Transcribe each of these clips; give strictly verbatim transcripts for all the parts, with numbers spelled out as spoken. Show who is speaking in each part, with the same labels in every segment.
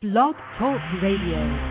Speaker 1: Blog Talk Radio.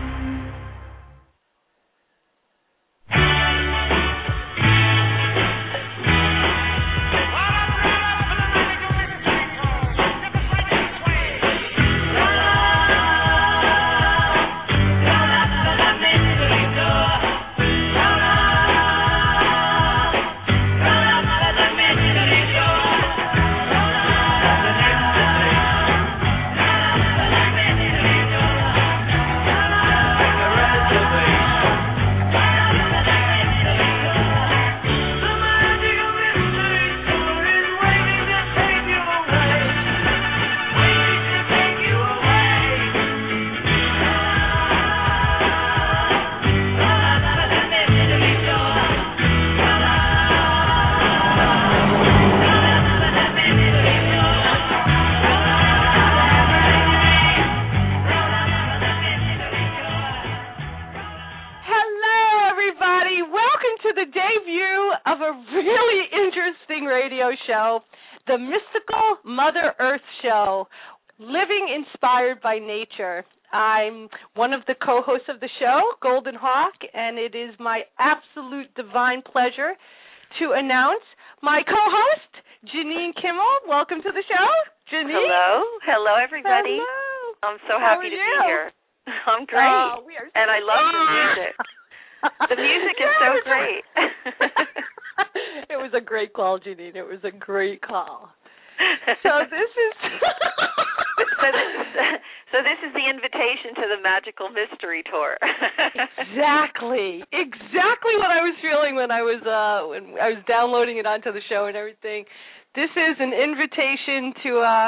Speaker 2: The Mystical Mother Earth Show, Living Inspired by Nature. I'm one of the co-hosts of the show, Golden Hawk, and it is my absolute divine pleasure to announce my co-host, Janine Kimmel. Welcome to the show, Janine.
Speaker 3: Hello. Hello, everybody.
Speaker 2: Hello.
Speaker 3: I'm so happy to
Speaker 2: you?
Speaker 3: be here. I'm great.
Speaker 2: Oh, we are so
Speaker 3: and I love the music. The music is so great.
Speaker 2: It was a great call, Janine. It was a great call. So this is
Speaker 3: so, this is so this is the invitation to the Magical Mystery Tour.
Speaker 2: Exactly. Exactly what I was feeling when I was uh when I was downloading it onto the show and everything. This is an invitation to uh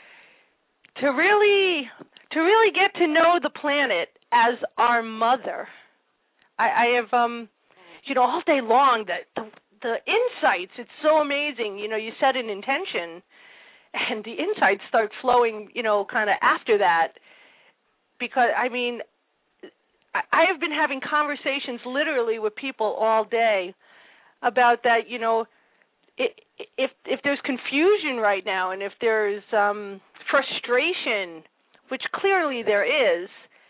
Speaker 2: to really to really get to know the planet as our mother. I, I have um you know all day long that the The insights, it's so amazing. You know, you set an intention, and the insights start flowing, you know, kind of after that. Because, I mean, I have been having conversations literally with people all day about that, you know, if if there's confusion right now and if there's um, frustration, which clearly there is,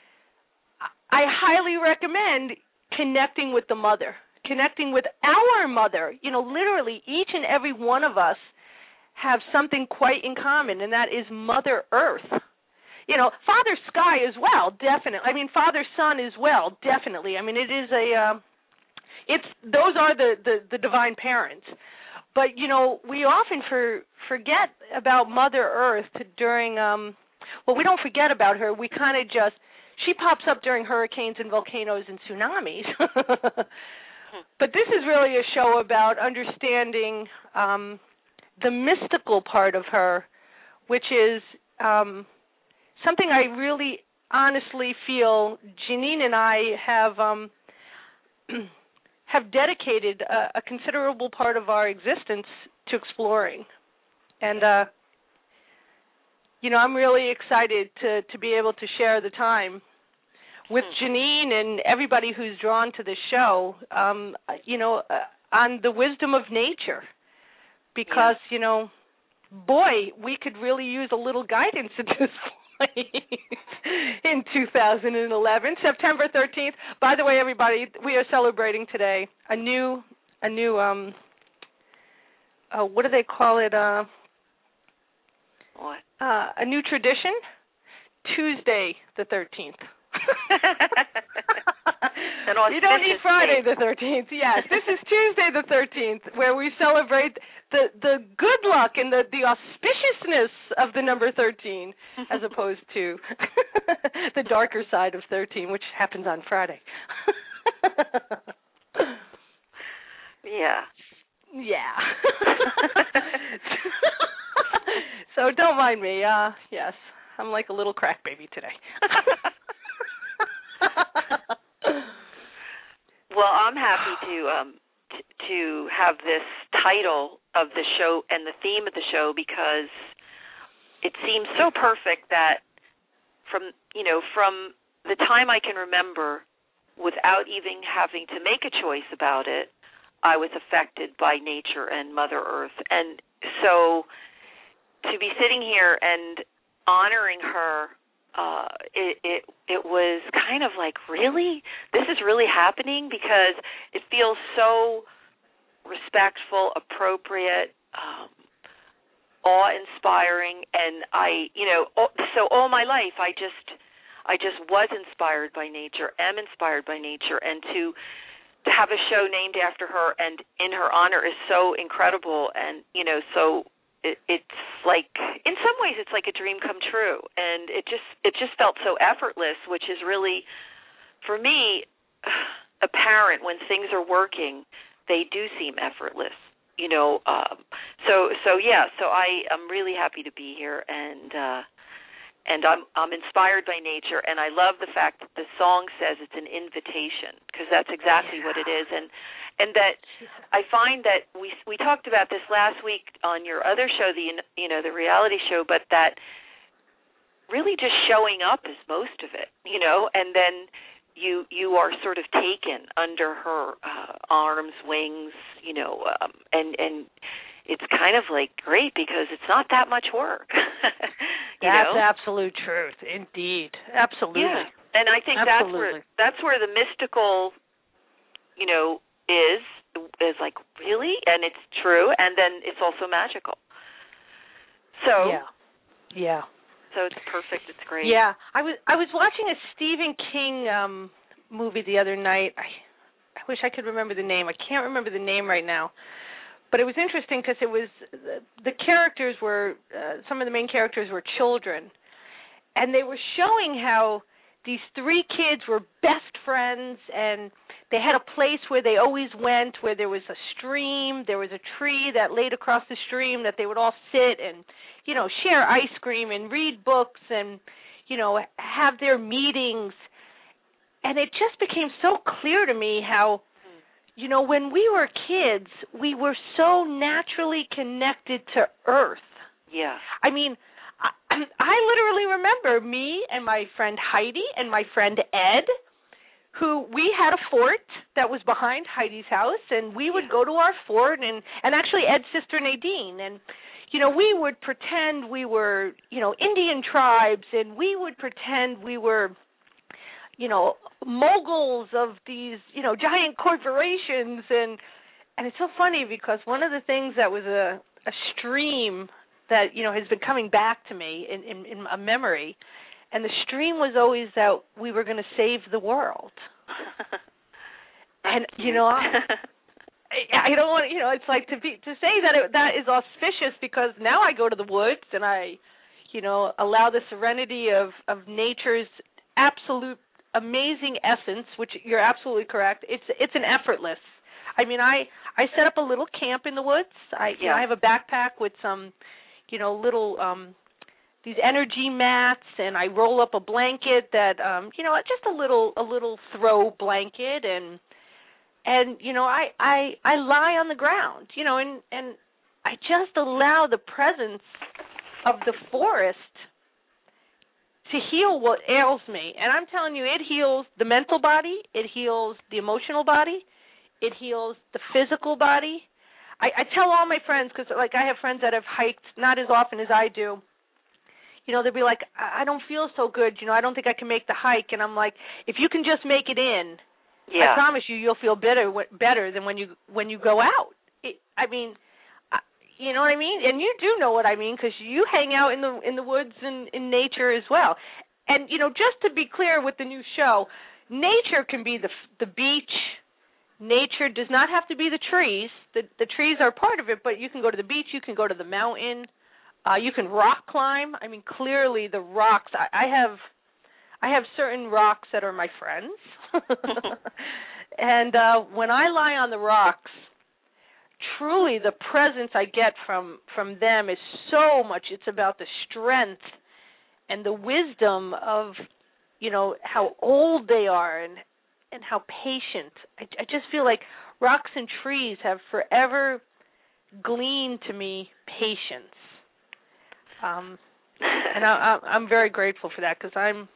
Speaker 2: I highly recommend connecting with the mother. Connecting with our mother. You know, literally each and every one of us have something quite in common, and that is Mother Earth. You know, Father Sky as well, definitely. I mean, Father Sun as well, definitely. I mean, it is a, uh, it's those are the, the, the divine parents. But, you know, we often for, forget about Mother Earth during, um, well, we don't forget about her. We kind of just, she pops up during hurricanes and volcanoes and tsunamis. But this is really a show about understanding um, the mystical part of her, which is um, something I really honestly feel Janine and I have um, have dedicated a, a considerable part of our existence to exploring. And, uh, you know, I'm really excited to, to be able to share the time with Janine and everybody who's drawn to this show, um, you know, uh, on the wisdom of nature. Because, yeah. you know, boy, we could really use a little guidance at this point in two thousand eleven, September thirteenth. By the way, everybody, we are celebrating today a new, a new, um, uh, what do they call it? Uh,
Speaker 3: what?
Speaker 2: Uh, a new tradition, Tuesday the thirteenth. You don't need Friday the thirteenth. Yes, this is Tuesday the thirteenth, where we celebrate the, the good luck and the, the auspiciousness of the number thirteen, as opposed to the darker side of thirteen, which happens on Friday.
Speaker 3: Yeah.
Speaker 2: Yeah. So don't mind me. Uh, yes, I'm like a little crack baby today.
Speaker 3: Well, I'm happy to um, t- to have this title of the show and the theme of the show because it seems so perfect that from you know from the time I can remember, without even having to make a choice about it, I was affected by nature and Mother Earth, and so to be sitting here and honoring her uh, it, it it was kind of like, really? This is really happening? Because it feels so respectful, appropriate, um, awe-inspiring, and I, you know, so all my life I just, I just was inspired by nature, am inspired by nature, and to to have a show named after her and in her honor is so incredible, and, you know, so it, it's like, in some ways it's like a dream come true, and it just it just felt so effortless, which is really, for me, apparent when things are working, they do seem effortless, you know. Um, so so yeah, so I am really happy to be here, and uh, and I'm I'm inspired by nature, and I love the fact that the song says it's an invitation, because that's exactly yeah. what it is, and and that I find that we we talked about this last week on your other show, the you know the reality show, but that really just showing up is most of it, you know, and then you you are sort of taken under her uh, arms, wings, you know, um, and and it's kind of like great because it's not that much work. you
Speaker 2: That's
Speaker 3: know?
Speaker 2: absolute truth, indeed, absolutely.
Speaker 3: Yeah, and I think
Speaker 2: absolutely.
Speaker 3: that's where that's where the mystical, you know, is is like, really, and it's true, and then it's also magical. So
Speaker 2: yeah, yeah.
Speaker 3: So it's perfect. It's great.
Speaker 2: Yeah, I was I was watching a Stephen King um, movie the other night. I, I wish I could remember the name. I can't remember the name right now. But it was interesting because it was the, the characters were uh, some of the main characters were children, and they were showing how these three kids were best friends, and they had a place where they always went, where there was a stream, there was a tree that laid across the stream that they would all sit and, you know, share ice cream and read books and, you know, have their meetings. And it just became so clear to me how, you know, when we were kids, we were so naturally connected to Earth.
Speaker 3: Yeah.
Speaker 2: I mean, I, I literally remember me and my friend Heidi and my friend Ed, who we had a fort that was behind Heidi's house, and we would go to our fort, and, and actually Ed's sister Nadine, and, you know, we would pretend we were, you know, Indian tribes, and we would pretend we were, you know, moguls of these, you know, giant corporations, and and it's so funny because one of the things that was a, a stream that, you know, has been coming back to me in, in, in a memory, and the stream was always that we were going to save the world. And, you know, I, I don't want, you know, it's like to be to say that it, that is auspicious, because now I go to the woods and I, you know, allow the serenity of, of nature's absolute amazing essence, which you're absolutely correct. It's it's an effortless. I mean, I, I set up a little camp in the woods. I you
Speaker 3: yeah.
Speaker 2: know, I have a backpack with some, you know, little um, these energy mats, and I roll up a blanket that, um, you know, just a little a little throw blanket, and and you know, I, I I lie on the ground, you know, and and I just allow the presence of the forest to heal what ails me. And I'm telling you, it heals the mental body, it heals the emotional body, it heals the physical body. I, I tell all my friends, because, like, I have friends that have hiked not as often as I do. You know, they'll be like, I, I don't feel so good, you know, I don't think I can make the hike. And I'm like, if you can just make it in,
Speaker 3: yeah.
Speaker 2: I promise you, you'll feel better better than when you when you go out. It, I mean, you know what I mean? And you do know what I mean, because you hang out in the in the woods and in nature as well. And, you know, just to be clear with the new show, nature can be the the beach. Nature does not have to be the trees. The the trees are part of it, but you can go to the beach, you can go to the mountain, uh, you can rock climb. I mean, clearly the rocks. I, I have I have certain rocks that are my friends, and uh, when I lie on the rocks, truly the presence I get from, from them is so much. It's about the strength and the wisdom of, you know, how old they are and and how patient. I, I just feel like rocks and trees have forever gleaned to me patience. Um, and I, I'm very grateful for that, because I'm,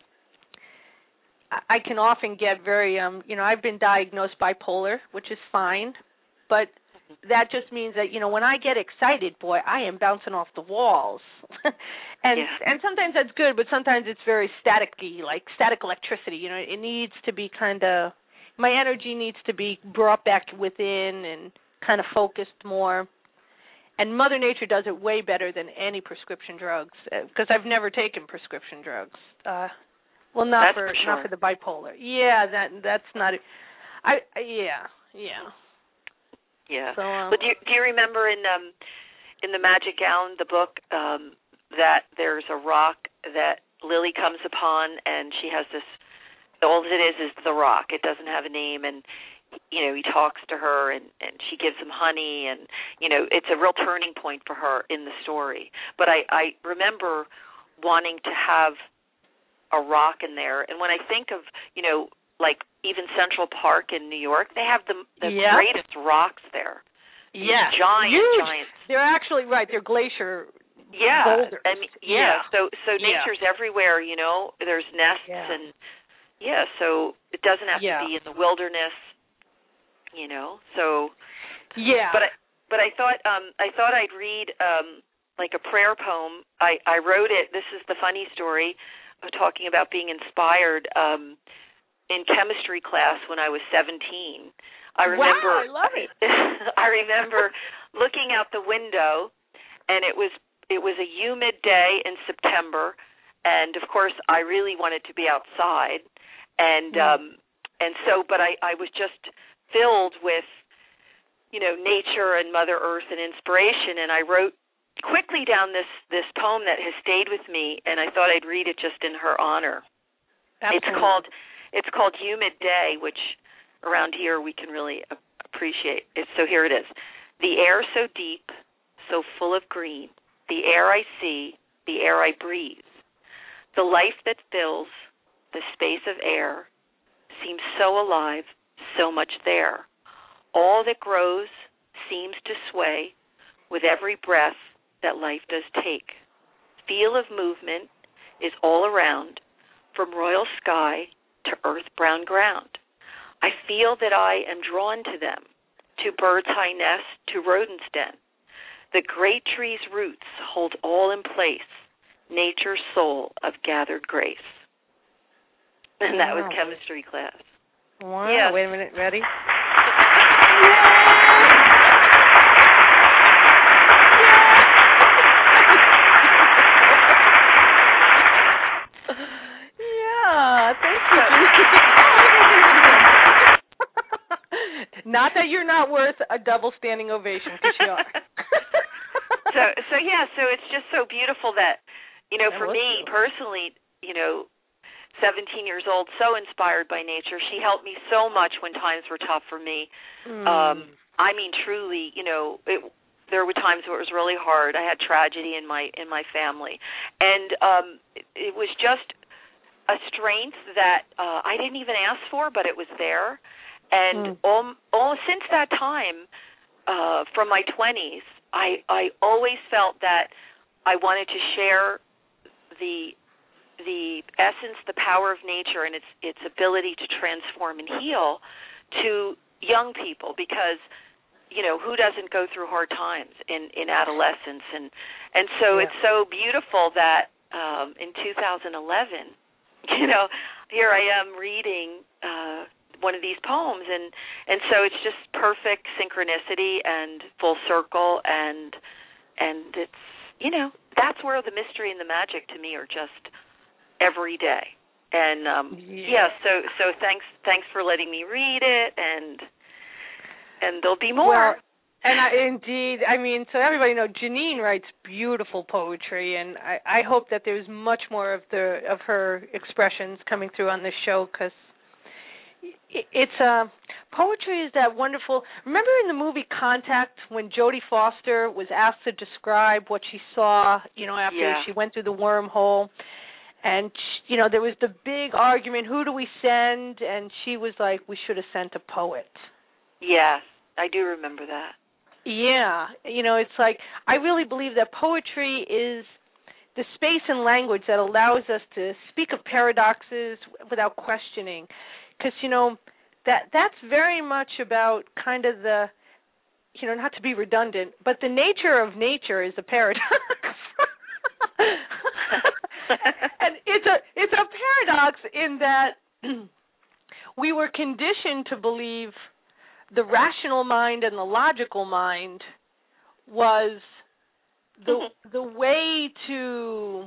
Speaker 2: I can often get very, um, you know, I've been diagnosed bipolar, which is fine, but
Speaker 4: that just means that, you know, when I get excited, boy, I am bouncing off the walls. and
Speaker 3: yeah.
Speaker 4: and sometimes that's good, but sometimes it's very static-y, like static electricity. You know, it needs to be kind of, my energy needs to be brought back within and kind of focused more. And Mother Nature does it way better than any prescription drugs, because I've never taken prescription drugs. Uh, well, not
Speaker 3: that's
Speaker 4: for,
Speaker 3: for sure.
Speaker 4: not for the bipolar. Yeah, that that's not. I yeah yeah.
Speaker 3: Yeah.
Speaker 4: So, um,
Speaker 3: but do you, do you remember in um, in the Magic Gown, the book, um, that there's a rock that Lily comes upon, and she has this. All it is is the rock. It doesn't have a name, and you know, he talks to her, and, and she gives him honey, and, you know, it's a real turning point for her in the story. But I, I remember wanting to have a rock in there, and when I think of, you know, like even Central Park in New York, they have the, the
Speaker 4: yep.
Speaker 3: greatest rocks there.
Speaker 4: Yeah.
Speaker 3: Giant,
Speaker 4: Huge.
Speaker 3: giant.
Speaker 4: They're actually, right, they're glacier
Speaker 3: yeah.
Speaker 4: boulders.
Speaker 3: I mean,
Speaker 4: yeah.
Speaker 3: yeah, so, so
Speaker 4: yeah.
Speaker 3: nature's everywhere, you know, there's nests,
Speaker 4: yeah.
Speaker 3: and, yeah, so it doesn't have
Speaker 4: yeah.
Speaker 3: to be in the wilderness. You know, so
Speaker 4: yeah.
Speaker 3: But I, but I thought um, I thought I'd read um, like a prayer poem. I, I wrote it. This is the funny story of talking about being inspired um, in chemistry class when I was seventeen. I remember.
Speaker 4: Wow, I love it.
Speaker 3: I remember looking out the window, and it was it was a humid day in September, and of course I really wanted to be outside, and
Speaker 4: mm.
Speaker 3: um, and so but I, I was just filled with, you know, nature and Mother Earth and inspiration, and I wrote quickly down this, this poem that has stayed with me, and I thought I'd read it just in her honor.
Speaker 4: Absolutely.
Speaker 3: It's called it's called Humid Day, which around here we can really appreciate. It's, so here it is. The air so deep, so full of green, the air I see, the air I breathe, the life that fills the space of air seems so alive, so much there. All that grows seems to sway with every breath that life does take. Feel of movement is all around, from royal sky to earth-brown ground. I feel that I am drawn to them, to bird's high nest, to rodent's den. The great tree's roots hold all in place, nature's soul of gathered grace. And that was
Speaker 4: wow.
Speaker 3: chemistry class.
Speaker 4: Wow.
Speaker 3: Yeah.
Speaker 4: Wait a minute. Ready? Yeah. Thank you. Not that you're not worth a double standing ovation, because you are.
Speaker 3: so, so yeah. So it's just so beautiful that, you know,
Speaker 4: that
Speaker 3: for me
Speaker 4: beautiful.
Speaker 3: personally, you know, seventeen years old, so inspired by nature. She helped me so much when times were tough for me.
Speaker 4: Mm.
Speaker 3: Um, I mean, truly, you know, it, there were times where it was really hard. I had tragedy in my in my family, and um, it, it was just a strength that uh, I didn't even ask for, but it was there. And
Speaker 4: mm.
Speaker 3: all, all since that time, uh, from my twenties, I I always felt that I wanted to share the the essence, the power of nature and its its ability to transform and heal to young people, because, you know, who doesn't go through hard times in, in adolescence? And and so
Speaker 4: yeah.
Speaker 3: it's so beautiful that um, in two thousand eleven, you know, here I am reading uh, one of these poems, and, and so it's just perfect synchronicity and full circle, and and it's, you know, that's where the mystery and the magic to me are just every day. And um,
Speaker 4: yeah.
Speaker 3: yeah, so so thanks thanks for letting me read it, and and there'll be more.
Speaker 4: Well, and I, indeed, I mean, so everybody know Janine writes beautiful poetry, and I, I hope that there's much more of the of her expressions coming through on this show, because it, it's uh, poetry is that wonderful. Remember in the movie Contact when Jodie Foster was asked to describe what she saw, you know, after
Speaker 3: yeah.
Speaker 4: she went through the wormhole. And, you know, there was the big argument, who do we send? And she was like, we should have sent a poet.
Speaker 3: Yes, I do remember that.
Speaker 4: Yeah. You know, it's like, I really believe that poetry is the space and language that allows us to speak of paradoxes without questioning. Because, you know, that that's very much about kind of the you know, not to be redundant, but the nature of nature is a paradox. And it's a it's a paradox in that we were conditioned to believe the rational mind and the logical mind was the the way to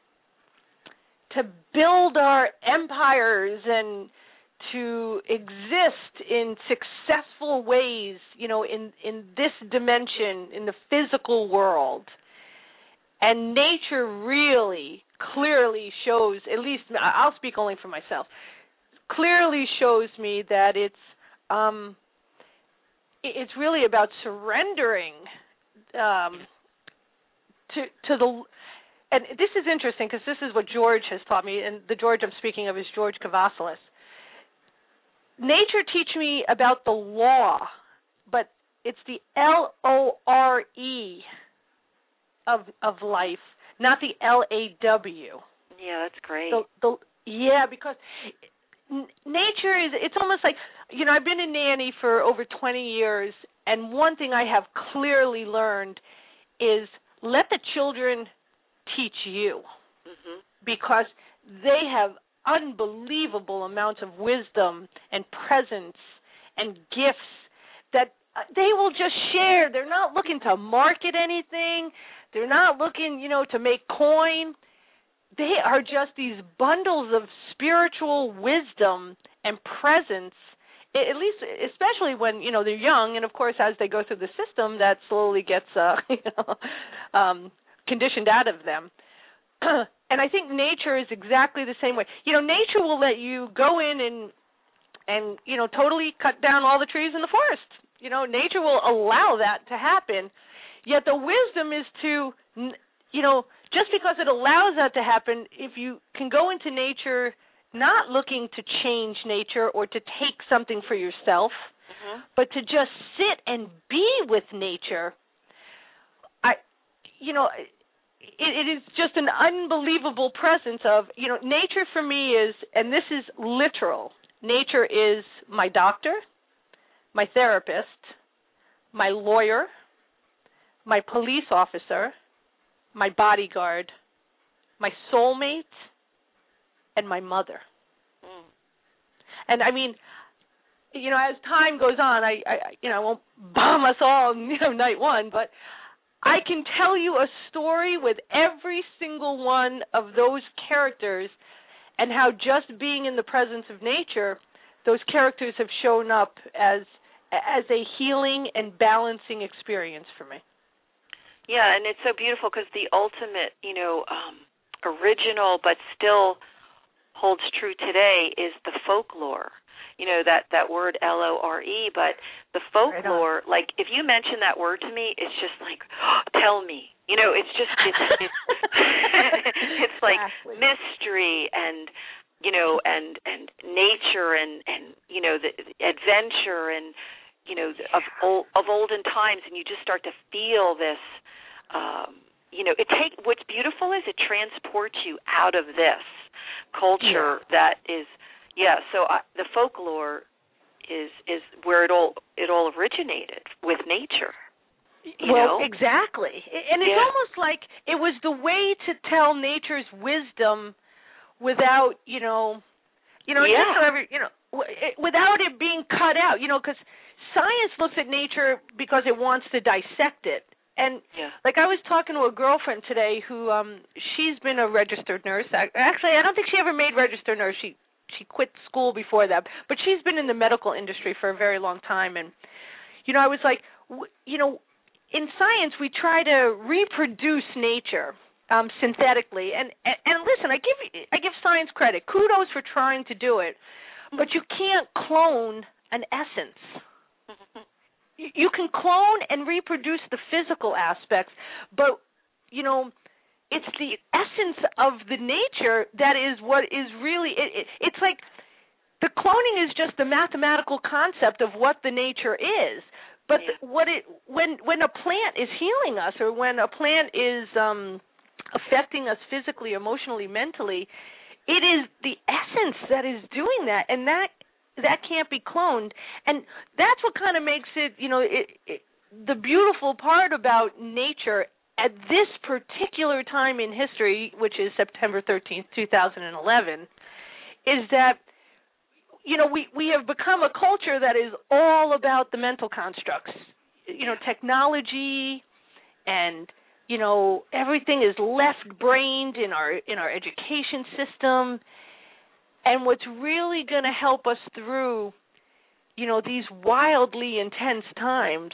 Speaker 4: to build our empires and to exist in successful ways, you know, in, in this dimension, in the physical world. And nature really clearly shows, at least I'll speak only for myself, clearly shows me that it's um, it's really about surrendering um, to to the. And this is interesting because this is what George has taught me, and the George I'm speaking of is George Kavassilas. Nature teach me about the law, but it's the L O R E of of life, not the L A W.
Speaker 3: Yeah, that's great.
Speaker 4: The, the, yeah, because n- nature is, it's almost like, you know, I've been a nanny for over twenty years, and one thing I have clearly learned is let the children teach you,
Speaker 3: mm-hmm.
Speaker 4: because they have unbelievable amounts of wisdom and presence and gifts that they will just share. They're not looking to market anything. They're not looking, you know, to make coin. They are just these bundles of spiritual wisdom and presence, at least, especially when, you know, they're young. And, of course, as they go through the system, that slowly gets, uh, you know, um, conditioned out of them. And I think nature is exactly the same way. You know, nature will let you go in and, and you know, totally cut down all the trees in the forest. You know, nature will allow that to happen. Yet the wisdom is to, you know, just because it allows that to happen, if you can go into nature not looking to change nature or to take something for yourself,
Speaker 3: mm-hmm.
Speaker 4: but to just sit and be with nature, I, you know, it, it is just an unbelievable presence of, you know, nature for me is, and this is literal, nature is my doctor, my therapist, my lawyer, my police officer, my bodyguard, my soulmate, and my mother.
Speaker 3: Mm.
Speaker 4: And I mean, you know, as time goes on, I, I, you know, I won't bomb us all, you know, night one, but I can tell you a story with every single one of those characters, and how just being in the presence of nature, those characters have shown up as as a healing and balancing experience for me.
Speaker 3: Yeah, and it's so beautiful because the ultimate, you know, um, original but still holds true today is the folklore. You know, that, that word L O R E, but the folklore,
Speaker 4: right
Speaker 3: like if you mention that word to me, it's just like, oh, tell me. You know, it's just, it's, it's, it's like
Speaker 4: exactly.
Speaker 3: mystery and, you know, and, and nature and, and, you know, the, the adventure and, you know, of old, of olden times, and you just start to feel this, um, you know, it take what's beautiful is it transports you out of this culture
Speaker 4: yeah.
Speaker 3: that is, yeah. So I, the folklore is is where it all it all originated with nature. You
Speaker 4: well,
Speaker 3: know?
Speaker 4: exactly, and it's
Speaker 3: yeah.
Speaker 4: almost like it was the way to tell nature's wisdom without, you know, you know,
Speaker 3: yeah.
Speaker 4: just so every, you know, without it being cut out, you know, because science looks at nature because it wants to dissect it. And,
Speaker 3: yeah.
Speaker 4: like, I was talking to a girlfriend today who, um, she's been a registered nurse. Actually, I don't think she ever made registered nurse. She she quit school before that. But she's been in the medical industry for a very long time. And, you know, I was like, w- you know, in science we try to reproduce nature um, synthetically. And, and, and listen, I give I give science credit. Kudos for trying to do it. But you can't clone an essence. You can clone and reproduce the physical aspects, but, you know, it's the essence of the nature that is what is really, it, it, it's like the cloning is just the mathematical concept of what the nature is, but
Speaker 3: yeah.
Speaker 4: the, what it, when, when a plant is healing us or when a plant is um, affecting us physically, emotionally, mentally, it is the essence that is doing that, and that that can't be cloned, and that's what kind of makes it, you know, it, it, the beautiful part about nature at this particular time in history, which is September thirteenth, two thousand eleven, is that, you know, we, we have become a culture that is all about the mental constructs. You know, technology and, you know, everything is left-brained in our in our education system. And what's really going to help us through, you know, these wildly intense times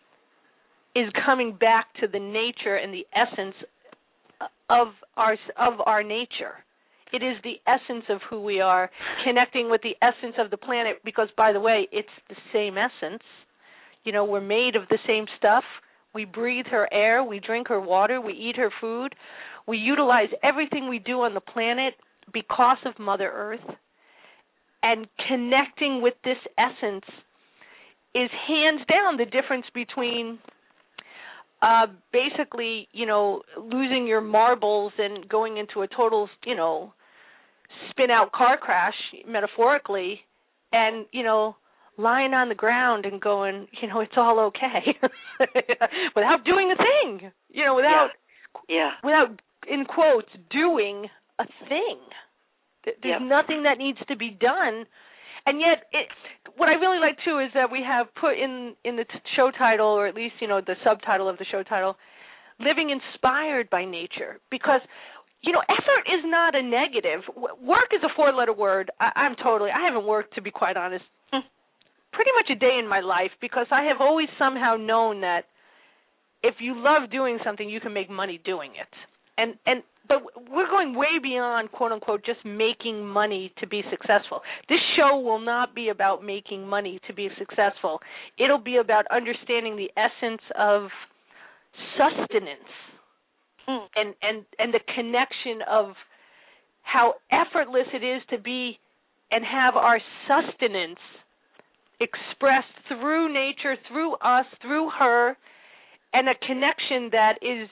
Speaker 4: is coming back to the nature and the essence of our of our nature. It is the essence of who we are, connecting with the essence of the planet, because, by the way, it's the same essence. You know, we're made of the same stuff. We breathe her air, we drink her water, we eat her food. We utilize everything we do on the planet because of Mother Earth. And connecting with this essence is hands down the difference between Uh, basically, you know, losing your marbles and going into a total, you know, spin-out car crash, metaphorically, and, you know, lying on the ground and going, you know, it's all okay, without doing a thing, you know, without,
Speaker 3: yeah. Yeah.
Speaker 4: without, in quotes, doing a thing. There's
Speaker 3: Yep.
Speaker 4: nothing that needs to be done. And yet, it, what I really like, too, is that we have put in, in the t- show title, or at least, you know, the subtitle of the show title, Living Inspired by Nature. Because, you know, effort is not a negative. W- work is a four-letter word. I, I'm totally, I haven't worked, to be quite honest, pretty much a day in my life, because I have always somehow known that if you love doing something, you can make money doing it. And, and But we're going way beyond, quote-unquote, just making money to be successful. This show will not be about making money to be successful. It'll be about understanding the essence of sustenance mm. and, and, and the connection of how effortless it is to be and have our sustenance expressed through nature, through us, through her, and a connection that is,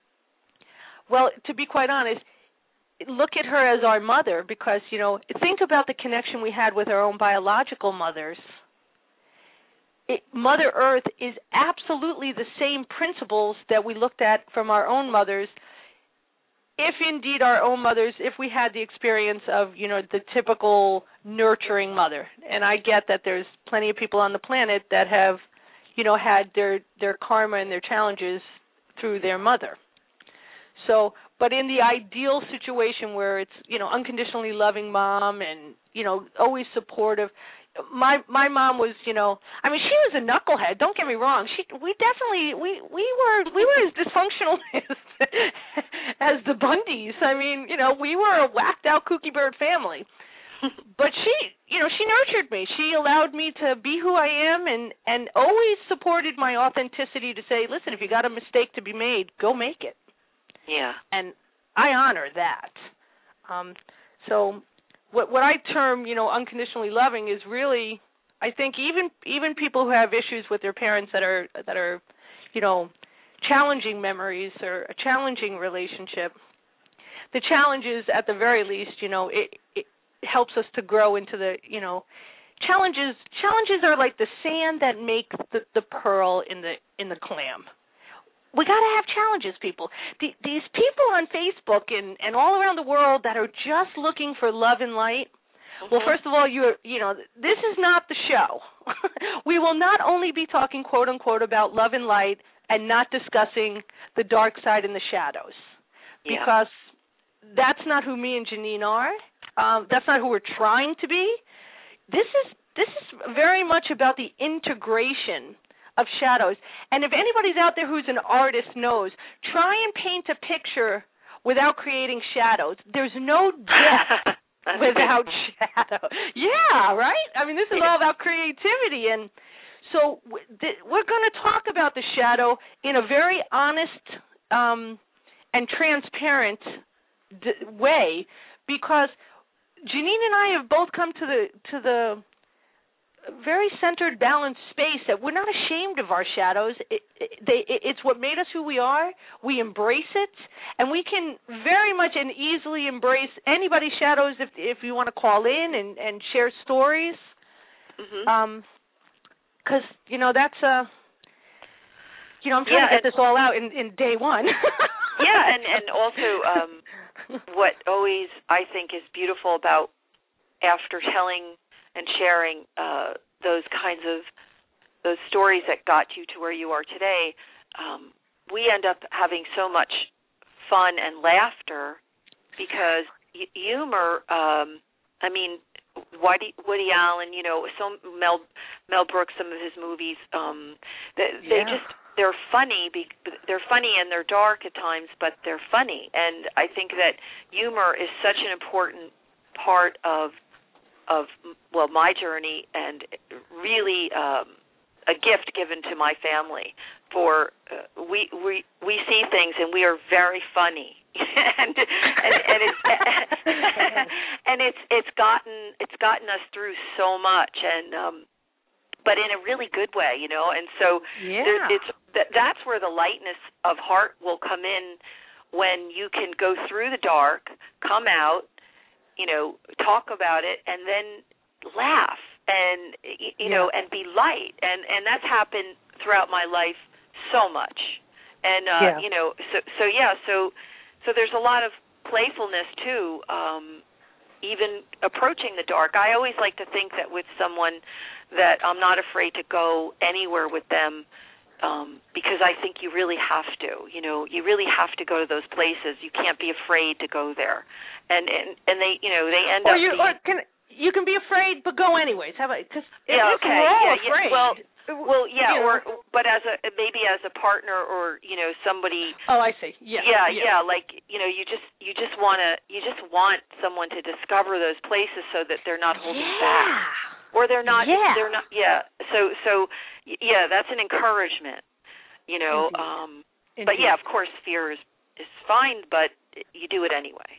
Speaker 4: well, to be quite honest, look at her as our mother, because, you know, think about the connection we had with our own biological mothers. It, Mother Earth is absolutely the same principles that we looked at from our own mothers, if indeed our own mothers, if we had the experience of, you know, the typical nurturing mother. And I get that there's plenty of people on the planet that have, you know, had their, their karma and their challenges through their mother. So, but in the ideal situation where it's, you know, unconditionally loving mom and, you know, always supportive. My my mom was, you know, I mean, she was a knucklehead. Don't get me wrong. She, we definitely, we we were we were as dysfunctional as, as the Bundys. I mean, you know, we were a whacked out kooky bird family. But she, you know, she nurtured me. She allowed me to be who I am, and and always supported my authenticity to say, listen, if you got a mistake to be made, go make it.
Speaker 3: Yeah.
Speaker 4: And I honor that. Um, so what what I term, you know, unconditionally loving is really, I think even even people who have issues with their parents that are that are, you know, challenging memories or a challenging relationship, the challenge is at the very least, you know, it, it helps us to grow into the, you know, challenges challenges are like the sand that make the, the pearl in the in the clam. We got to have challenges, people. The, these people on Facebook and, and all around the world that are just looking for love and light, mm-hmm. well, first of all, you you know, this is not the show. We will not only be talking, quote, unquote, about love and light and not discussing the dark side and the shadows,
Speaker 3: yeah.
Speaker 4: because that's not who me and Janine are. Um, that's not who we're trying to be. This is this is very much about the integration of shadows. And if anybody's out there who's an artist knows, try and paint a picture without creating shadows. There's no depth without shadow. Yeah, right? I mean, this is all about creativity. And so th- we're going to talk about the shadow in a very honest um, and transparent d- way, because Janine and I have both come to the to the very centered, balanced space that we're not ashamed of our shadows. It, it, they, it, it's what made us who we are. We embrace it, and we can very much and easily embrace anybody's shadows if if you want to call in and, and share stories.
Speaker 3: Mm-hmm.
Speaker 4: Um, because you know that's a You know, I'm trying
Speaker 3: yeah,
Speaker 4: to get this all out in, in day one.
Speaker 3: yeah, and, and also um, what always I think is beautiful about after telling and sharing uh, those kinds of those stories that got you to where you are today, um, we end up having so much fun and laughter because y- humor, um, I mean, Woody, Woody Allen, you know, some Mel Mel Brooks, some of his movies, um, they, they
Speaker 4: yeah.
Speaker 3: just they're funny. Be, they're funny and they're dark at times, but they're funny. And I think that humor is such an important part of of well my journey, and really um, a gift given to my family. For uh, we we we see things and we are very funny, and and, and it's and it's it's gotten it's gotten us through so much, and um, but in a really good way, you know. And so
Speaker 4: yeah.
Speaker 3: there, it's that, that's where the lightness of heart will come in, when you can go through the dark, come out, you know, talk about it, and then laugh, and you know,
Speaker 4: yeah.
Speaker 3: and be light, and and that's happened throughout my life so much. And uh
Speaker 4: yeah.
Speaker 3: you know, so so yeah, so so there's a lot of playfulness too, um even approaching the dark. I always like to think that with someone that I'm not afraid to go anywhere with them, um because I think you really have to, you know, you really have to go to those places. You can't be afraid to go there. And and and they, you know, they end
Speaker 4: or
Speaker 3: up
Speaker 4: you
Speaker 3: being,
Speaker 4: or can you can be afraid but go anyways. How about, cuz
Speaker 3: yeah,
Speaker 4: if
Speaker 3: okay.
Speaker 4: we're all
Speaker 3: yeah,
Speaker 4: afraid.
Speaker 3: Yeah, well, Well, yeah,
Speaker 4: you know.
Speaker 3: or but as a maybe as a partner, or you know, somebody.
Speaker 4: Oh, I see. Yeah,
Speaker 3: yeah,
Speaker 4: yeah,
Speaker 3: yeah. Like, you know, you just you just want to you just want someone to discover those places so that they're not holding
Speaker 4: yeah.
Speaker 3: back, or they're not.
Speaker 4: Yeah.
Speaker 3: They're not. Yeah. So so yeah, that's an encouragement. You know.
Speaker 4: Indeed.
Speaker 3: Um,
Speaker 4: Indeed.
Speaker 3: but yeah, of course, fear is is fine, but you do it anyway.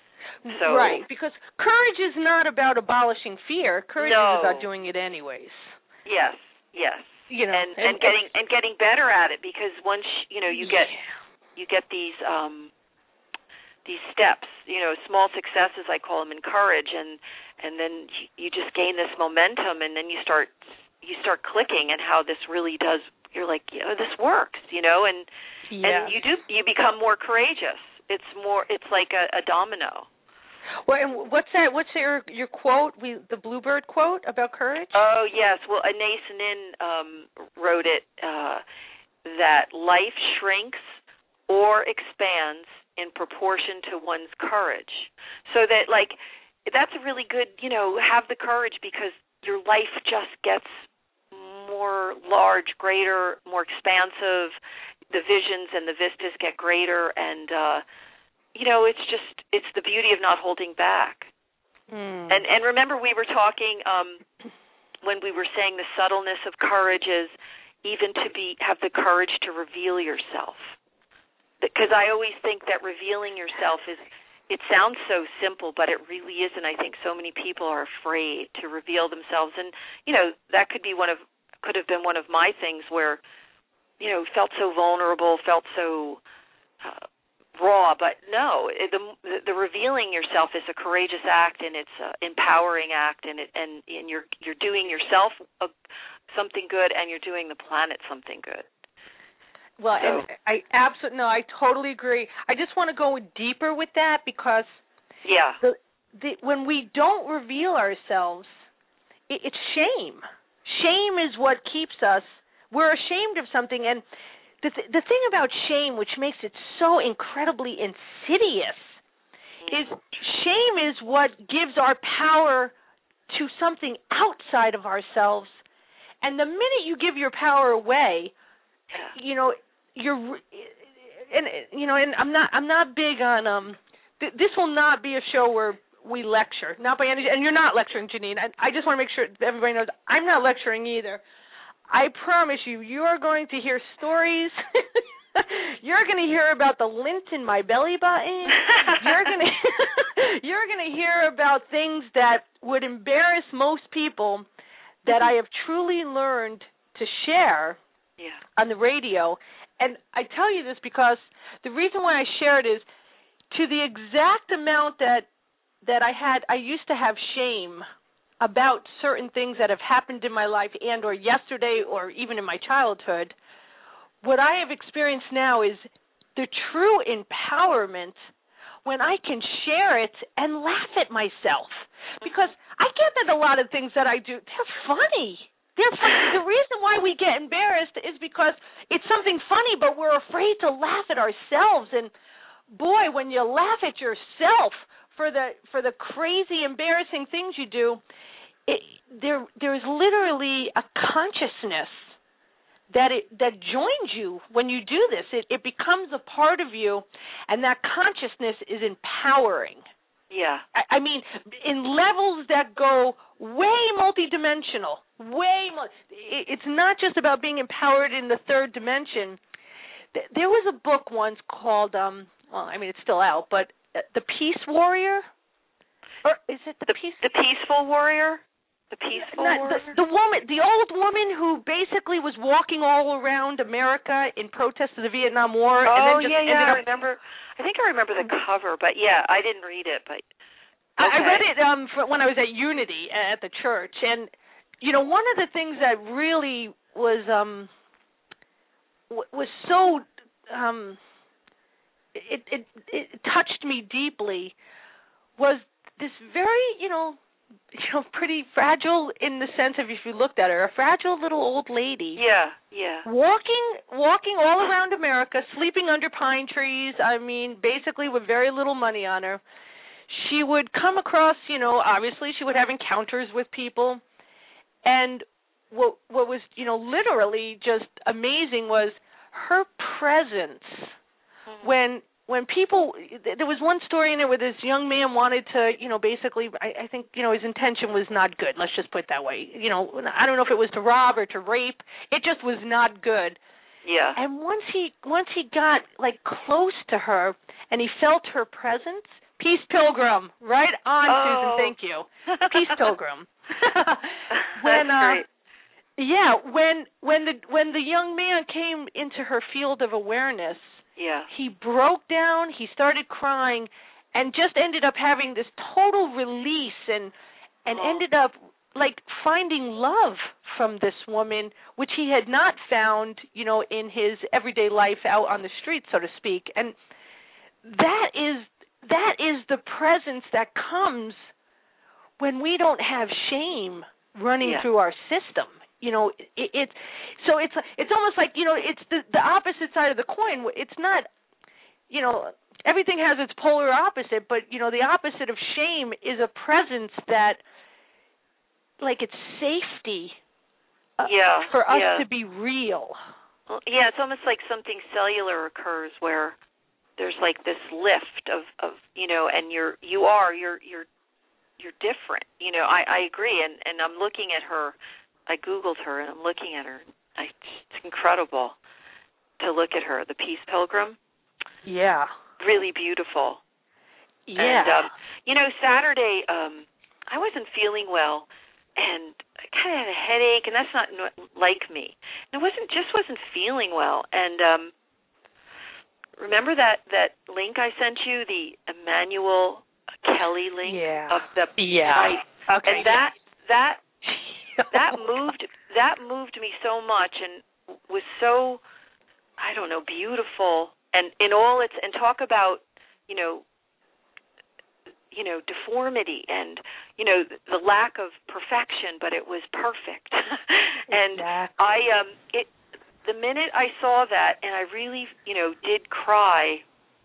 Speaker 3: So
Speaker 4: right, because courage is not about abolishing fear. Courage
Speaker 3: no.
Speaker 4: is about doing it anyways.
Speaker 3: Yes. Yes,
Speaker 4: you know,
Speaker 3: and,
Speaker 4: and,
Speaker 3: and getting and getting better at it, because once you know you get
Speaker 4: yeah.
Speaker 3: you get these um, these steps, you know, small successes, I call them, in courage, and and then you just gain this momentum, and then you start you start clicking, and how this really does. You're like, you know, this works, you know, and
Speaker 4: yes.
Speaker 3: and you do you become more courageous. It's more. It's like a, a domino.
Speaker 4: Well, and what's that? What's your your quote? We the Bluebird quote about courage?
Speaker 3: Oh yes, well, Anais Nin um, wrote it uh, that life shrinks or expands in proportion to one's courage. So that, like, that's a really good, you know, have the courage, because your life just gets more large, greater, more expansive. The visions and the vistas get greater, and uh, you know, it's just, it's the beauty of not holding back.
Speaker 4: Mm.
Speaker 3: And and remember, we were talking um, when we were saying the subtleness of courage is even to be have the courage to reveal yourself. Because I always think that revealing yourself is, it sounds so simple, but it really isn't. I think so many people are afraid to reveal themselves, and you know, that could be one of could have been one of my things where, you know, felt so vulnerable, felt so. Uh, raw, but no, the the revealing yourself is a courageous act, and it's an empowering act, and it, and and you're you're doing yourself a, something good, and you're doing the planet something good.
Speaker 4: Well,
Speaker 3: so.
Speaker 4: and I absolutely no, I totally agree. I just want to go deeper with that, because
Speaker 3: yeah,
Speaker 4: the, the when we don't reveal ourselves, it, it's shame. Shame is what keeps us. We're ashamed of something, and The, th- the thing about shame, which makes it so incredibly insidious, is shame is what gives our power to something outside of ourselves. And the minute you give your power away, you know, you're, and you know, and I'm not, I'm not big on. Um, th- this will not be a show where we lecture, not by any, and you're not lecturing, Janine. I, I just want to make sure that everybody knows I'm not lecturing either. I promise you, you are going to hear stories. You're going to hear about the lint in my belly button. You're going to you're going to hear about things that would embarrass most people that I have truly learned to share
Speaker 3: yeah.
Speaker 4: on the radio. And I tell you this because the reason why I share it is to the exact amount that that I had. I used to have shame about certain things that have happened in my life and or yesterday or even in my childhood. what I have experienced now is the true empowerment when I can share it and laugh at myself. Because I get that a lot of things that I do, they're funny. They're funny. The reason why we get embarrassed is because it's something funny, but we're afraid to laugh at ourselves. And boy, when you laugh at yourself for the for the crazy, embarrassing things you do, it, there there's literally a consciousness that it that joins you when you do this. It it becomes a part of you, and that consciousness is empowering.
Speaker 3: Yeah.
Speaker 4: I, I mean, in levels that go way multidimensional, way mo- it, it's not just about being empowered in the third dimension. There was a book once called, um, well, I mean, it's still out, but The Peace Warrior? Or is it The,
Speaker 3: the
Speaker 4: Peace?
Speaker 3: The Peaceful Warrior? The Peaceful
Speaker 4: Not,
Speaker 3: Warrior?
Speaker 4: The, the woman, the old woman who basically was walking all around America in protest of the Vietnam War.
Speaker 3: Oh,
Speaker 4: and then just
Speaker 3: yeah, yeah,
Speaker 4: ended up,
Speaker 3: I remember. I think I remember the cover, but yeah, I didn't read it, but okay.
Speaker 4: I read it um for, when I was at Unity at the church, and you know, one of the things that really was um was so um it it it touched me deeply was this very, you know, you know, pretty fragile in the sense of, if you looked at her, a fragile little old lady.
Speaker 3: Yeah, yeah.
Speaker 4: Walking walking all around America, sleeping under pine trees, I mean, basically with very little money on her. She would come across, you know, obviously she would have encounters with people. And what what was, you know, literally just amazing was her presence. Mm-hmm. When when people, there was one story in it where this young man wanted to, you know, basically, I, I think, you know, his intention was not good. Let's just put it that way. You know, I don't know if it was to rob or to rape. It just was not good.
Speaker 3: Yeah.
Speaker 4: And once he once he got like close to her and he felt her presence, Peace Pilgrim, right on,
Speaker 3: oh.
Speaker 4: Susan. Thank you. Peace Pilgrim.
Speaker 3: when,
Speaker 4: That's
Speaker 3: uh,
Speaker 4: great. Yeah, when when the when the young man came into her field of awareness,
Speaker 3: yeah,
Speaker 4: he broke down. He started crying, and just ended up having this total release, and and oh. ended up like finding love from this woman, which he had not found, you know, in his everyday life out on the street, so to speak. And that is that is the presence that comes when we don't have shame running
Speaker 3: yeah.
Speaker 4: through our system. You know, it, it's so it's it's almost like, you know, it's the the opposite side of the coin. It's not, you know, everything has its polar opposite, but you know, the opposite of shame is a presence that, like, it's safety. Uh,
Speaker 3: yeah,
Speaker 4: for us
Speaker 3: yeah.
Speaker 4: to be real.
Speaker 3: Well, yeah, it's almost like something cellular occurs where there's like this lift of, of you know, and you're you are you're you're you're different. You know, I, I agree, and, and I'm looking at her. I Googled her, and I'm looking at her. I, it's incredible to look at her. The Peace Pilgrim.
Speaker 4: Yeah.
Speaker 3: Really beautiful.
Speaker 4: Yeah.
Speaker 3: And, um, you know, Saturday, um, I wasn't feeling well, and I kind of had a headache, and that's not like me. And I wasn't just wasn't feeling well. And um, remember that, that link I sent you, the Emmanuel Kelly link
Speaker 4: yeah.
Speaker 3: of the
Speaker 4: yeah.
Speaker 3: I,
Speaker 4: okay.
Speaker 3: And that that. that moved that moved me so much, and was so, I don't know, beautiful, and in all its, and talk about, you know, you know, deformity and, you know, the lack of perfection, but it was perfect. And
Speaker 4: exactly.
Speaker 3: I um it the minute I saw that, and I really, you know, did cry,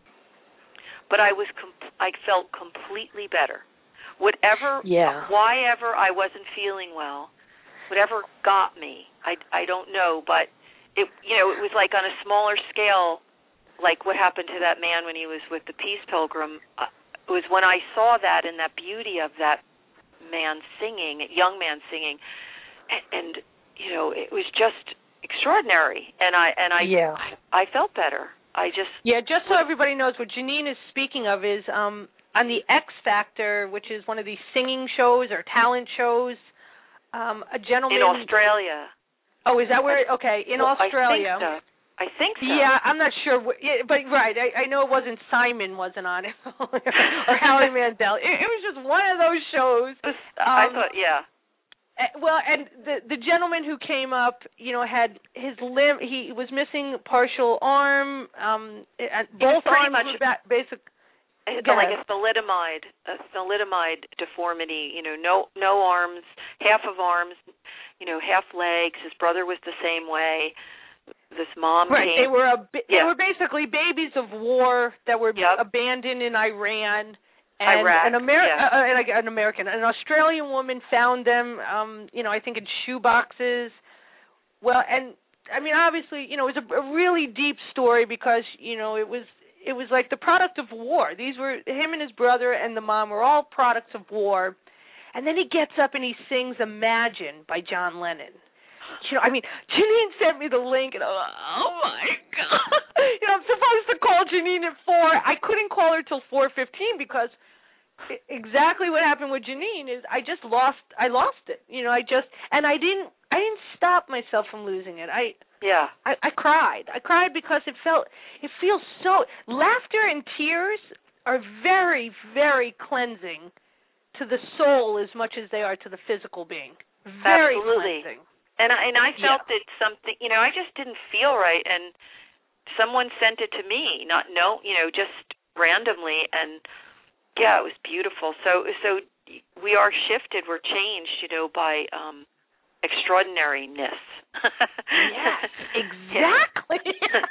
Speaker 3: but I was com- I felt completely better. Whatever,
Speaker 4: yeah.
Speaker 3: why ever I wasn't feeling well, whatever got me, I, I don't know, but it, you know, it was like on a smaller scale, like what happened to that man when he was with the Peace Pilgrim. Uh, it was when I saw that and that beauty of that man singing, young man singing, and, and you know, it was just extraordinary, and I and I,
Speaker 4: yeah.
Speaker 3: I I felt better. I just
Speaker 4: yeah. Just so everybody knows, what Janine is speaking of is um. on the X Factor, which is one of these singing shows or talent shows, um, a gentleman...
Speaker 3: in Australia.
Speaker 4: Oh, is that where... It, okay, in
Speaker 3: well,
Speaker 4: Australia.
Speaker 3: I think so. I think so.
Speaker 4: Yeah, I'm not sure. Yeah, but, right, I, I know it wasn't Simon wasn't on it, or Howie Mandel. It, it was just one of those shows.
Speaker 3: I
Speaker 4: Um,
Speaker 3: thought, yeah.
Speaker 4: Uh, well, and the the gentleman who came up, you know, had his limb. He was missing partial arm. Um, uh, both arms
Speaker 3: much
Speaker 4: were ba- basic.
Speaker 3: It's like a thalidomide, a thalidomide deformity. You know, no no arms, half of arms, you know, half legs. His brother was the same way. This mom
Speaker 4: right.
Speaker 3: came.
Speaker 4: They were a, they
Speaker 3: yeah.
Speaker 4: were basically babies of war that were
Speaker 3: yep.
Speaker 4: abandoned in Iran. And
Speaker 3: Iraq,
Speaker 4: an, Ameri-
Speaker 3: yeah.
Speaker 4: uh, an American, an Australian woman found them, um, you know, I think in shoe boxes. Well, and I mean, obviously, you know, it was a, a really deep story because, you know, it was it was like the product of war. These were him and his brother and the mom were all products of war. And then he gets up and he sings "Imagine" by John Lennon. You know, I mean, Janine sent me the link, and I'm like, oh my god! You know, I'm supposed to call Janine at four. I couldn't call her till four fifteen because exactly what happened with Janine is I just lost. I lost it. You know, I just and I didn't. I didn't stop myself from losing it. I
Speaker 3: yeah.
Speaker 4: I, I cried. I cried because it felt. It feels so. Laughter and tears are very, very cleansing to the soul as much as they are to the physical being. Very
Speaker 3: Absolutely.
Speaker 4: cleansing.
Speaker 3: And I, and I felt
Speaker 4: yeah.
Speaker 3: that something, you know, I just didn't feel right, and someone sent it to me, not no, you know, just randomly, and yeah, it was beautiful. So so we are shifted, we're changed, you know, by um, extraordinariness.
Speaker 4: Yes, exactly.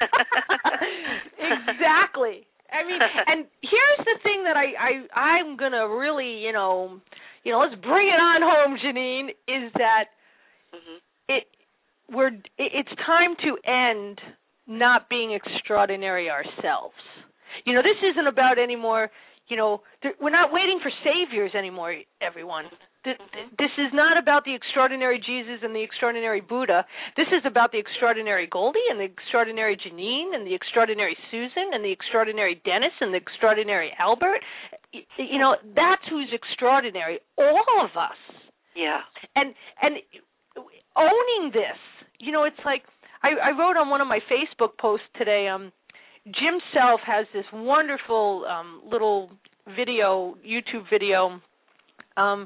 Speaker 4: Exactly. I mean, and here's the thing that I, I I'm gonna really, you know, you know, let's bring it on home, Janine, is that. Mm-hmm. It we're it's time to end not being extraordinary ourselves. You know, this isn't about anymore. You know, th- we're not waiting for saviors anymore. Everyone, th- th- this is not about the extraordinary Jesus and the extraordinary Buddha. This is about the extraordinary Goldie and the extraordinary Janine and the extraordinary Susan and the extraordinary Dennis and the extraordinary Albert. You know, that's who's extraordinary. All of us.
Speaker 3: Yeah.
Speaker 4: And and. Owning this, you know, it's like I, I wrote on one of my Facebook posts today. Um, Jim Self has this wonderful um, little video, YouTube video, um,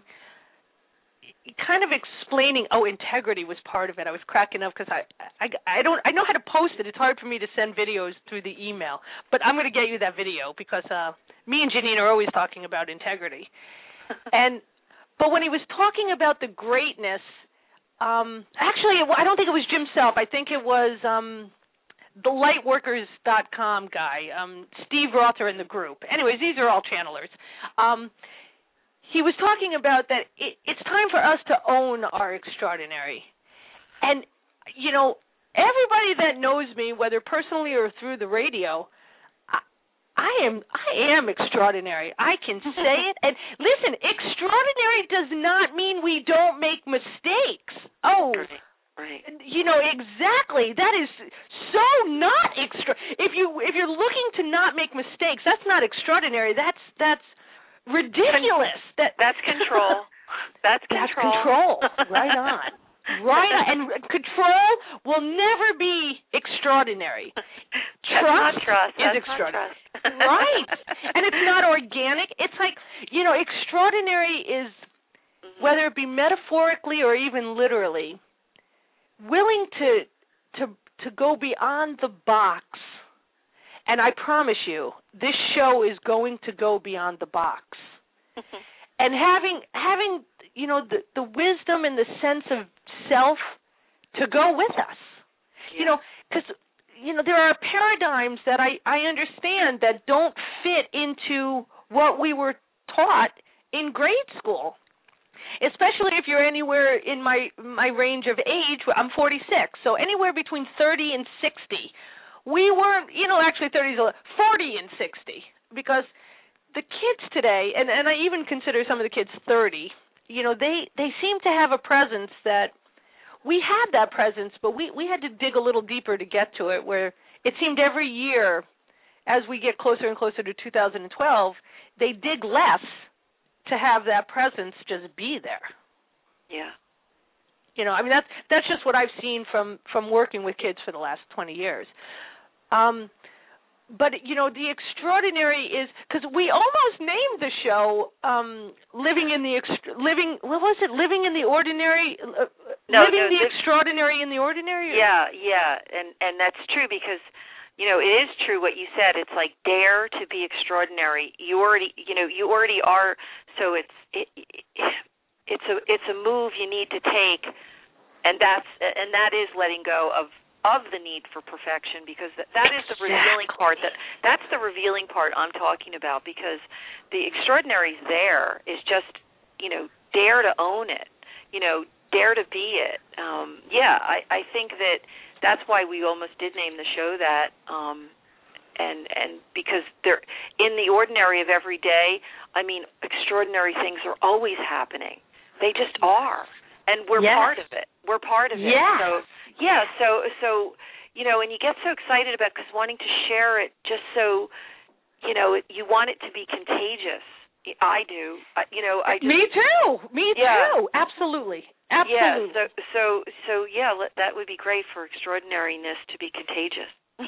Speaker 4: kind of explaining. Oh, integrity was part of it. I was cracking up because I, I, I don't, I know how to post it. It's hard for me to send videos through the email, but I'm going to get you that video because uh, me and Janine are always talking about integrity. and but when he was talking about the greatness. Um, actually, I don't think it was Jim Self. I think it was um, the lightworkers dot com guy, um, Steve Rother in the group. Anyways, these are all channelers. Um, he was talking about that it, it's time for us to own our extraordinary. And, you know, everybody that knows me, whether personally or through the radio, I am I am extraordinary. I can say it. And listen, extraordinary does not mean we don't make mistakes. Oh,
Speaker 3: right, right.
Speaker 4: You know, exactly. That is so not extra. If you if you're looking to not make mistakes, that's not extraordinary. That's that's ridiculous. That
Speaker 3: that's control. That's control.
Speaker 4: That's control. Right on. Right on. And control will never be extraordinary. Trust,
Speaker 3: not trust.
Speaker 4: is
Speaker 3: That's
Speaker 4: extraordinary.
Speaker 3: Not trust.
Speaker 4: Right. And it's not organic. It's like, you know, extraordinary is, mm-hmm. whether it be metaphorically or even literally, willing to to to go beyond the box. And I promise you, this show is going to go beyond the box. And having having you know the the wisdom and the sense of self to go with us. Yeah. You know, because you know, there are paradigms that I, I understand that don't fit into what we were taught in grade school, especially if you're anywhere in my my range of age. I'm forty-six, so anywhere between thirty and sixty. We weren't, you know, actually thirty is forty and sixty, because the kids today, and, and I even consider some of the kids thirty, you know, they, they seem to have a presence that we had that presence, but we, we had to dig a little deeper to get to it, where it seemed every year as we get closer and closer to two thousand twelve, they dig less to have that presence just be there.
Speaker 3: Yeah.
Speaker 4: You know, I mean, that's, that's just what I've seen from, from working with kids for the last twenty years. Um, but you know, the extraordinary is because we almost named the show um, "Living in the Ext- Living." What was it? Living in the Ordinary. Uh,
Speaker 3: no,
Speaker 4: living
Speaker 3: no,
Speaker 4: the
Speaker 3: this,
Speaker 4: extraordinary in the ordinary. Or?
Speaker 3: Yeah, yeah, and and that's true because, you know, it is true what you said. It's like dare to be extraordinary. You already, you know, you already are. So it's it, it, it's a it's a move you need to take, and that's and that is letting go of. of the need for perfection, because that, that is the revealing part. That that's the revealing part I'm talking about, because the extraordinary is there. Is just, you know, dare to own it. You know, dare to be it. Um, yeah, I, I think that that's why we almost did name the show that. Um, and and because they're in the ordinary of every day. I mean, extraordinary things are always happening. They just are, and we're
Speaker 4: yes.
Speaker 3: part of it. We're part of it.
Speaker 4: Yeah.
Speaker 3: So, yeah, so, so you know, and you get so excited about because wanting to share it just so, you know, it, you want it to be contagious. I do. I, you know, I just,
Speaker 4: Me too. Me
Speaker 3: yeah.
Speaker 4: too. Absolutely. Absolutely.
Speaker 3: Yeah, so, so, so yeah, let, that would be great for extraordinariness to be contagious.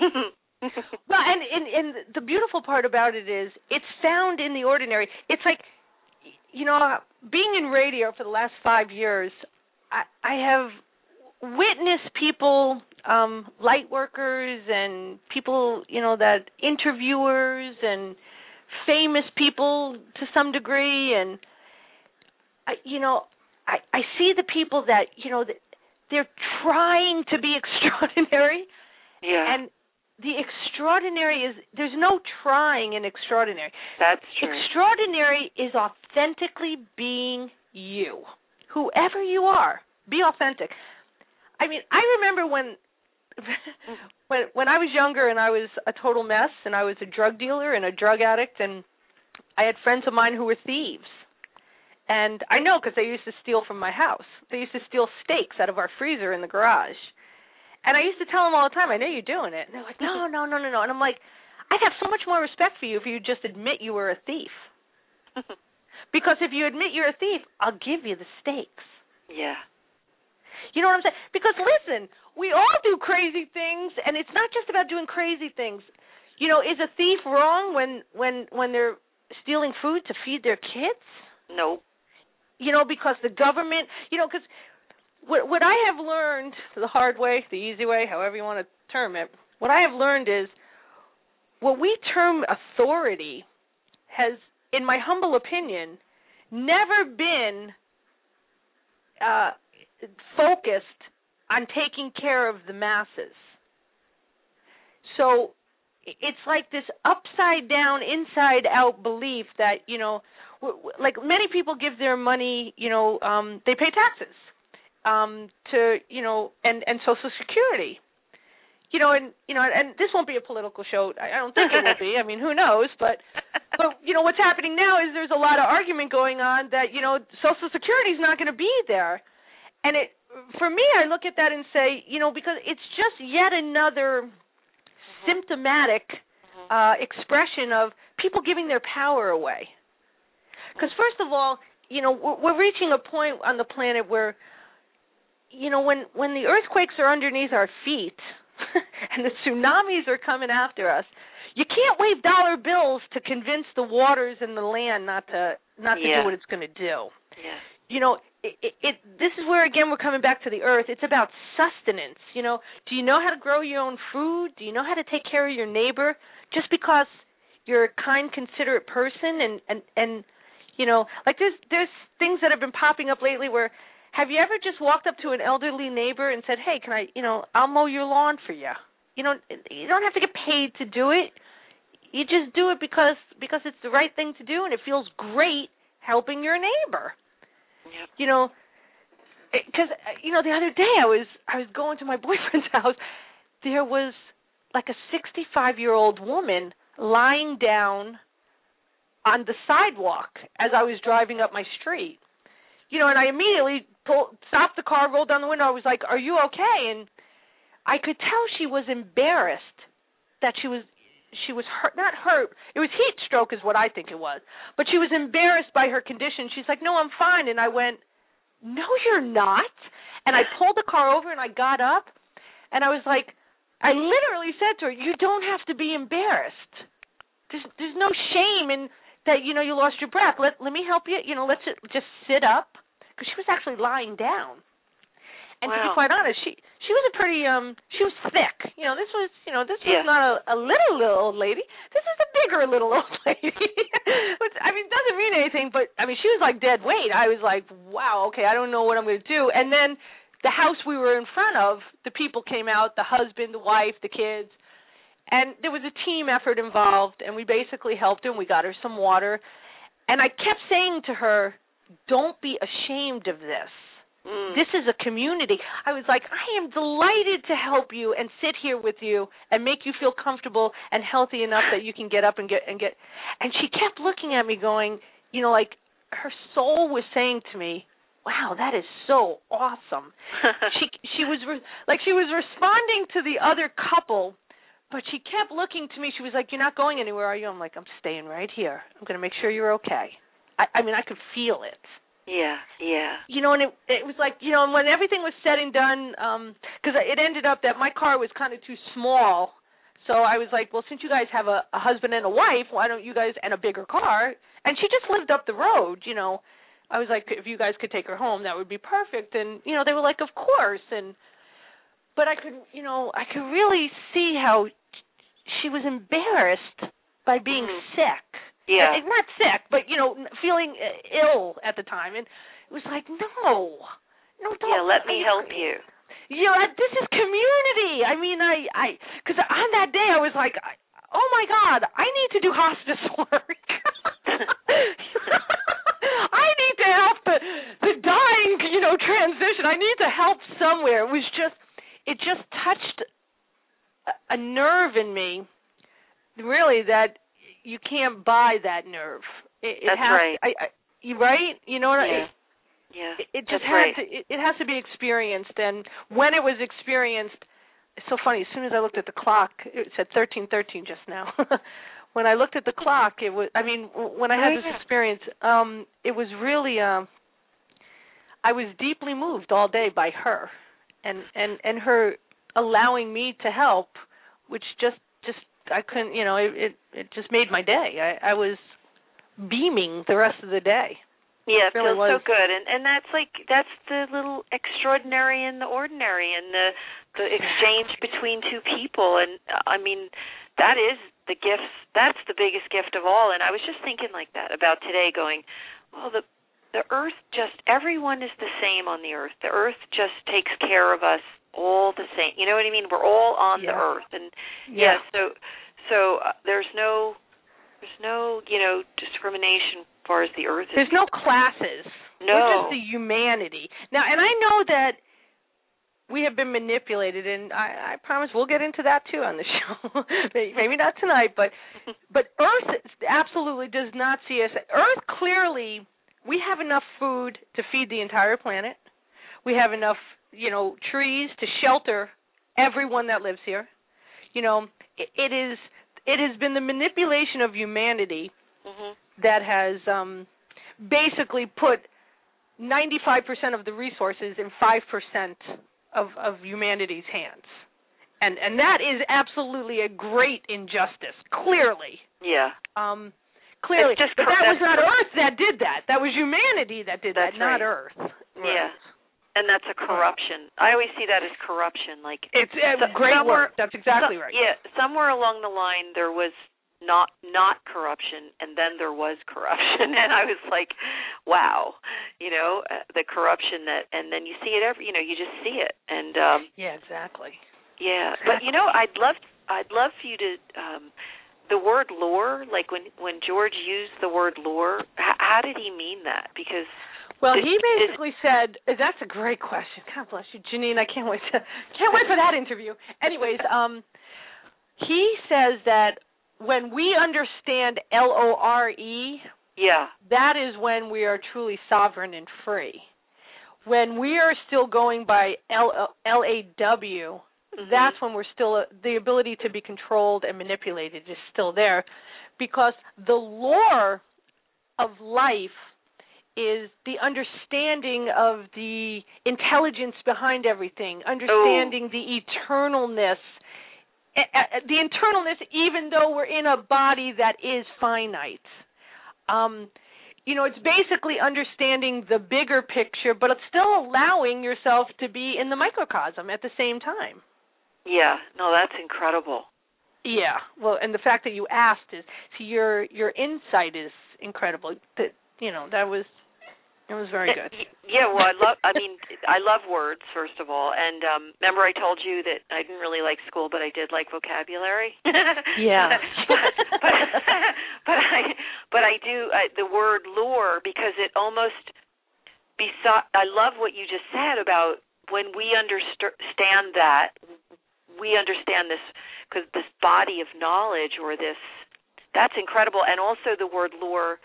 Speaker 4: Well, and, and, and the beautiful part about it is it's found in the ordinary. It's like, you know, being in radio for the last five years, I, I have witnessed people, um, light workers and people, you know, that interviewers and famous people to some degree, and, I, you know, I, I see the people that, you know, they're trying to be extraordinary,
Speaker 3: yeah.
Speaker 4: and the extraordinary is, there's no trying in extraordinary.
Speaker 3: That's true.
Speaker 4: Extraordinary is authentically being you. Whoever you are, be authentic. I mean, I remember when when when I was younger and I was a total mess and I was a drug dealer and a drug addict, and I had friends of mine who were thieves. And I know because they used to steal from my house. They used to steal steaks out of our freezer in the garage. And I used to tell them all the time, I know you're doing it. And they're like, no, no, no, no, no. And I'm like, I'd have so much more respect for you if you just admit you were a thief. Because if you admit you're a thief, I'll give you the steaks.
Speaker 3: Yeah.
Speaker 4: You know what I'm saying? Because, listen, we all do crazy things, and it's not just about doing crazy things. You know, is a thief wrong when, when, when they're stealing food to feed their kids?
Speaker 3: No.
Speaker 4: You know, because the government, you know, because what, what I have learned the hard way, the easy way, however you want to term it, what I have learned is what we term authority has, in my humble opinion, never been uh, focused on taking care of the masses. So it's like this upside down, inside out belief that, you know, w- w- like many people give their money, you know, um, they pay taxes um, to, you know, and, and Social Security. You know, and you know, and this won't be a political show. I don't think it will be. I mean, who knows? But, but you know, what's happening now is there's a lot of argument going on that, you know, Social Security is not going to be there. And it, for me, I look at that and say, you know, because it's just yet another mm-hmm. symptomatic mm-hmm. uh, expression of people giving their power away. Because first of all, you know, we're, we're reaching a point on the planet where, you know, when when the earthquakes are underneath our feet. And the tsunamis are coming after us. You can't wave dollar bills to convince the waters and the land not to not to
Speaker 3: yeah.
Speaker 4: do what it's going to do.
Speaker 3: Yeah.
Speaker 4: You know, it, it, it. This is where again we're coming back to the earth. It's about sustenance. You know, do you know how to grow your own food? Do you know how to take care of your neighbor? Just because you're a kind, considerate person, and and and you know, like there's there's things that have been popping up lately where. Have you ever just walked up to an elderly neighbor and said, hey, can I, you know, I'll mow your lawn for you? You know, you don't have to get paid to do it. You just do it because because it's the right thing to do, and it feels great helping your neighbor.
Speaker 3: Yep.
Speaker 4: You know, because, you know, the other day I was I was going to my boyfriend's house. There was like a sixty-five-year-old woman lying down on the sidewalk as I was driving up my street. You know, and I immediately pulled, stopped the car, rolled down the window. I was like, are you okay? And I could tell she was embarrassed that she was she was hurt, not hurt. It was heat stroke is what I think it was. But she was embarrassed by her condition. She's like, no, I'm fine. And I went, no, you're not. And I pulled the car over and I got up and I was like, I literally said to her, you don't have to be embarrassed. There's there's no shame in that, you know, you lost your breath. Let let me help you. You know, let's just sit up, because she was actually lying down. And
Speaker 3: wow.
Speaker 4: to be quite honest, she she was a pretty um she was thick. You know, this was you know this was
Speaker 3: yeah.
Speaker 4: not a, a little little old lady. This is a bigger little old lady. Which, I mean, doesn't mean anything, but I mean, she was like dead weight. I was like, wow, okay, I don't know what I'm going to do. And then the house we were in front of, the people came out, the husband, the wife, the kids, and there was a team effort involved, and we basically helped her, and we got her some water. And I kept saying to her, don't be ashamed of this. Mm. This is a community. I was like, I am delighted to help you and sit here with you and make you feel comfortable and healthy enough that you can get up and get and get. And she kept looking at me going, you know, like her soul was saying to me, wow, that is so awesome. she she was re- like she was responding to the other couple, but she kept looking to me. She was like, you're not going anywhere, are you? I'm like, I'm staying right here. I'm going to make sure you're okay. I, I mean, I could feel it.
Speaker 3: Yeah, yeah.
Speaker 4: You know, and it it was like, you know, and when everything was said and done, because um, it ended up that my car was kind of too small, so I was like, well, since you guys have a, a husband and a wife, why don't you guys, and a bigger car, and she just lived up the road, you know. I was like, if you guys could take her home, that would be perfect. And, you know, they were like, of course. And but I could, you know, I could really see how she was embarrassed by being mm-hmm. sick.
Speaker 3: Yeah.
Speaker 4: Not sick, but, you know, feeling ill at the time. And it was like, no. No, don't.
Speaker 3: Yeah, let me help you.
Speaker 4: You know, this is community. I mean, I, I, because on that day I was like, oh, my God, I need to do hospice work. I need to help the the dying, you know, transition. I need to help somewhere. It was just, it just touched a, a nerve in me, really, that you can't buy that nerve. It, it
Speaker 3: That's
Speaker 4: has,
Speaker 3: right.
Speaker 4: I, I, you right? You know what
Speaker 3: yeah.
Speaker 4: I?
Speaker 3: Yeah.
Speaker 4: It, it just
Speaker 3: That's
Speaker 4: has
Speaker 3: right.
Speaker 4: to. It, it has to be experienced, and when it was experienced, it's so funny. As soon as I looked at the clock, it said thirteen thirteen just now. When I looked at the clock, it was, I mean, when I had
Speaker 3: oh,
Speaker 4: this
Speaker 3: yeah.
Speaker 4: experience, um, it was really, um, I was deeply moved all day by her and, and, and her allowing me to help, which just, just I couldn't, you know, it, it, it just made my day. I, I was beaming the rest of the day.
Speaker 3: Yeah, it,
Speaker 4: it really
Speaker 3: feels
Speaker 4: was.
Speaker 3: so good. And and that's like, that's the little extraordinary and the ordinary and the, the exchange between two people. And, I mean, that is the gifts, that's the biggest gift of all. And I was just thinking like that about today, going, well, the the earth just, everyone is the same on the earth. The earth just takes care of us all the same. You know what I mean? We're all on
Speaker 4: yeah.
Speaker 3: the earth. And,
Speaker 4: yeah,
Speaker 3: yeah so so uh, there's no, there's no, you know, discrimination as far as the earth is.
Speaker 4: There's no classes.
Speaker 3: No.
Speaker 4: We're just the humanity. Now, and I know that we have been manipulated, and I, I promise we'll get into that too on the show. Maybe not tonight, but but Earth absolutely does not see us. Earth clearly, we have enough food to feed the entire planet. We have enough, you know, trees to shelter everyone that lives here. You know, it, it is it has been the manipulation of humanity
Speaker 3: mm-hmm.
Speaker 4: that has um, basically put ninety-five percent of the resources in five percent of, of humanity's hands. And and that is absolutely a great injustice, clearly.
Speaker 3: Yeah.
Speaker 4: Um, clearly.
Speaker 3: Just
Speaker 4: but
Speaker 3: cor-
Speaker 4: that was not
Speaker 3: cor-
Speaker 4: Earth that did that. That was humanity that did
Speaker 3: that's
Speaker 4: that, not
Speaker 3: right.
Speaker 4: Earth.
Speaker 3: Yeah.
Speaker 4: Right.
Speaker 3: And that's a corruption. I always see that as corruption. Like
Speaker 4: It's a
Speaker 3: so,
Speaker 4: great word. That's exactly
Speaker 3: so,
Speaker 4: right.
Speaker 3: Yeah, somewhere along the line there was not not corruption, and then there was corruption, and I was like, wow, you know, uh, the corruption that, and then you see it every, you know, you just see it, and um,
Speaker 4: yeah, exactly.
Speaker 3: Yeah,
Speaker 4: exactly.
Speaker 3: but you know, I'd love I'd love for you to um, the word lure, like when when George used the word lure, h- how did he mean that? Because
Speaker 4: Well,
Speaker 3: Is,
Speaker 4: he basically is, said, that's a great question. God bless you, Janine. I can't wait to can't wait for that interview. Anyways, um, he says that when we understand L O R E,
Speaker 3: yeah,
Speaker 4: that is when we are truly sovereign and free. When we are still going by L A W, mm-hmm. that's when we're still, the ability to be controlled and manipulated is still there, because the lore of life is the understanding of the intelligence behind everything, understanding oh. the eternalness the internalness, even though we're in a body that is finite. Um, you know, it's basically understanding the bigger picture, but it's still allowing yourself to be in the microcosm at the same time.
Speaker 3: Yeah, no, that's incredible.
Speaker 4: Yeah, well, and the fact that you asked is, see, your your insight is incredible. That you know, that was it was very good.
Speaker 3: Yeah, well, I love. I mean, I love words first of all, and um, remember I told you that I didn't really like school, but I did like vocabulary.
Speaker 4: Yeah,
Speaker 3: but, but but I but I do I, the word lore, because it almost beside. I love what you just said about when we understand that we understand this. Because this body of knowledge, or this, that's incredible. And also the word lure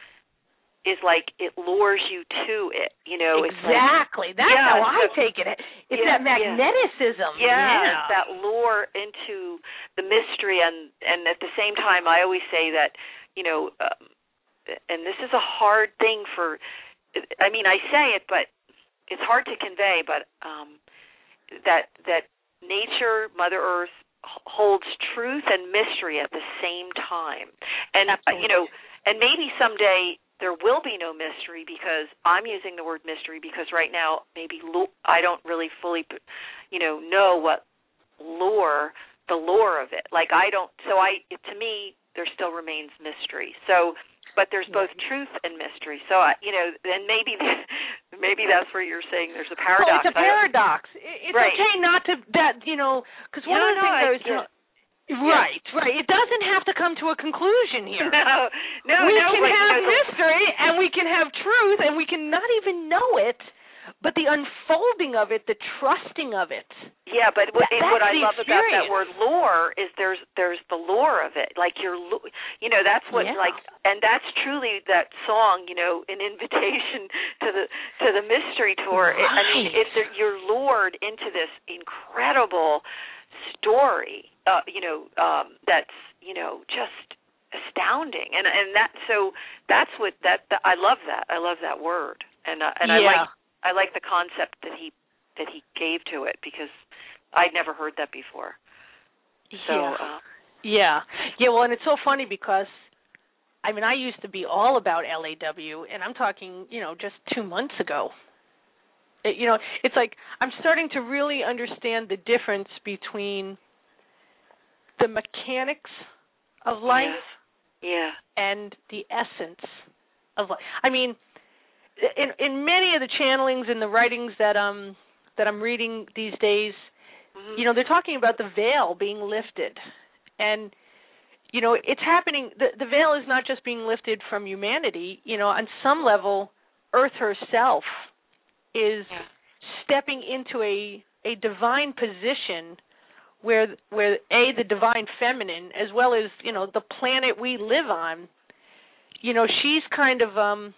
Speaker 3: is like it lures you to it, you know.
Speaker 4: Exactly.
Speaker 3: It's like,
Speaker 4: that's
Speaker 3: yeah,
Speaker 4: how I
Speaker 3: so,
Speaker 4: take it. It's
Speaker 3: yeah,
Speaker 4: that magneticism.
Speaker 3: Yeah,
Speaker 4: yeah.
Speaker 3: It's that lure into the mystery. And, and at the same time, I always say that, you know, um, and this is a hard thing for, I mean, I say it, but it's hard to convey, but um, that that nature, Mother Earth, holds truth and mystery at the same time. And, uh, you know, and maybe someday there will be no mystery, because I'm using the word mystery because right now maybe lo- I don't really fully, you know, know what lore, the lore of it. Like I don't, so I, to me, there still remains mystery. So, but there's both truth and mystery. So, I, you know, and maybe maybe that's where you're saying there's a paradox.
Speaker 4: Well, it's a paradox. It's
Speaker 3: right.
Speaker 4: okay not to, that, you know, because one
Speaker 3: no,
Speaker 4: of the
Speaker 3: no,
Speaker 4: things I,
Speaker 3: I
Speaker 4: was, you know, right, yeah. right. It doesn't have to come to a conclusion here.
Speaker 3: No, no,
Speaker 4: we
Speaker 3: no.
Speaker 4: can
Speaker 3: but,
Speaker 4: have
Speaker 3: you know,
Speaker 4: mystery, and we can have truth, and we can not even know it, but the unfolding of it, the trusting of it.
Speaker 3: Yeah, but what,
Speaker 4: that,
Speaker 3: what I love
Speaker 4: experience.
Speaker 3: about that word lore is there's there's the lore of it. Like you're, you know, that's what
Speaker 4: yeah.
Speaker 3: like, and that's truly that song. You know, an invitation to the to the mystery tour.
Speaker 4: Right.
Speaker 3: It, I mean, if you're lured into this incredible story, uh, you know, um, that's you know just astounding, and and that so that's what that, that I love that I love that word, and uh, and
Speaker 4: yeah.
Speaker 3: I like I like the concept that he that he gave to it, because I'd never heard that before. So,
Speaker 4: yeah.
Speaker 3: Uh,
Speaker 4: yeah. Yeah, well, and it's so funny because, I mean, I used to be all about L A W, and I'm talking, you know, just two months ago. It, you know, it's like I'm starting to really understand the difference between the mechanics of life
Speaker 3: yeah. yeah.
Speaker 4: and the essence of life. I mean, in in many of the channelings and the writings that um that I'm reading these days, mm-hmm. you know, they're talking about the veil being lifted, and you know, it's happening. The the veil is not just being lifted from humanity. You know, on some level, Earth herself is
Speaker 3: yeah.
Speaker 4: stepping into a a divine position where where a the divine feminine, as well as you know the planet we live on. You know, she's kind of um.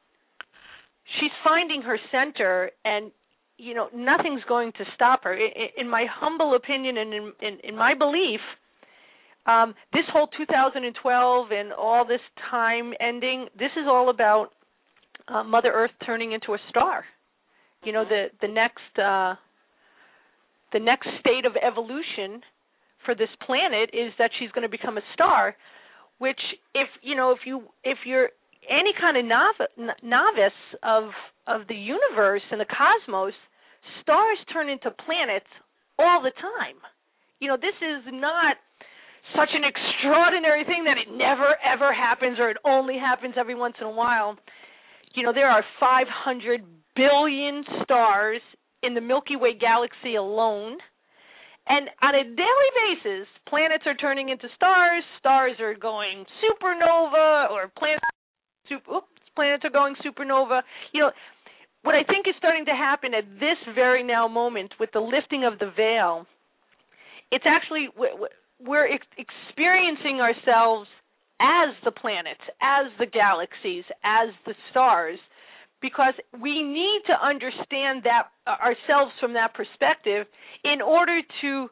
Speaker 4: She's finding her center, and you know nothing's going to stop her. In, in my humble opinion, and in, in, in my belief, um, this whole two thousand twelve and all this time ending, this is all about uh, Mother Earth turning into a star. You know, the the next uh, the next state of evolution for this planet is that she's going to become a star. Which, if you know, if you if you're any kind of novice, novice of of the universe and the cosmos, stars turn into planets all the time. You know, this is not such an extraordinary thing that it never, ever happens, or it only happens every once in a while. You know, there are five hundred billion stars in the Milky Way galaxy alone. And on a daily basis, planets are turning into stars, stars are going supernova, or planets Super, oops, planets are going supernova. You know, what I think is starting to happen at this very now moment with the lifting of the veil, it's actually, we're experiencing ourselves as the planets, as the galaxies, as the stars, because we need to understand that ourselves from that perspective in order to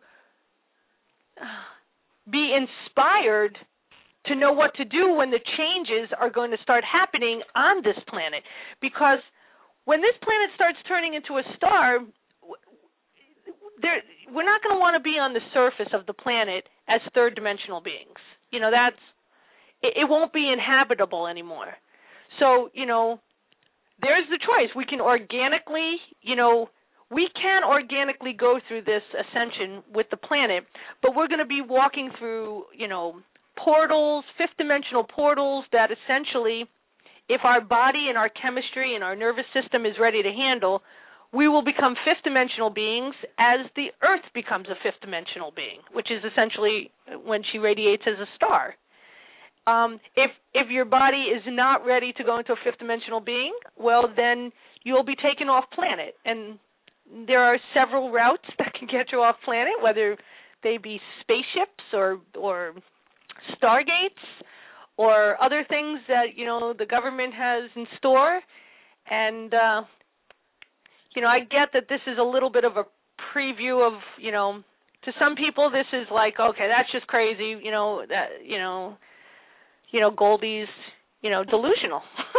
Speaker 4: be inspired to know what to do when the changes are going to start happening on this planet. Because when this planet starts turning into a star, there we're not going to want to be on the surface of the planet as third-dimensional beings. You know, that's it, it won't be inhabitable anymore. So, you know, there's the choice. We can organically, you know, we can organically go through this ascension with the planet, but we're going to be walking through, you know, portals, fifth-dimensional portals that essentially, if our body and our chemistry and our nervous system is ready to handle, we will become fifth-dimensional beings as the Earth becomes a fifth-dimensional being, which is essentially when she radiates as a star. Um, if if your body is not ready to go into a fifth-dimensional being, well, then you'll be taken off planet. And there are several routes that can get you off planet, whether they be spaceships or or stargates or other things that, you know, the government has in store. And, uh, you know, I get that this is a little bit of a preview of, you know, to some people this is like, okay, that's just crazy, you know, that, you know, you know, Goldie's, you know, delusional.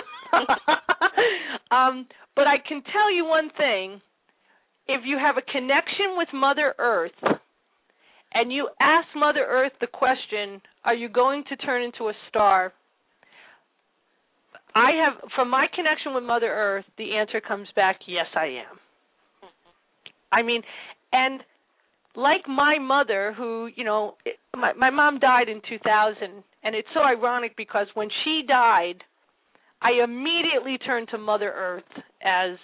Speaker 4: um, but I can tell you one thing. If you have a connection with Mother Earth and you ask Mother Earth the question, are you going to turn into a star? I have, from my connection with Mother Earth, the answer comes back, yes, I am. I mean, and like my mother, who, you know, my, my mom died in two thousand, and it's so ironic because when she died, I immediately turned to Mother Earth as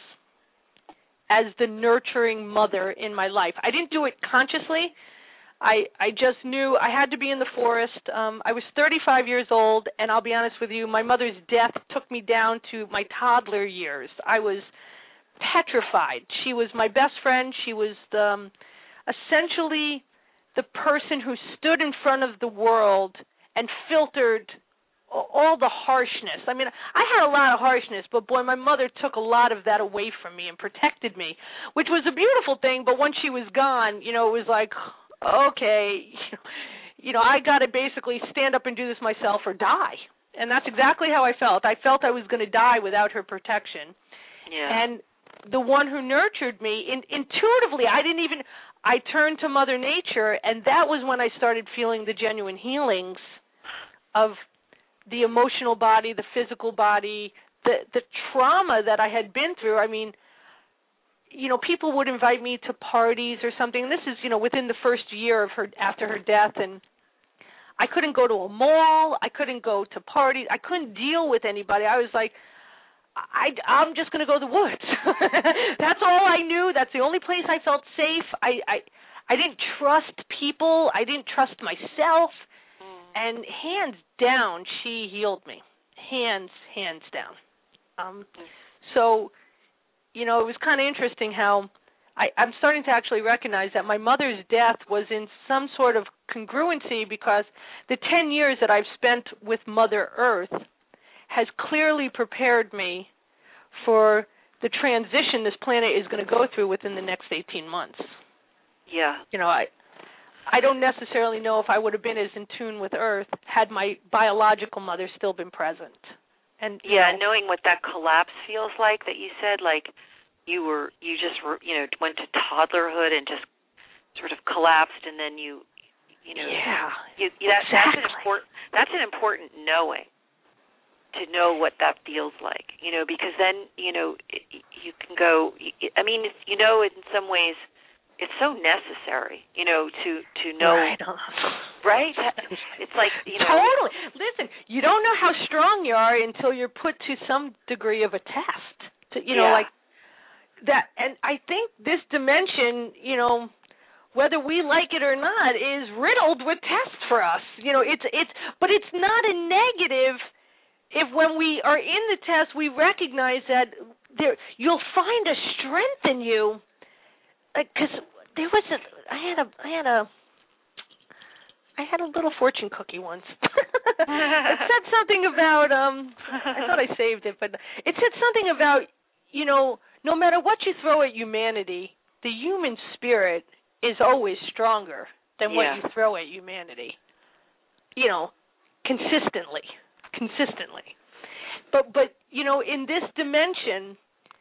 Speaker 4: as the nurturing mother in my life. I didn't do it consciously. I I just knew I had to be in the forest. Um, I was thirty-five years old, and I'll be honest with you, my mother's death took me down to my toddler years. I was petrified. She was my best friend. She was the, um, essentially the person who stood in front of the world and filtered all the harshness. I mean, I had a lot of harshness, but boy, my mother took a lot of that away from me and protected me, which was a beautiful thing. But once she was gone, you know, it was like, okay, you know, I got to basically stand up and do this myself or die. And that's exactly how I felt. I felt I was going to die without her protection.
Speaker 3: Yeah.
Speaker 4: And the one who nurtured me, in, intuitively, I didn't even, I turned to Mother Nature, and that was when I started feeling the genuine healings of the emotional body, the physical body, the the trauma that I had been through. I mean, you know, people would invite me to parties or something. And this is, you know, within the first year of her, after her death, and I couldn't go to a mall. I couldn't go to parties. I couldn't deal with anybody. I was like, I, I'm just going to go to the woods. That's all I knew. That's the only place I felt safe. I, I, I didn't trust people. I didn't trust myself. And hands down, she healed me. Hands, hands down. Um, so, you know, it was kind of interesting how I, I'm starting to actually recognize that my mother's death was in some sort of congruency because the ten years that I've spent with Mother Earth has clearly prepared me for the transition this planet is going to go through within the next eighteen months.
Speaker 3: Yeah.
Speaker 4: You know, I I don't necessarily know if I would have been as in tune with Earth had my biological mother still been present. And
Speaker 3: yeah,
Speaker 4: know,
Speaker 3: knowing what that collapse feels like that you said, like you were, you just, you know, went to toddlerhood and just sort of collapsed, and then you, you know,
Speaker 4: yeah,
Speaker 3: you, that,
Speaker 4: exactly.
Speaker 3: that's an important, that's an important knowing, to know what that feels like, you know, because then, you know, you can go, I mean, you know, in some ways, it's so necessary, you know, to, to know,
Speaker 4: right?
Speaker 3: right? It's like, you know.
Speaker 4: Totally. Listen, you don't know how strong you are until you're put to some degree of a test. To, you know,
Speaker 3: yeah.
Speaker 4: like that. And I think this dimension, you know, whether we like it or not, is riddled with tests for us. You know, it's it's, but it's not a negative. If when we are in the test, we recognize that there, you'll find a strength in you. Because there was a, I had a, I had a, I had a little fortune cookie once. It said something about, um, I thought I saved it, but it said something about, you know, no matter what you throw at humanity, the human spirit is always stronger than
Speaker 3: yeah.
Speaker 4: what you throw at humanity. You know, consistently, consistently. But, but you know, in this dimension,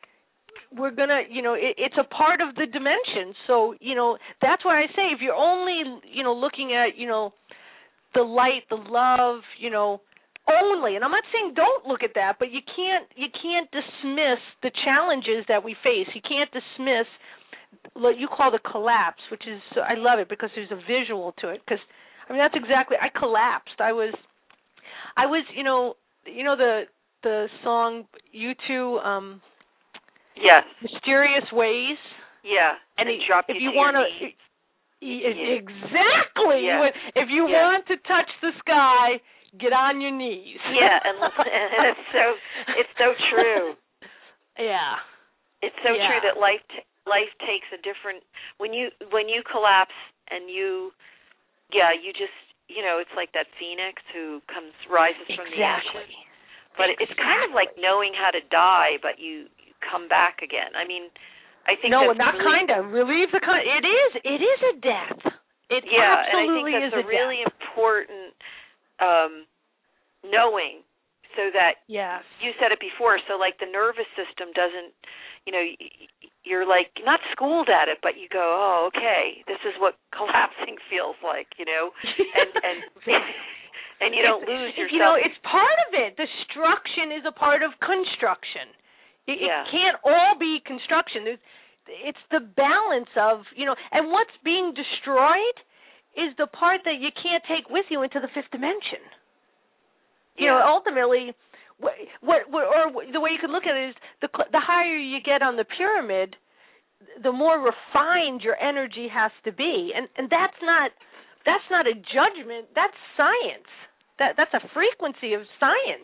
Speaker 4: we're gonna, you know, it, it's a part of the dimension. So, you know, that's why I say if you're only, you know, looking at, you know, the light, the love, you know, only, and I'm not saying don't look at that, but you can't, you can't dismiss the challenges that we face. You can't dismiss what you call the collapse, which is, I love it because there's a visual to it. Because I mean, that's exactly, I collapsed. I was, I was, you know, you know the the song U two. Um,
Speaker 3: Yes.
Speaker 4: Mysterious Ways.
Speaker 3: Yeah.
Speaker 4: And,
Speaker 3: and
Speaker 4: it,
Speaker 3: drop
Speaker 4: if
Speaker 3: you,
Speaker 4: you
Speaker 3: want
Speaker 4: to,
Speaker 3: yeah.
Speaker 4: exactly.
Speaker 3: Yeah.
Speaker 4: If you
Speaker 3: yeah.
Speaker 4: want to touch the sky, get on your knees.
Speaker 3: Yeah, and, and it's so it's so true.
Speaker 4: Yeah.
Speaker 3: It's so
Speaker 4: yeah.
Speaker 3: true that life t- life takes a different when you when you collapse and you yeah you just you know it's like that phoenix who comes rises from
Speaker 4: exactly.
Speaker 3: the ashes. But
Speaker 4: exactly.
Speaker 3: it's kind of like knowing how to die, but you, you come back again. I mean, I think
Speaker 4: no,
Speaker 3: that's
Speaker 4: not
Speaker 3: really,
Speaker 4: kind of relieve the kind. It is. It is a death. It
Speaker 3: yeah,
Speaker 4: absolutely
Speaker 3: and I think that's
Speaker 4: is
Speaker 3: a, a really
Speaker 4: death.
Speaker 3: important um, knowing, so that
Speaker 4: yes.
Speaker 3: you said it before. So like the nervous system doesn't, you know, you're like not schooled at it, but you go, oh, okay, this is what collapsing feels like, you know, and and. And you don't lose yourself.
Speaker 4: You know, it's part of it. Destruction is a part of construction. It,
Speaker 3: yeah.
Speaker 4: it can't all be construction. There's, it's the balance of, you know, and what's being destroyed is the part that you can't take with you into the fifth dimension. You
Speaker 3: yeah.
Speaker 4: know, ultimately, what, what, or the way you can look at it is the the higher you get on the pyramid, the more refined your energy has to be, and and that's not that's not a judgment. That's science. That that's a frequency of science.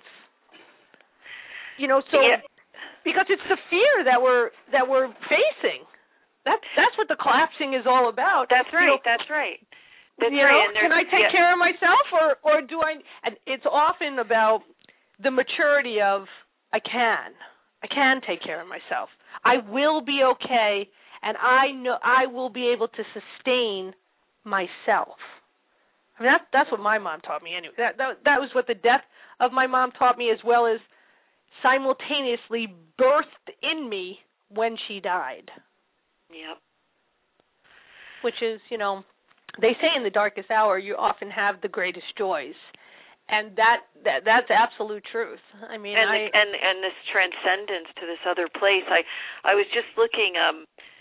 Speaker 4: You know, so
Speaker 3: yeah.
Speaker 4: because it's the fear that we're that we're facing. That's that's what the collapsing is all about.
Speaker 3: That's right.
Speaker 4: You know,
Speaker 3: that's right. That's
Speaker 4: you
Speaker 3: right.
Speaker 4: know, can I take
Speaker 3: yeah.
Speaker 4: care of myself, or or do I? And it's often about the maturity of I can, I can take care of myself. I will be okay, and I know I will be able to sustain myself. I mean, that, that's what my mom taught me anyway. That, that that was what the death of my mom taught me, as well as simultaneously birthed in me when she died.
Speaker 3: Yep.
Speaker 4: Which is, you know, they say in the darkest hour you often have the greatest joys, and that, that that's absolute truth. I mean,
Speaker 3: and
Speaker 4: I,
Speaker 3: the, and and this transcendence to this other place. I I was just looking. Um,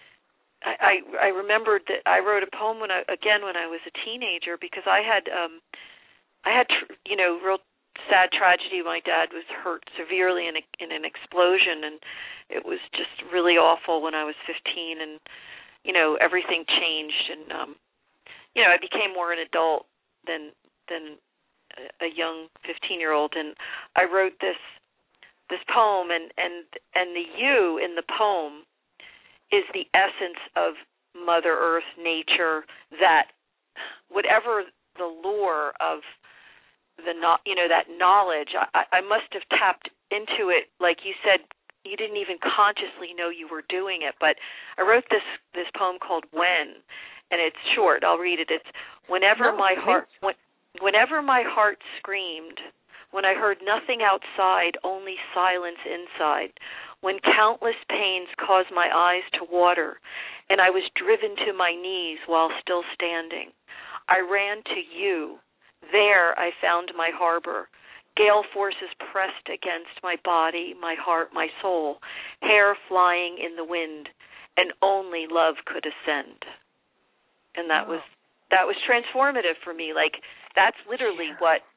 Speaker 3: I, I remembered that I wrote a poem when I, again when I was a teenager, because I had um I had tr- you know real sad tragedy. My dad was hurt severely in a, in an explosion, and it was just really awful when I was fifteen, and you know everything changed, and um you know I became more an adult than than a, a young fifteen-year-old, and I wrote this this poem, and and and the you in the poem is the essence of Mother Earth, nature, that whatever the lore of the no, you know that knowledge, I, I must have tapped into it. Like you said, you didn't even consciously know you were doing it. But I wrote this this poem called When, and it's short. I'll read it. It's whenever
Speaker 4: no,
Speaker 3: my heart when, whenever my heart screamed, when I heard nothing outside, only silence inside, when countless pains caused my eyes to water, and I was driven to my knees while still standing, I ran to you. There I found my harbor. Gale forces pressed against my body, my heart, my soul, hair flying in the wind, and only love could ascend. And that
Speaker 4: oh.
Speaker 3: was that was transformative for me. Like that's literally
Speaker 4: yeah.
Speaker 3: what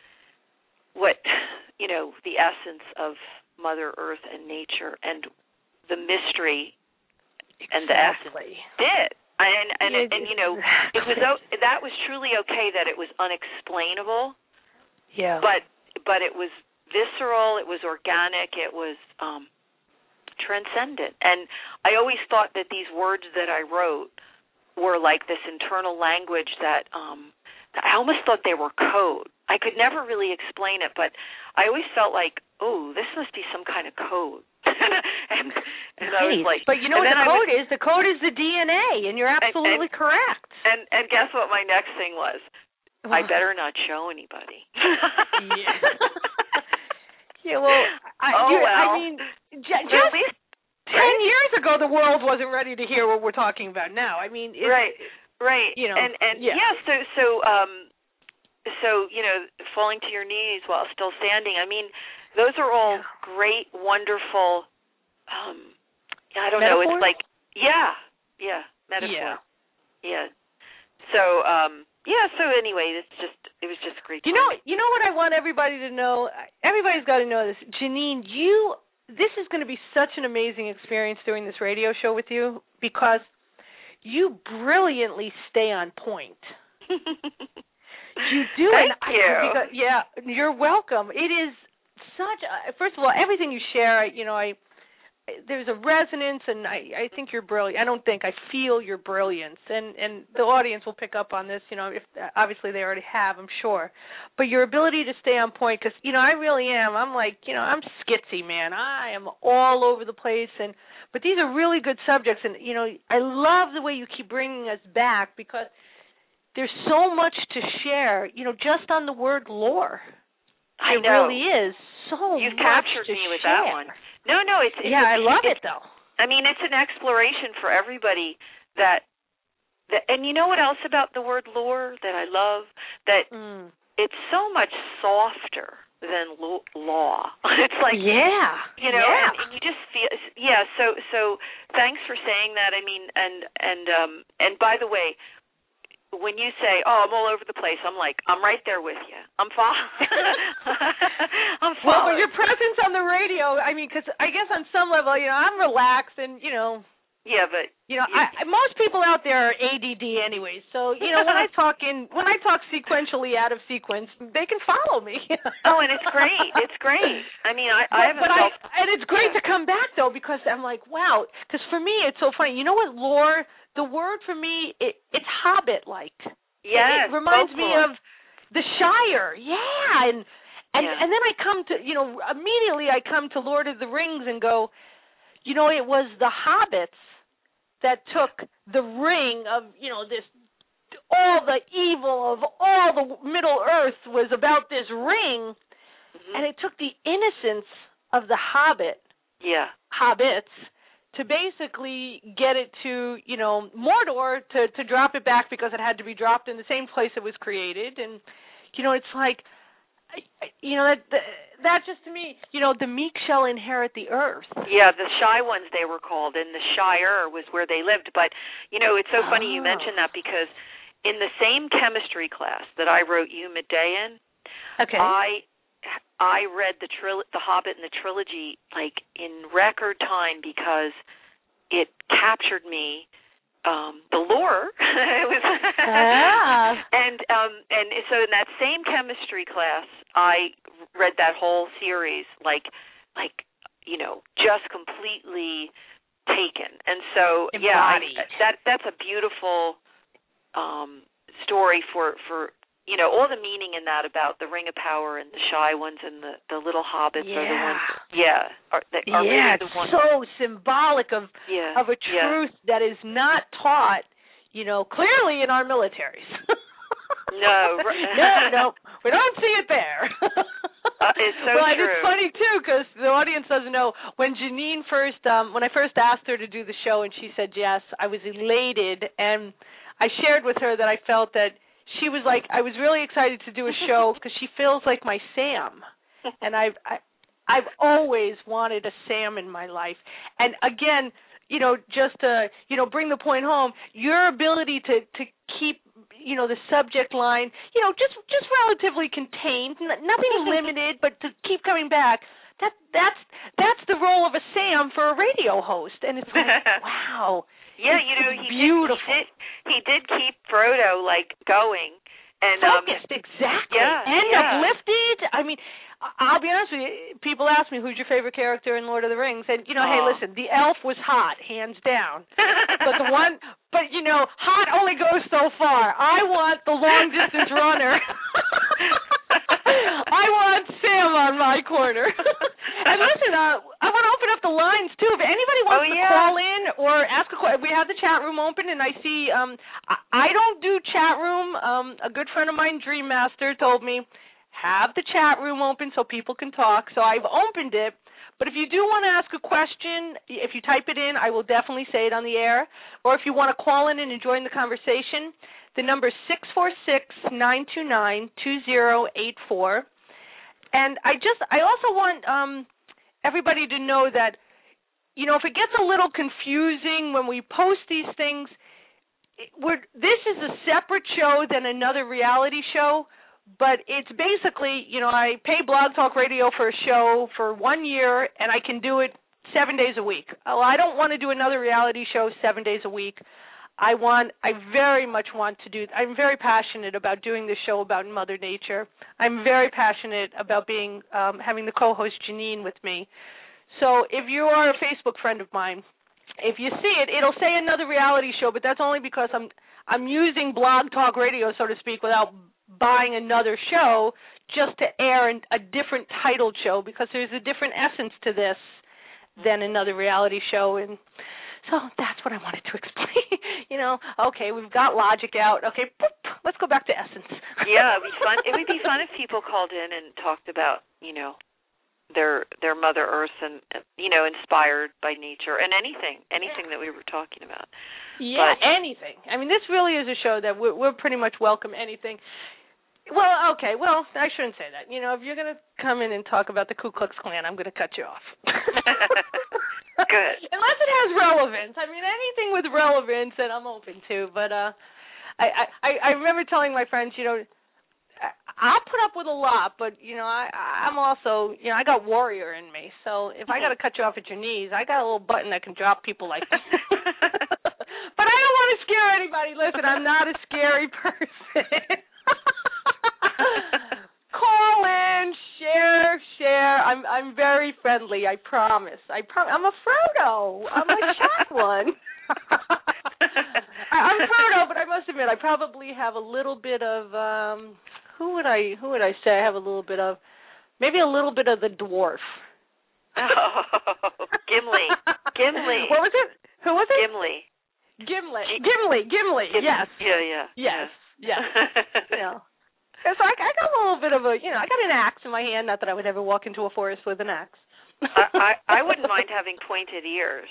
Speaker 3: what you know the essence of Mother Earth and nature and the mystery
Speaker 4: exactly.
Speaker 3: and the essence did. And and,
Speaker 4: yeah,
Speaker 3: and you know
Speaker 4: exactly.
Speaker 3: it was that was truly okay that it was unexplainable.
Speaker 4: Yeah.
Speaker 3: But but it was visceral, it was organic, it was um, transcendent. And I always thought that these words that I wrote were like this internal language that um, I almost thought they were code. I could never really explain it, but I always felt like, oh, this must be some kind of code. and and
Speaker 4: nice.
Speaker 3: I was like,
Speaker 4: but you know what the
Speaker 3: I
Speaker 4: code
Speaker 3: was,
Speaker 4: is? The code is the D N A, and you're absolutely
Speaker 3: and, and,
Speaker 4: correct.
Speaker 3: And and guess what my next thing was? I better not show anybody.
Speaker 4: yeah. yeah. Well, I,
Speaker 3: oh
Speaker 4: you,
Speaker 3: well.
Speaker 4: I mean, j- just
Speaker 3: at least
Speaker 4: ten right? years ago, the world wasn't ready to hear what we're talking about now. I mean, it's,
Speaker 3: right, right.
Speaker 4: You know,
Speaker 3: and and
Speaker 4: yeah.
Speaker 3: yeah. So so um, so you know, falling to your knees while still standing. I mean, those are all yeah. great, wonderful. Um, I don't
Speaker 4: Metaphors?
Speaker 3: know. It's like yeah, yeah, metaphor.
Speaker 4: Yeah.
Speaker 3: Yeah. So um, yeah. So anyway, it's just it was just great.
Speaker 4: You know, you know what I want everybody to know. Everybody's got to know this, Janine. You. This is going to be such an amazing experience doing this radio show with you because you brilliantly stay on point. You do.
Speaker 3: Thank
Speaker 4: and
Speaker 3: you.
Speaker 4: I, because, yeah, you're welcome. It is such a, first of all, everything you share, you know, I there's a resonance, and I, I think you're brilliant. I don't think, I feel your brilliance, and, and the audience will pick up on this, you know, if obviously they already have, I'm sure. But your ability to stay on point, because, you know, I really am. I'm like, you know, I'm skitsy, man. I am all over the place, and but these are really good subjects, and, you know, I love the way you keep bringing us back because there's so much to share, you know, just on the word lore.
Speaker 3: I
Speaker 4: it
Speaker 3: know.
Speaker 4: really is so
Speaker 3: You've
Speaker 4: much
Speaker 3: captured
Speaker 4: to
Speaker 3: me with
Speaker 4: share.
Speaker 3: that one. No, no, it's, it's
Speaker 4: yeah,
Speaker 3: a,
Speaker 4: I love
Speaker 3: it's,
Speaker 4: it though.
Speaker 3: I mean, it's an exploration for everybody. That, that, and you know what else about the word lore that I love? That
Speaker 4: mm.
Speaker 3: it's so much softer than lo- law. It's like
Speaker 4: yeah,
Speaker 3: you know,
Speaker 4: yeah.
Speaker 3: and, and you just feel yeah. So, so thanks for saying that. I mean, and and um, and by the way, when you say, "Oh, I'm all over the place," I'm like, I'm right there with you. I'm following. I'm following.
Speaker 4: Well, but your presence on the radio, I mean, because I guess on some level, you know, I'm relaxed, and you know.
Speaker 3: Yeah, but
Speaker 4: you know, I, most people out there are A D D anyway. So you know, when I talk in, when I talk sequentially out of sequence, they can follow me.
Speaker 3: Oh, and it's great. It's great. I mean, I, I
Speaker 4: but,
Speaker 3: haven't
Speaker 4: but
Speaker 3: felt.
Speaker 4: I, and it's great
Speaker 3: yeah.
Speaker 4: to come back though, because I'm like, wow. Because for me, it's so funny. You know what, lore? The word for me, it, it's Hobbit-like.
Speaker 3: Yes,
Speaker 4: it, it reminds
Speaker 3: folklore.
Speaker 4: me of the Shire. Yeah, and and
Speaker 3: yeah.
Speaker 4: and then I come to, you know, immediately I come to Lord of the Rings and go, you know, it was the hobbits that took the ring of, you know, this, all the evil of all the Middle Earth was about this ring,
Speaker 3: mm-hmm.
Speaker 4: and it took the innocence of the hobbit,
Speaker 3: yeah,
Speaker 4: hobbits, to basically get it to, you know, Mordor to, to drop it back because it had to be dropped in the same place it was created. And, you know, it's like, you know, that that just to me, you know, the meek shall inherit the earth.
Speaker 3: Yeah, the shy ones they were called, and the Shire was where they lived. But, you know, it's so
Speaker 4: oh.
Speaker 3: funny you mentioned that because in the same chemistry class that I wrote you midday in,
Speaker 4: okay.
Speaker 3: I I read the tril- the Hobbit and the trilogy like in record time because it captured me. Um, the lore, it was,
Speaker 4: ah.
Speaker 3: and um, and so in that same chemistry class, I read that whole series, like, like you know, just completely taken. And so,
Speaker 4: Embodied.
Speaker 3: yeah, I, that that's a beautiful um, story for for you know all the meaning in that about the Ring of Power and the shy ones and the, the little hobbits
Speaker 4: yeah.
Speaker 3: are the ones, yeah, are, they, are
Speaker 4: yeah,
Speaker 3: really the ones.
Speaker 4: so symbolic of
Speaker 3: yeah,
Speaker 4: of a truth
Speaker 3: yeah.
Speaker 4: that is not taught, you know, clearly in our militaries.
Speaker 3: No, right.
Speaker 4: no, no, we don't see it there.
Speaker 3: uh, it's so
Speaker 4: well,
Speaker 3: true.
Speaker 4: it's funny too because the audience doesn't know. When Janine first, um, when I first asked her to do the show, and she said yes, I was elated, and I shared with her that I felt that she was like, I was really excited to do a show because she feels like my Sam, and I've I, I've always wanted a Sam in my life, and again, you know, just to you know bring the point home, your ability to to keep, you know, the subject line, you know, just just relatively contained, nothing limited, but to keep coming back. That that's that's the role of a Sam for a radio host, and it's like, wow.
Speaker 3: Yeah,
Speaker 4: it's
Speaker 3: you know, he
Speaker 4: beautiful.
Speaker 3: Did, he, did, he did keep Frodo like going and
Speaker 4: focused,
Speaker 3: um,
Speaker 4: exactly,
Speaker 3: yeah,
Speaker 4: and
Speaker 3: yeah.
Speaker 4: uplifted. I mean, I'll be honest with you. People ask me who's your favorite character in Lord of the Rings, and you know,
Speaker 3: Aww.
Speaker 4: hey, listen, the elf was hot, hands down. But the one, but you know, hot only goes so far. I want the long distance runner. I want Sam on my corner. And listen, uh, I want to open up the lines too. If anybody wants
Speaker 3: oh,
Speaker 4: to
Speaker 3: yeah.
Speaker 4: call in or ask a question, we have the chat room open, and I see. Um, I, I don't do chat room. Um, a good friend of mine, Dream Master, told me have the chat room open so people can talk. So I've opened it. But if you do want to ask a question, if you type it in, I will definitely say it on the air. Or if you want to call in and join the conversation, the number is six four six, nine two nine, two zero eight four. And I just, I also want um, everybody to know that, you know, if it gets a little confusing when we post these things, we're, this is a separate show than another reality show. But it's basically, you know, I pay Blog Talk Radio for a show for one year, and I can do it seven days a week. Well, I don't want to do another reality show seven days a week. I want, I very much want to do, I'm very passionate about doing this show about Mother Nature. I'm very passionate about being, um, having the co-host Janine with me. So if you are a Facebook friend of mine, if you see it, it'll say another reality show, but that's only because I'm, I'm using Blog Talk Radio, so to speak, without buying another show just to air a different titled show, because there's a different essence to this than another reality show. And so that's what I wanted to explain. You know, okay, we've got logic out. Okay, boop, let's go back to essence.
Speaker 3: Yeah, it'd be fun. It would be fun if people called in and talked about, you know, their their Mother Earth and, you know, inspired by nature and anything, anything that we were talking about.
Speaker 4: Yeah,
Speaker 3: but,
Speaker 4: anything. I mean, this really is a show that we're, we're pretty much welcome anything. Well, okay, well, I shouldn't say that. You know, if you're going to come in and talk about the Ku Klux Klan, I'm going to cut you off.
Speaker 3: Good.
Speaker 4: Unless it has relevance. I mean, anything with relevance that I'm open to. But uh, I, I, I remember telling my friends, you know, I'll put up with a lot, but, you know, I, I'm also, you know, I got warrior in me. So if I got to cut you off at your knees, I got a little button that can drop people like that. But I don't want to scare anybody. Listen, I'm not a scary person. Call in, share, share. I'm I'm very friendly. I promise. I prom- I'm a Frodo. I'm a chat one. I, I'm Frodo, but I must admit I probably have a little bit of um. Who would I who would I say I have a little bit of? Maybe a little bit of the dwarf.
Speaker 3: Oh, Gimli. Gimli.
Speaker 4: What was it? Who was it?
Speaker 3: Gimli.
Speaker 4: Gimli. Gimli. Gimli.
Speaker 3: Gimli.
Speaker 4: Yes.
Speaker 3: Yeah. Yeah.
Speaker 4: Yes. Yes. Yeah. So I, I got a little bit of a, you know, I got an axe in my hand. Not that I would ever walk into a forest with an axe.
Speaker 3: I, I I wouldn't mind having pointed ears.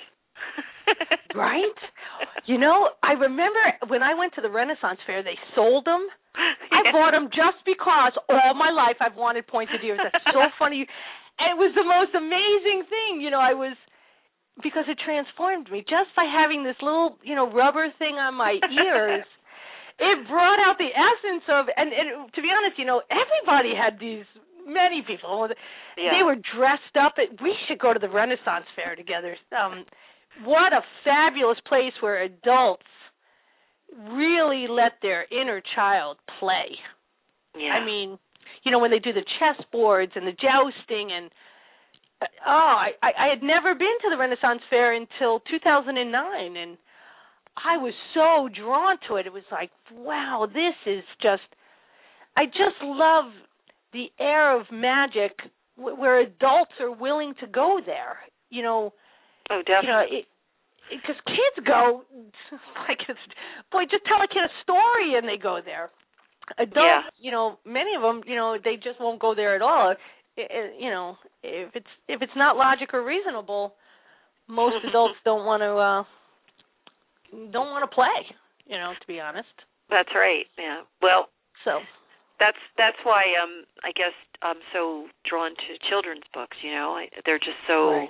Speaker 4: Right? You know, I remember when I went to the Renaissance Fair, they sold them. Yeah. I bought them just because all my life I've wanted pointed ears. That's so funny. And it was the most amazing thing. You know, I was, because it transformed me just by having this little, you know, rubber thing on my ears. It brought out the essence of, and, and to be honest, you know, everybody had these, many people, yeah. They were dressed up. At, we should go to the Renaissance Fair together. Um, what a fabulous place where adults really let their inner child play.
Speaker 3: Yeah.
Speaker 4: I mean, you know, when they do the chessboards and the jousting and, uh, oh, I, I had never been to the Renaissance Fair until two thousand nine, and I was so drawn to it. It was like, wow, this is just, I just love the air of magic w- where adults are willing to go there. You know,
Speaker 3: oh, definitely.
Speaker 4: You know, it, because kids go, like, it's, boy, just tell a kid a story and they go there. Adults, yeah. You know, many of them, you know, they just won't go there at all. It, it, you know, if it's if it's not logic or reasonable, most adults don't want to. Uh, don't want to play, you know, to be honest.
Speaker 3: That's right, yeah. Well,
Speaker 4: so
Speaker 3: that's that's why um I guess I'm so drawn to children's books, you know. I, they're just so
Speaker 4: right.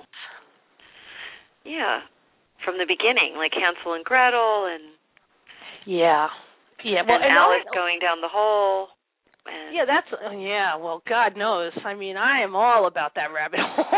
Speaker 3: Yeah, from the beginning, like Hansel and Gretel and
Speaker 4: Yeah. Yeah, well,
Speaker 3: and, and Alice I, going down the hole. And
Speaker 4: yeah, that's uh, yeah, well, God knows. I mean, I am all about that rabbit hole.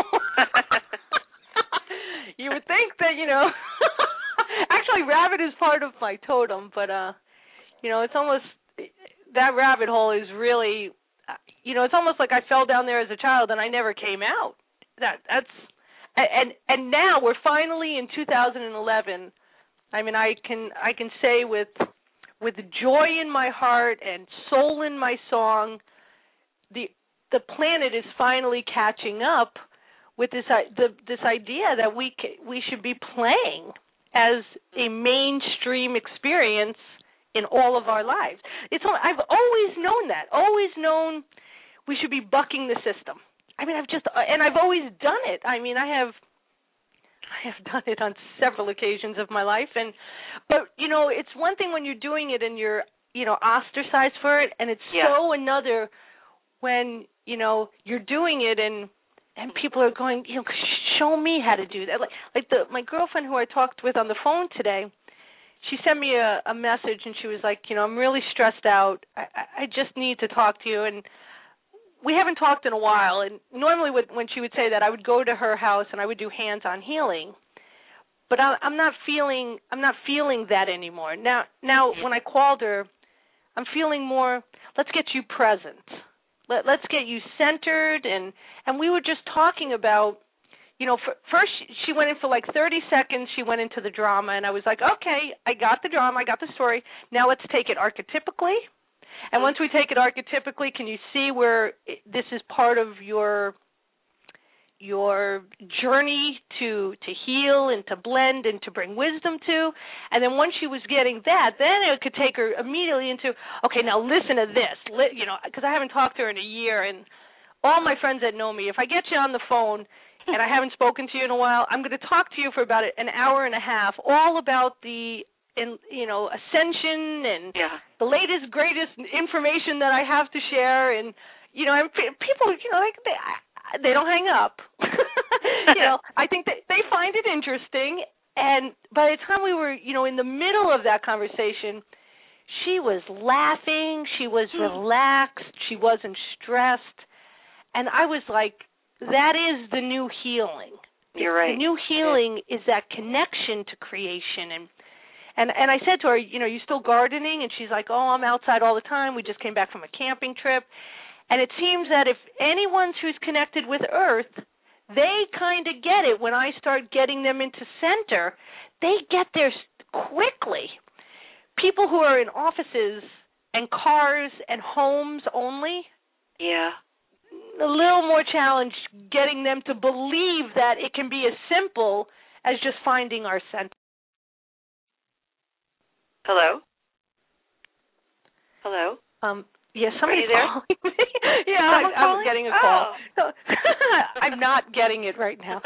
Speaker 4: You would think that, you know, actually, rabbit is part of my totem, but, uh, you know, it's almost, that rabbit hole is really, you know, it's almost like I fell down there as a child and I never came out. That That's, and and now we're finally in two thousand eleven. I mean, I can I can say with with joy in my heart and soul in my song, the the planet is finally catching up with this uh, the, this idea that we we should be playing as a mainstream experience in all of our lives. It's all, I've always known that, always known we should be bucking the system. I mean, I've just, and I've always done it. I mean, I have, I have done it on several occasions of my life, and, but, you know, it's one thing when you're doing it and you're, you know, ostracized for it, and it's
Speaker 3: yeah.
Speaker 4: so another when, you know, you're doing it and, and people are going, you know, show me how to do that. Like, like the, my girlfriend who I talked with on the phone today, she sent me a, a message, and she was like, you know, I'm really stressed out. I, I just need to talk to you. And we haven't talked in a while. And normally would, when she would say that, I would go to her house and I would do hands-on healing. But I, I'm not feeling I'm not feeling that anymore. Now, now when I called her, I'm feeling more, let's get you present. Let, let's get you centered. And, and we were just talking about, you know, for, first she went in for like thirty seconds. She went into the drama, and I was like, okay, I got the drama, I got the story. Now let's take it archetypically. And once we take it archetypically, can you see where it, this is part of your your journey to to heal and to blend and to bring wisdom to? And then once she was getting that, then it could take her immediately into, okay, now listen to this, you know, because I haven't talked to her in a year, and all my friends that know me, if I get you on the phone and I haven't spoken to you in a while, I'm going to talk to you for about an hour and a half, all about the, in, you know, ascension and
Speaker 3: yeah.
Speaker 4: the latest, greatest information that I have to share. And, you know, and people, you know, like they, they don't hang up. You know, I think that they find it interesting. And by the time we were, you know, in the middle of that conversation, she was laughing, she was relaxed, she wasn't stressed. And I was like, that is the new healing.
Speaker 3: You're right.
Speaker 4: The new healing is that connection to creation. And, and and I said to her, you know, you still gardening? And she's like, oh, I'm outside all the time. We just came back from a camping trip. And it seems that if anyone who's connected with Earth, they kind of get it. When I start getting them into center, they get there quickly. People who are in offices and cars and homes only,
Speaker 3: yeah,
Speaker 4: a little more challenge getting them to believe that it can be as simple as just finding our center.
Speaker 3: Hello? Hello?
Speaker 4: Um, yeah, somebody's
Speaker 3: Are you there?
Speaker 4: calling me. Yeah, I, I'm
Speaker 3: calling?
Speaker 4: getting a call.
Speaker 3: Oh.
Speaker 4: I'm not getting it right now.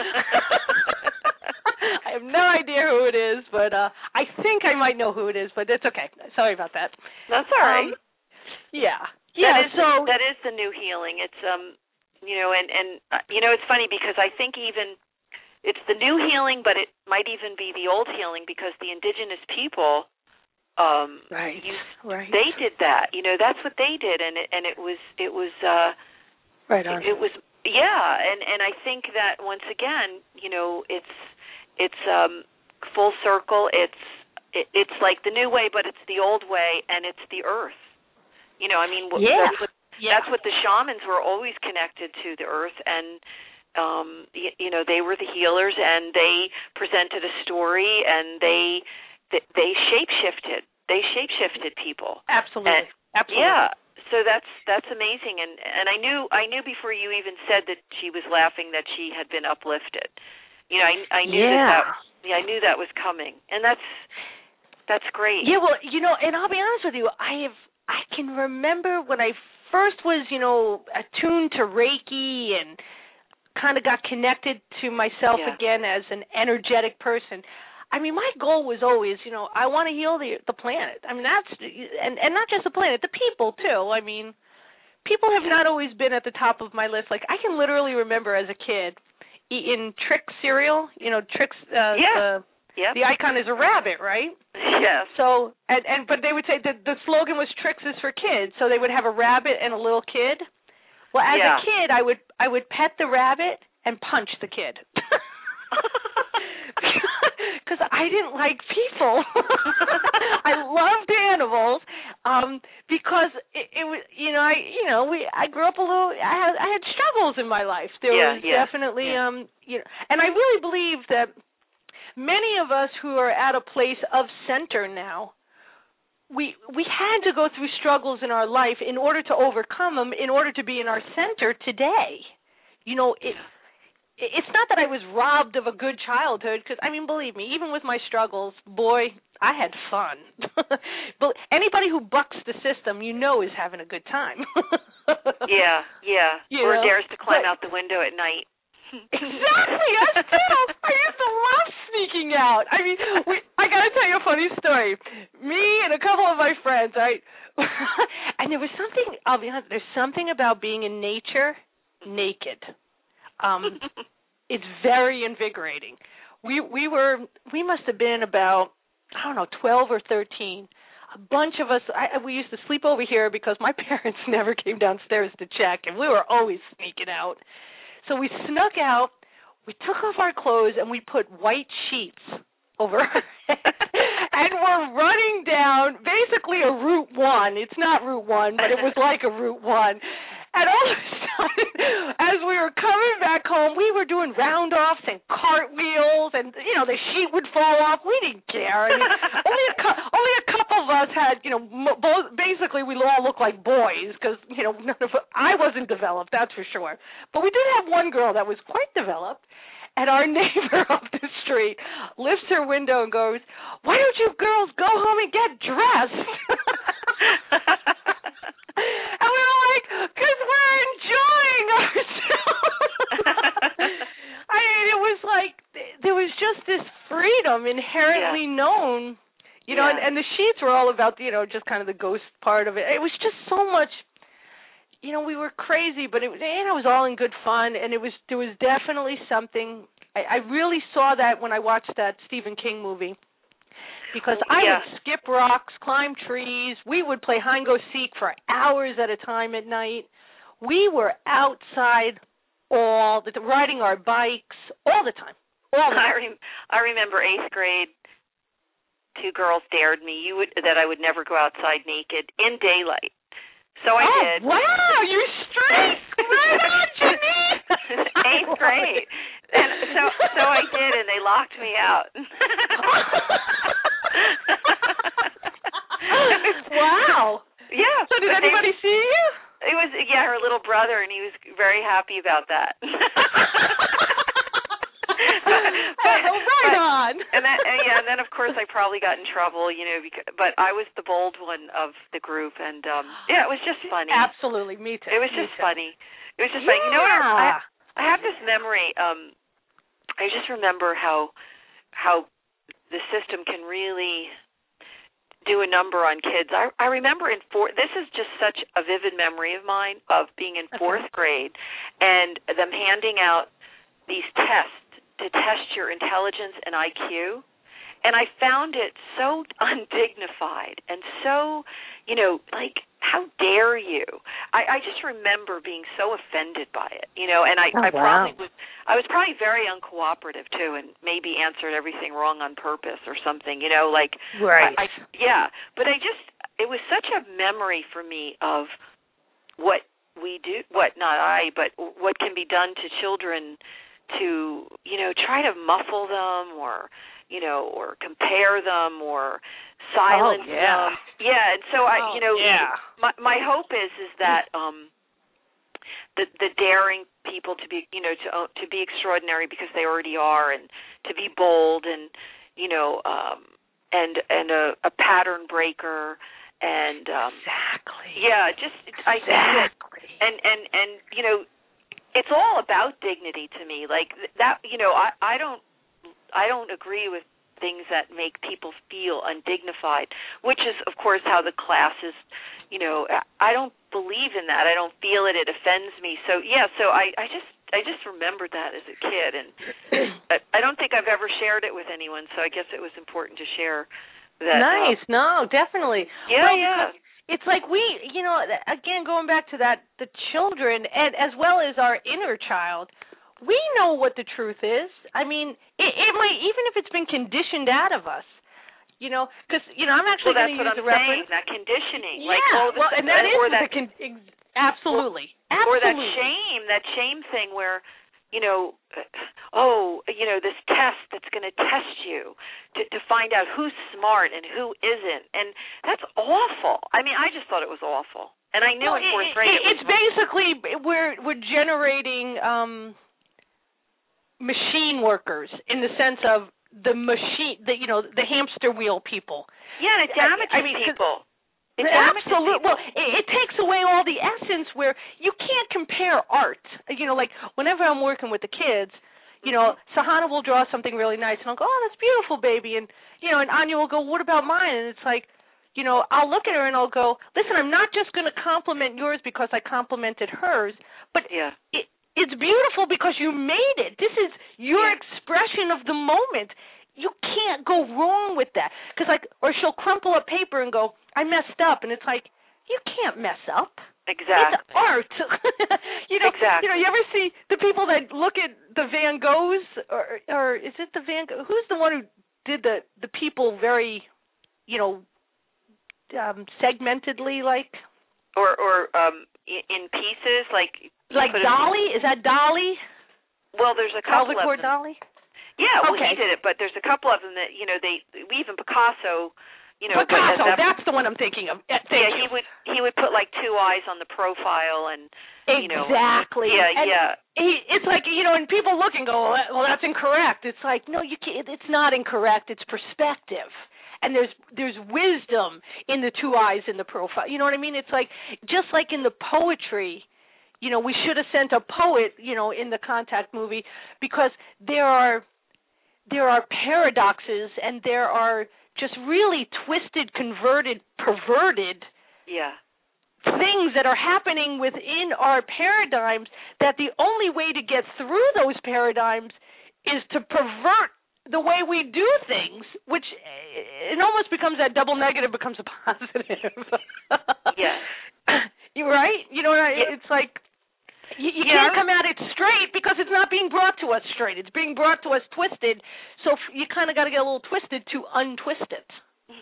Speaker 4: I have no idea who it is, but uh, I think I might know who it is, but it's okay. Sorry about that.
Speaker 3: That's all right.
Speaker 4: Um, yeah. Yeah,
Speaker 3: that is,
Speaker 4: so
Speaker 3: that is the new healing. It's um, you know, and and uh, you know, it's funny because I think even it's the new healing, but it might even be the old healing because the indigenous people, um,
Speaker 4: right,
Speaker 3: used,
Speaker 4: right,
Speaker 3: they did that. You know, that's what they did, and it and it was it was uh,
Speaker 4: right on.
Speaker 3: It, it was yeah, and and I think that once again, you know, it's it's um, full circle. It's it, it's like the new way, but it's the old way, and it's the earth. You know, I mean,
Speaker 4: yeah.
Speaker 3: that's, what,
Speaker 4: yeah.
Speaker 3: that's what the shamans were always connected to, the earth, and, um, you, you know, they were the healers, and they presented a story, and they they, they shape-shifted. They shape-shifted people.
Speaker 4: Absolutely.
Speaker 3: And,
Speaker 4: Absolutely.
Speaker 3: Yeah, so that's that's amazing, and, and I knew I knew before you even said that she was laughing that she had been uplifted. You know, I, I knew
Speaker 4: yeah.
Speaker 3: that, that yeah, I knew that was coming, and that's that's great.
Speaker 4: Yeah, well, you know, and I'll be honest with you, I have I can remember when I first was, you know, attuned to Reiki and kind of got connected to myself
Speaker 3: yeah.
Speaker 4: again as an energetic person. I mean, my goal was always, you know, I want to heal the the planet. I mean, that's and and not just the planet, the people too. I mean, people have not always been at the top of my list. Like I can literally remember as a kid eating Trix cereal. You know, Trix. Uh,
Speaker 3: yeah.
Speaker 4: The,
Speaker 3: Yep.
Speaker 4: The icon is a rabbit, right?
Speaker 3: Yes.
Speaker 4: So, and, and but they would say that the slogan was "Trix is for kids." So they would have a rabbit and a little kid. Well, as
Speaker 3: yeah.
Speaker 4: a kid, I would I would pet the rabbit and punch the kid because I didn't like people. I loved animals um, because it, it was you know I you know we I grew up a little I had I had struggles in my life. There
Speaker 3: yeah,
Speaker 4: was
Speaker 3: yeah,
Speaker 4: definitely
Speaker 3: yeah.
Speaker 4: um you know, and I really believe that. Many of us who are at a place of center now, we we had to go through struggles in our life in order to overcome them, in order to be in our center today. You know, it, it's not that I was robbed of a good childhood, because, I mean, believe me, even with my struggles, boy, I had fun. But anybody who bucks the system, you know, is having a good time.
Speaker 3: yeah, yeah.
Speaker 4: You
Speaker 3: or
Speaker 4: know?
Speaker 3: dares to climb
Speaker 4: but,
Speaker 3: out the window at night.
Speaker 4: Exactly, us too. I used to love sneaking out. I mean, we, I got to tell you a funny story. Me and a couple of my friends, right? And there was something, I'll be honest, there's something about being in nature naked. Um, it's very invigorating. We we were we must have been about I don't know twelve or thirteen. A bunch of us. I, we used to sleep over here because my parents never came downstairs to check, and we were always sneaking out. So we snuck out. We took off our clothes and we put white sheets over our heads, and we're running down basically a Route One. It's not Route One, but it was like a Route One. And all of a sudden, as we were coming back home, we were doing round-offs and cartwheels, and, you know, the sheet would fall off. We didn't care. I mean, only, a, only a couple of us had, you know, both, basically we all looked like boys because, you know, none of I wasn't developed, that's for sure. But we did have one girl that was quite developed, and our neighbor up the street lifts her window and goes, "Why don't you girls go home and get dressed?" And we were like, because we're enjoying ourselves. I mean, it was like, there was just this freedom inherently yeah. known, you know,
Speaker 3: yeah.
Speaker 4: and, and the sheets were all about, you know, just kind of the ghost part of it. It was just so much, you know, we were crazy, but it, and it was all in good fun, and it was, there was definitely something, I, I really saw that when I watched that Stephen King movie. Because I
Speaker 3: yeah.
Speaker 4: would skip rocks, climb trees. We would play hide and go seek for hours at a time at night. We were outside all the time, riding our bikes all the time. All the time.
Speaker 3: I, rem- I remember eighth grade. Two girls dared me you would that I would never go outside naked in daylight. So I
Speaker 4: oh,
Speaker 3: did.
Speaker 4: Wow, you straight right on, Janine.
Speaker 3: Eighth grade. And so so I did, and they locked me out.
Speaker 4: Wow.
Speaker 3: Yeah.
Speaker 4: So did anybody they, see you?
Speaker 3: It was yeah, her little brother, and he was very happy about that. but,
Speaker 4: oh, right
Speaker 3: but,
Speaker 4: on.
Speaker 3: And then and yeah, and then of course I probably got in trouble, you know, because, but I was the bold one of the group, and um yeah, it was just funny.
Speaker 4: Absolutely, me too.
Speaker 3: It was
Speaker 4: me
Speaker 3: just
Speaker 4: too.
Speaker 3: funny. It was just
Speaker 4: yeah.
Speaker 3: funny. You know what? I, I have this memory. Um, I just remember how how the system can really do a number on kids. I, I remember in fourth. This is just such a vivid memory of mine of being in fourth okay. grade and them handing out these tests to test your intelligence and I Q. And I found it so undignified and so, you know, like, how dare you? I, I just remember being so offended by it, you know, and I,
Speaker 4: oh,
Speaker 3: I probably
Speaker 4: wow.
Speaker 3: was, I was probably very uncooperative, too, and maybe answered everything wrong on purpose or something, you know, like,
Speaker 4: right.
Speaker 3: I, I, yeah, but I just, it was such a memory for me of what we do, what, not I, but what can be done to children to, you know, try to muffle them or, you know, or compare them or silence
Speaker 4: oh, yeah.
Speaker 3: them. Yeah, and so I,
Speaker 4: oh,
Speaker 3: you know,
Speaker 4: yeah.
Speaker 3: my my hope is is that um, the the daring people to be, you know, to to be extraordinary because they already are, and to be bold, and you know, um, and and a, a pattern breaker, and um,
Speaker 4: exactly.
Speaker 3: Yeah, just I
Speaker 4: exactly.
Speaker 3: and and and you know, it's all about dignity to me. Like that, you know, I I don't. I don't agree with things that make people feel undignified, which is, of course, how the class is, you know, I don't believe in that. I don't feel it. It offends me. So, yeah, so I, I just I just remembered that as a kid, and I don't think I've ever shared it with anyone, so I guess it was important to share that.
Speaker 4: Nice.
Speaker 3: Um,
Speaker 4: no, definitely.
Speaker 3: Yeah,
Speaker 4: well,
Speaker 3: yeah.
Speaker 4: It's like we, you know, again, going back to that, the children, and as well as our inner child, we know what the truth is. I mean, it, it might, even if it's been conditioned out of us, you know, because, you know, I'm actually
Speaker 3: well,
Speaker 4: going to use
Speaker 3: the
Speaker 4: reference.
Speaker 3: That conditioning.
Speaker 4: Yeah,
Speaker 3: like, oh, this,
Speaker 4: well, and that is
Speaker 3: or
Speaker 4: the
Speaker 3: that,
Speaker 4: con- ex- absolutely.
Speaker 3: Or,
Speaker 4: absolutely.
Speaker 3: or that shame, that shame thing where, you know, oh, you know, this test that's going to test you to, to find out who's smart and who isn't. And that's awful. I mean, I just thought it was awful. And I knew
Speaker 4: well,
Speaker 3: in fourth
Speaker 4: it,
Speaker 3: grade
Speaker 4: it,
Speaker 3: it
Speaker 4: it's basically, we're, we're generating... Um, machine workers in the sense of the machine, the you know, the hamster wheel people.
Speaker 3: Yeah, and it damages
Speaker 4: I, I mean,
Speaker 3: people. It damages
Speaker 4: absolutely.
Speaker 3: people.
Speaker 4: Well, it, it takes away all the essence where you can't compare art. You know, like whenever I'm working with the kids, you know, Sahana will draw something really nice, and I'll go, "Oh, that's beautiful, baby," and you know, and Anya will go, "What about mine?" And it's like, you know, I'll look at her and I'll go, "Listen, I'm not just going to compliment yours because I complimented hers, but
Speaker 3: yeah.
Speaker 4: it, it's beautiful because you made it. This is your
Speaker 3: yeah.
Speaker 4: expression of the moment. You can't go wrong with that." Because like, or she'll crumple up paper and go, "I messed up," and it's like, you can't mess up.
Speaker 3: Exactly.
Speaker 4: It's art. you know,
Speaker 3: exactly.
Speaker 4: You know, you ever see the people that look at the Van Goghs, or or is it the Van Gogh? Who's the one who did the the people very, you know, um, segmentedly, like?
Speaker 3: Or or um in pieces, like
Speaker 4: like Dali? Is that Dali?
Speaker 3: Well, there's a couple
Speaker 4: Salvador
Speaker 3: of them.
Speaker 4: Dali?
Speaker 3: Yeah, well,
Speaker 4: okay.
Speaker 3: he did it, but there's a couple of them that you know they even Picasso. You know,
Speaker 4: Picasso,
Speaker 3: that,
Speaker 4: that's the one I'm thinking of. Thank
Speaker 3: yeah,
Speaker 4: you.
Speaker 3: he would he would put like two eyes on the profile and you know.
Speaker 4: Exactly.
Speaker 3: Yeah,
Speaker 4: and
Speaker 3: yeah.
Speaker 4: He, it's like, you know, and people look and go, well, that's incorrect. It's like, no, you can't. It's not incorrect. It's perspective. And there's there's wisdom in the two eyes in the profile. You know what I mean? It's like, just like in the poetry, you know, we should have sent a poet, you know, in the Contact movie, because there are there are paradoxes and there are just really twisted, converted, perverted
Speaker 3: yeah.
Speaker 4: things that are happening within our paradigms, that the only way to get through those paradigms is to pervert the way we do things, which it almost becomes that double negative becomes a positive.
Speaker 3: Yeah.
Speaker 4: You're right? You know, it's like you, you
Speaker 3: yeah.
Speaker 4: can't come at it straight because it's not being brought to us straight. It's being brought to us twisted, so you kind of got to get a little twisted to untwist it.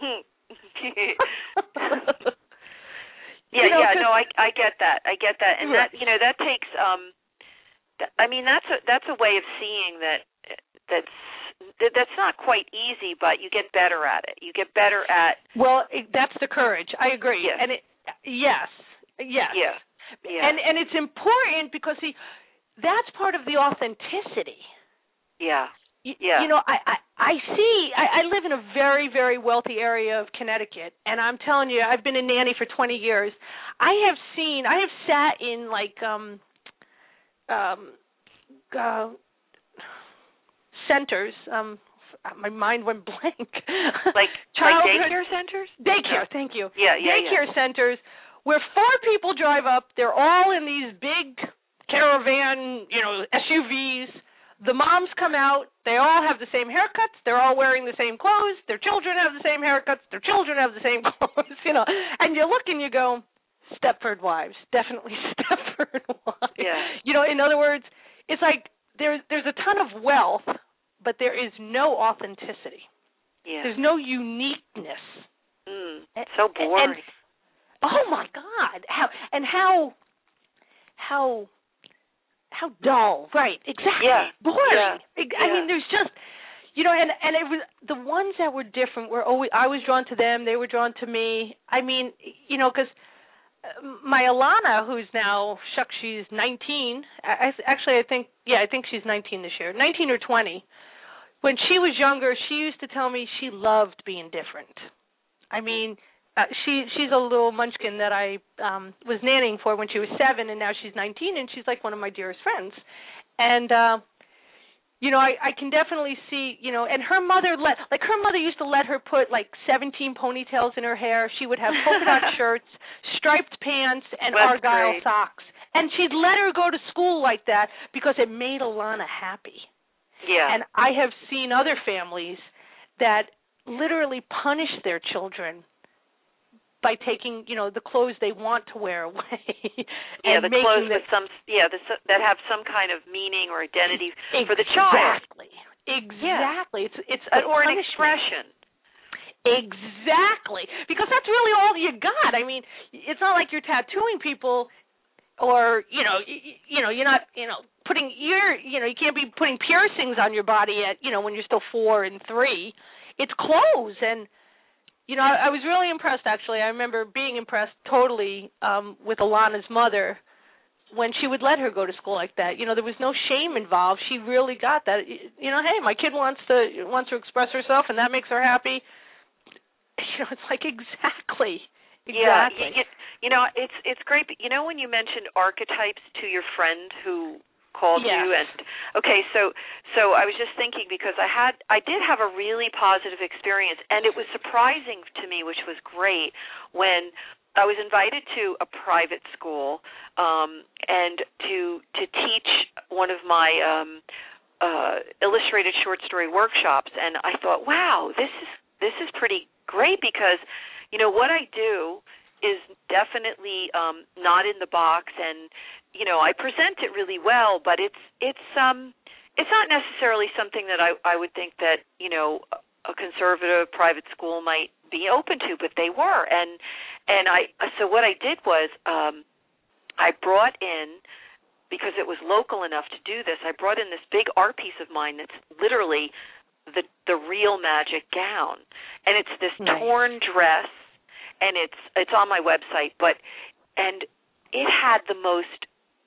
Speaker 3: Yeah,
Speaker 4: you know,
Speaker 3: yeah, no, I I get that. I get that. And
Speaker 4: right.
Speaker 3: that, you know, that takes um th- I mean, that's a that's a way of seeing that that's that, that's not quite easy, but you get better at it. You get better at
Speaker 4: Well, it, that's the courage. I agree.
Speaker 3: Yes.
Speaker 4: And it yes. Yes.
Speaker 3: Yeah. Yeah.
Speaker 4: And and it's important because see, that's part of the authenticity.
Speaker 3: Yeah.
Speaker 4: You,
Speaker 3: yeah.
Speaker 4: you know, I, I, I see, I, I live in a very, very wealthy area of Connecticut, and I'm telling you, I've been a nanny for twenty years. I have seen, I have sat in, like, um, um, uh, centers, um, my mind went blank.
Speaker 3: Like, like daycare centers?
Speaker 4: Daycare, thank you.
Speaker 3: Yeah, yeah,
Speaker 4: Daycare
Speaker 3: yeah.
Speaker 4: centers where four people drive up, they're all in these big caravan, you know, S U Vs. The moms come out, they all have the same haircuts, they're all wearing the same clothes, their children have the same haircuts, their children have the same clothes, you know. And you look and you go, Stepford Wives, definitely Stepford Wives.
Speaker 3: Yeah.
Speaker 4: You know, in other words, it's like there's there's a ton of wealth, but there is no authenticity.
Speaker 3: Yeah.
Speaker 4: There's no uniqueness.
Speaker 3: Mm, so boring.
Speaker 4: And, oh my God. How and how how How dull, right? Exactly.
Speaker 3: Yeah.
Speaker 4: Boring.
Speaker 3: Yeah.
Speaker 4: I
Speaker 3: yeah.
Speaker 4: mean, there's just, you know, and and it was the ones that were different were always I was drawn to them. They were drawn to me. I mean, you know, because my Alana, who's now shucks, she's nineteen. I, actually, I think yeah, I think she's nineteen this year, nineteen or twenty. When she was younger, she used to tell me she loved being different. I mean. Uh, she she's a little munchkin that I um, was nannying for when she was seven, and now she's nineteen, and she's like one of my dearest friends. And uh, you know, I, I can definitely see, you know, and her mother let like her mother used to let her put like seventeen ponytails in her hair. She would have polka dot shirts, striped pants, and
Speaker 3: That's
Speaker 4: argyle
Speaker 3: great.
Speaker 4: socks, and she'd let her go to school like that because it made Alana happy.
Speaker 3: Yeah.
Speaker 4: And I have seen other families that literally punish their children by taking, you know, the clothes they want to wear away.
Speaker 3: Yeah,
Speaker 4: and
Speaker 3: the clothes
Speaker 4: the,
Speaker 3: with some, yeah, the, that have some kind of meaning or identity for the child.
Speaker 4: Exactly. Exactly. Yeah. It's it's
Speaker 3: a
Speaker 4: or
Speaker 3: an expression.
Speaker 4: Exactly. Because that's really all you got. I mean, it's not like you're tattooing people, or you know, you, you know, you're not, you know, putting ear, you know, you can't be putting piercings on your body at, you know, when you're still four and three. It's clothes. And you know, I, I was really impressed, actually. I remember being impressed totally um, with Alana's mother. when she would let her go to school like that. You know, there was no shame involved. She really got that. You know, hey, my kid wants to wants to express herself, and that makes her happy. You know, it's like exactly, exactly.
Speaker 3: Yeah, you, you know, it's it's great. But you know, when you mentioned archetypes to your friend who called
Speaker 4: yes.
Speaker 3: you, and okay, so so I was just thinking because I had I did have a really positive experience, and it was surprising to me, which was great when I was invited to a private school um, and to to teach one of my um, uh, illustrated short story workshops, and I thought, wow, this is this is pretty great because, you know, what I do is definitely um, not in the box, and you know, I present it really well, but it's it's um it's not necessarily something that I I would think that, you know, a conservative private school might be open to, but they were, and and I so what I did was um, I brought in, because it was local enough to do this, I brought in this big art piece of mine that's literally the the real magic gown, and it's this
Speaker 4: nice.
Speaker 3: torn dress, and it's it's on my website, but and it had the most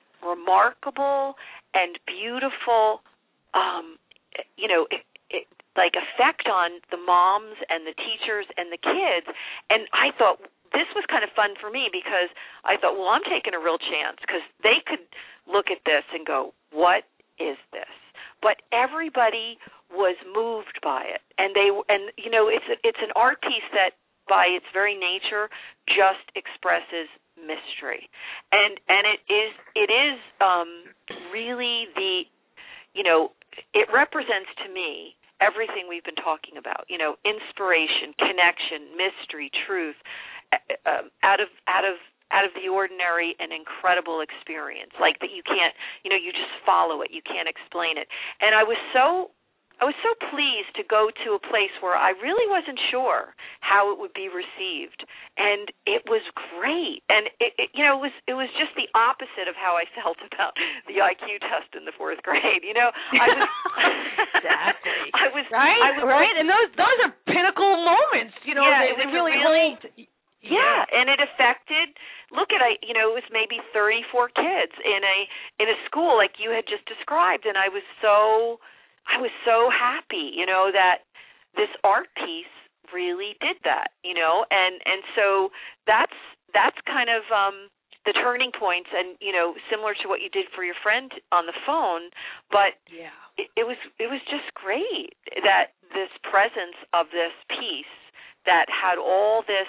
Speaker 3: remarkable and beautiful, um, you know, it, it, like effect on the moms and the teachers and the kids, and I thought this was kind of fun for me because I thought, well, I'm taking a real chance because they could look at this and go, what is this? But everybody was moved by it, and they and you know, it's a, it's an art piece that by its very nature just expresses mystery, and and it is it is um, really the, you know, it represents to me everything we've been talking about. You know, inspiration, connection, mystery, truth, uh, out of out of out of the ordinary and incredible experience, like that you can't, you know, you just follow it, you can't explain it. And I was so I was so pleased to go to a place where I really wasn't sure how it would be received, and it was great. And it, it, you know, it was it was just the opposite of how I felt about the I Q test in the fourth grade. You know, I was
Speaker 4: exactly.
Speaker 3: I was
Speaker 4: right,
Speaker 3: I was,
Speaker 4: right, and those those are pinnacle moments. You know,
Speaker 3: yeah,
Speaker 4: they,
Speaker 3: it
Speaker 4: they
Speaker 3: was
Speaker 4: really,
Speaker 3: really
Speaker 4: hold.
Speaker 3: Yeah, yeah, and it affected. Look at I, you know, it was maybe thirty-four kids in a in a school like you had just described, and I was so. I was so happy, you know, that this art piece really did that, you know, and and so that's that's kind of um, the turning points, and you know, similar to what you did for your friend on the phone, but
Speaker 4: yeah,
Speaker 3: it, it was it was just great that this presence of this piece that had all this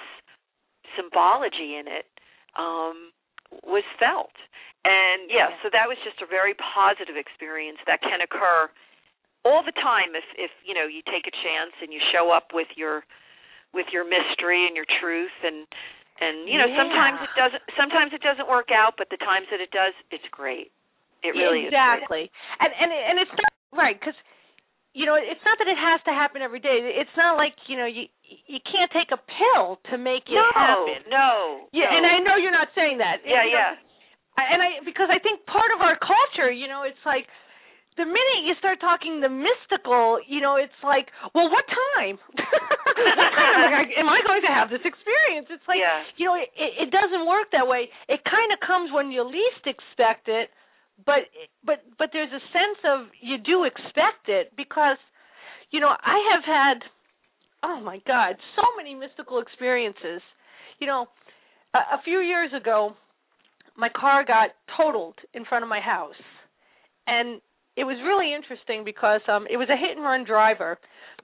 Speaker 3: symbology in it um, was felt, and yeah,
Speaker 4: yeah,
Speaker 3: so that was just a very positive experience that can occur all the time if, if you know, you take a chance and you show up with your with your mystery and your truth, and and you know,
Speaker 4: yeah.
Speaker 3: sometimes it doesn't sometimes it doesn't work out, but the times that it does, it's great. It really
Speaker 4: exactly.
Speaker 3: is great.
Speaker 4: And and and it's not right, because you know, it's not that it has to happen every day. It's not like, you know, you you can't take a pill to make it
Speaker 3: no,
Speaker 4: happen.
Speaker 3: No,
Speaker 4: Yeah,
Speaker 3: no.
Speaker 4: and I know you're not saying that.
Speaker 3: Yeah,
Speaker 4: and,
Speaker 3: yeah.
Speaker 4: Know, and I because I think part of our culture, you know, it's like, the minute you start talking the mystical, you know, it's like, well, what time? What time am I, am I going to have this experience? It's like,
Speaker 3: yeah.
Speaker 4: you know, it, it doesn't work that way. It kind of comes when you least expect it, but but but there's a sense of you do expect it because, you know, I have had, oh my God, so many mystical experiences. You know, a, a few years ago, my car got totaled in front of my house, and it was really interesting because um, it was a hit-and-run driver.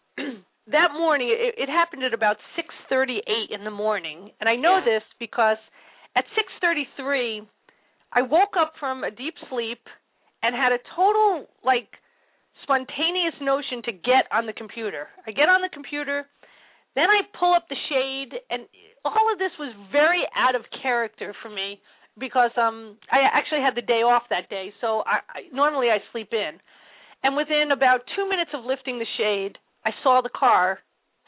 Speaker 4: That morning, it, it happened at about six thirty-eight in the morning, and I know
Speaker 3: yeah.
Speaker 4: this because at six thirty-three, I woke up from a deep sleep and had a total, like, spontaneous notion to get on the computer. I get on the computer, then I pull up the shade, and all of this was very out of character for me, because um, I actually had the day off that day, so I, I normally I sleep in. And within about two minutes of lifting the shade, I saw the car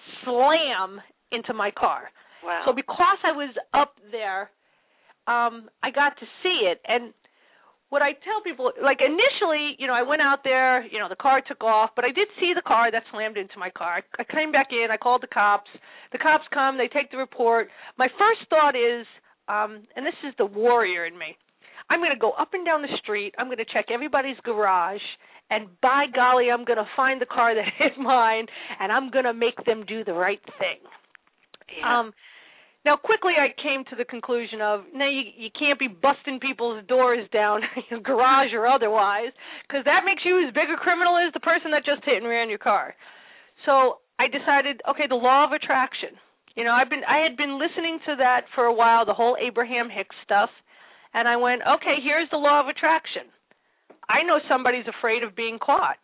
Speaker 4: slam into my car.
Speaker 3: Wow.
Speaker 4: So because I was up there, um, I got to see it. And what I tell people, like initially, you know, I went out there, you know, the car took off, but I did see the car that slammed into my car. I, I came back in, I called the cops. The cops come, they take the report. My first thought is, Um, and this is the warrior in me. I'm going to go up and down the street. I'm going to check everybody's garage. And by golly, I'm going to find the car that hit mine, and I'm going to make them do the right thing.
Speaker 3: Yeah.
Speaker 4: Um, now, quickly I came to the conclusion of, no, you, you can't be busting people's doors down, garage or otherwise, because that makes you as big a criminal as the person that just hit and ran your car. So I decided, okay, the law of attraction. You know, I've been I had been listening to that for a while, the whole Abraham Hicks stuff, and I went, okay, here's the law of attraction. I know somebody's afraid of being caught.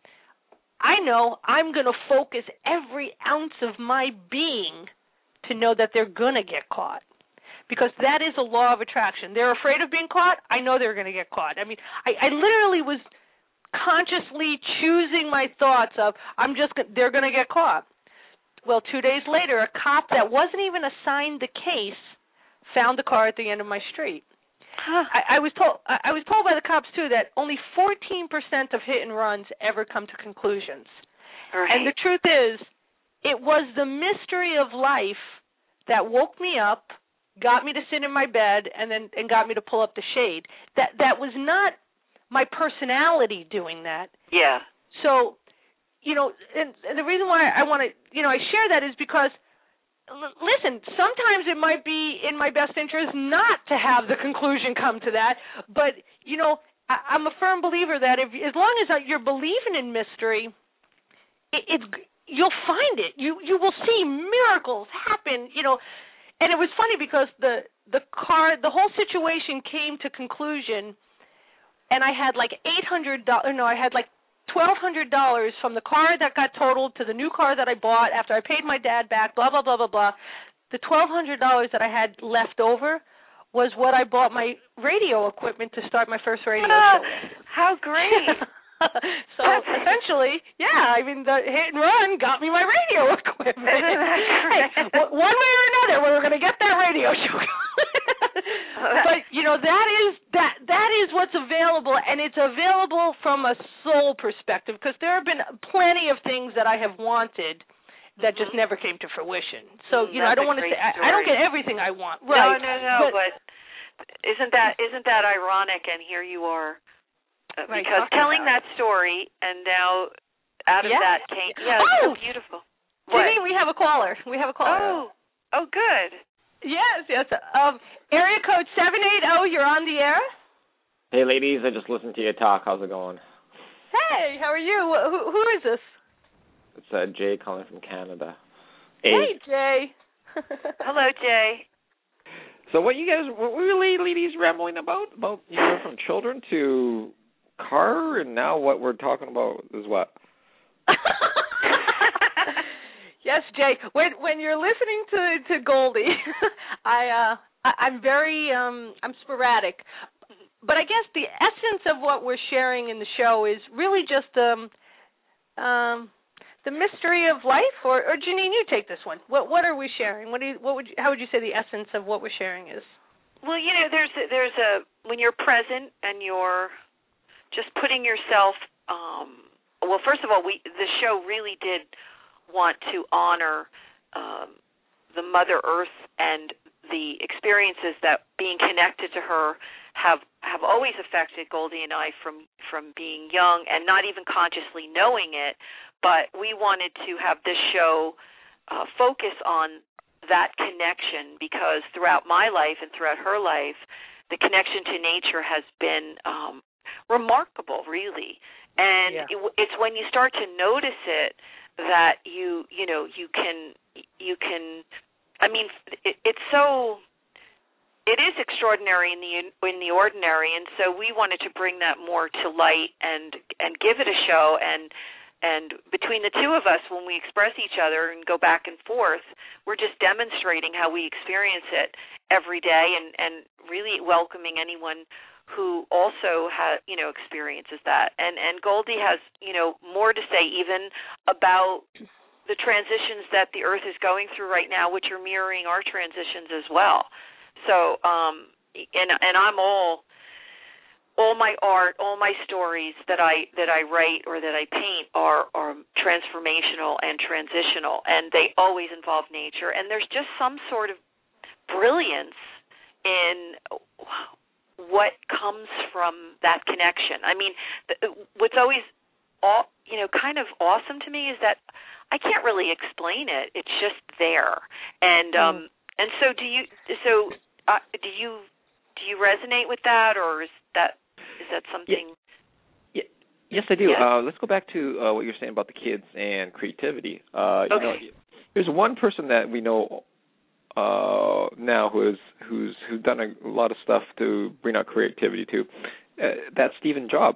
Speaker 4: I know I'm going to focus every ounce of my being to know that they're going to get caught, because that is a law of attraction. They're afraid of being caught. I know they're going to get caught. I mean, I, I literally was consciously choosing my thoughts of, I'm just they're going to get caught. Well, two days later, a cop that wasn't even assigned the case found the car at the end of my street.
Speaker 3: Huh.
Speaker 4: I, I was told I was told by the cops too that only fourteen percent of hit and runs ever come to conclusions.
Speaker 3: Right.
Speaker 4: And the truth is, it was the mystery of life that woke me up, got me to sit in my bed, and then and got me to pull up the shade. That that was not my personality doing that.
Speaker 3: Yeah.
Speaker 4: So, you know, and, and the reason why I want to, you know, I share that is because, l- listen, sometimes it might be in my best interest not to have the conclusion come to that, but, you know, I, I'm a firm believer that if as long as you're believing in mystery, it, it's you'll find it. You you will see miracles happen, you know. And it was funny because the the car, the whole situation came to conclusion, and I had like eight hundred dollars, no, I had like twelve hundred dollars from the car that got totaled to the new car that I bought after I paid my dad back, blah, blah, blah, blah, blah. The twelve hundred dollars that I had left over was what I bought my radio equipment to start my first radio
Speaker 3: oh,
Speaker 4: show.
Speaker 3: How great.
Speaker 4: So essentially, yeah, I mean, the hit and run got me my radio equipment. Hey, one way or another, we were going to get that radio show. But, you know, that is that that is what's available, and it's available from a soul perspective, because there have been plenty of things that I have wanted that just never came to fruition. So, you know,
Speaker 3: That's
Speaker 4: I don't want to say I, I don't get everything I want. Right.
Speaker 3: No, no, no, but, but isn't that isn't that ironic? And here you are. Uh,
Speaker 4: right,
Speaker 3: because telling that story, and now out of
Speaker 4: yeah.
Speaker 3: that came, yeah,
Speaker 4: oh!
Speaker 3: it's so beautiful.
Speaker 4: Jenny, we have a caller. We have a caller.
Speaker 3: Oh, oh, good.
Speaker 4: Yes, yes. Um, area code seven eight zero, you're on the air.
Speaker 5: Hey, ladies, I just listened to you talk. How's it going?
Speaker 4: Hey, how are you? Who, who is this?
Speaker 5: It's uh, Jay calling from Canada. A.
Speaker 4: Hey, Jay.
Speaker 3: Hello, Jay.
Speaker 5: So what you guys, what were you ladies rambling about? About you know, from children to car, and now what we're talking about is what?
Speaker 4: Yes, Jay. When when you're listening to to Goldie, I uh I, I'm very um I'm sporadic, but I guess the essence of what we're sharing in the show is really just um um the mystery of life. Or, or Janine, you take this one. What what are we sharing? What do you, what would you, how would you say the essence of what we're sharing is?
Speaker 3: Well, you know, there's a, there's a when you're present and you're just putting yourself. Um, well, first of all, we the show really did want to honor um, the Mother Earth and the experiences that being connected to her have have always affected Goldie and I from from being young and not even consciously knowing it. But we wanted to have this show uh, focus on that connection, because throughout my life and throughout her life, the connection to nature has been um, remarkable, really. And
Speaker 4: yeah.
Speaker 3: it, it's when you start to notice it that you, you know, you can, you can. I mean, it, it's so. It is extraordinary in the in the ordinary, and so we wanted to bring that more to light and and give it a show. And and between the two of us, when we express each other and go back and forth, we're just demonstrating how we experience it every day, and, and really welcoming anyone who also has, you know, experiences that. And and Goldie has, you know, more to say even about the transitions that the Earth is going through right now, which are mirroring our transitions as well. So, um, and and I'm all. All my art, all my stories that I that I write or that I paint are, are transformational and transitional, and they always involve nature. And there's just some sort of brilliance in what comes from that connection. I mean, th- what's always, all, you know, kind of awesome to me is that I can't really explain it. It's just there. And um, mm. and so do you? So uh, do you? Do you resonate with that, or is that is that something?
Speaker 5: Yeah. yeah. Yes, I do.
Speaker 3: Yes.
Speaker 5: Uh, let's go back to uh, what you're saying about the kids and creativity. Uh, you
Speaker 3: okay.
Speaker 5: know, there's one person that we know uh, now who is who's who's done a lot of stuff to bring out creativity too. Uh, that's Stephen Jobs.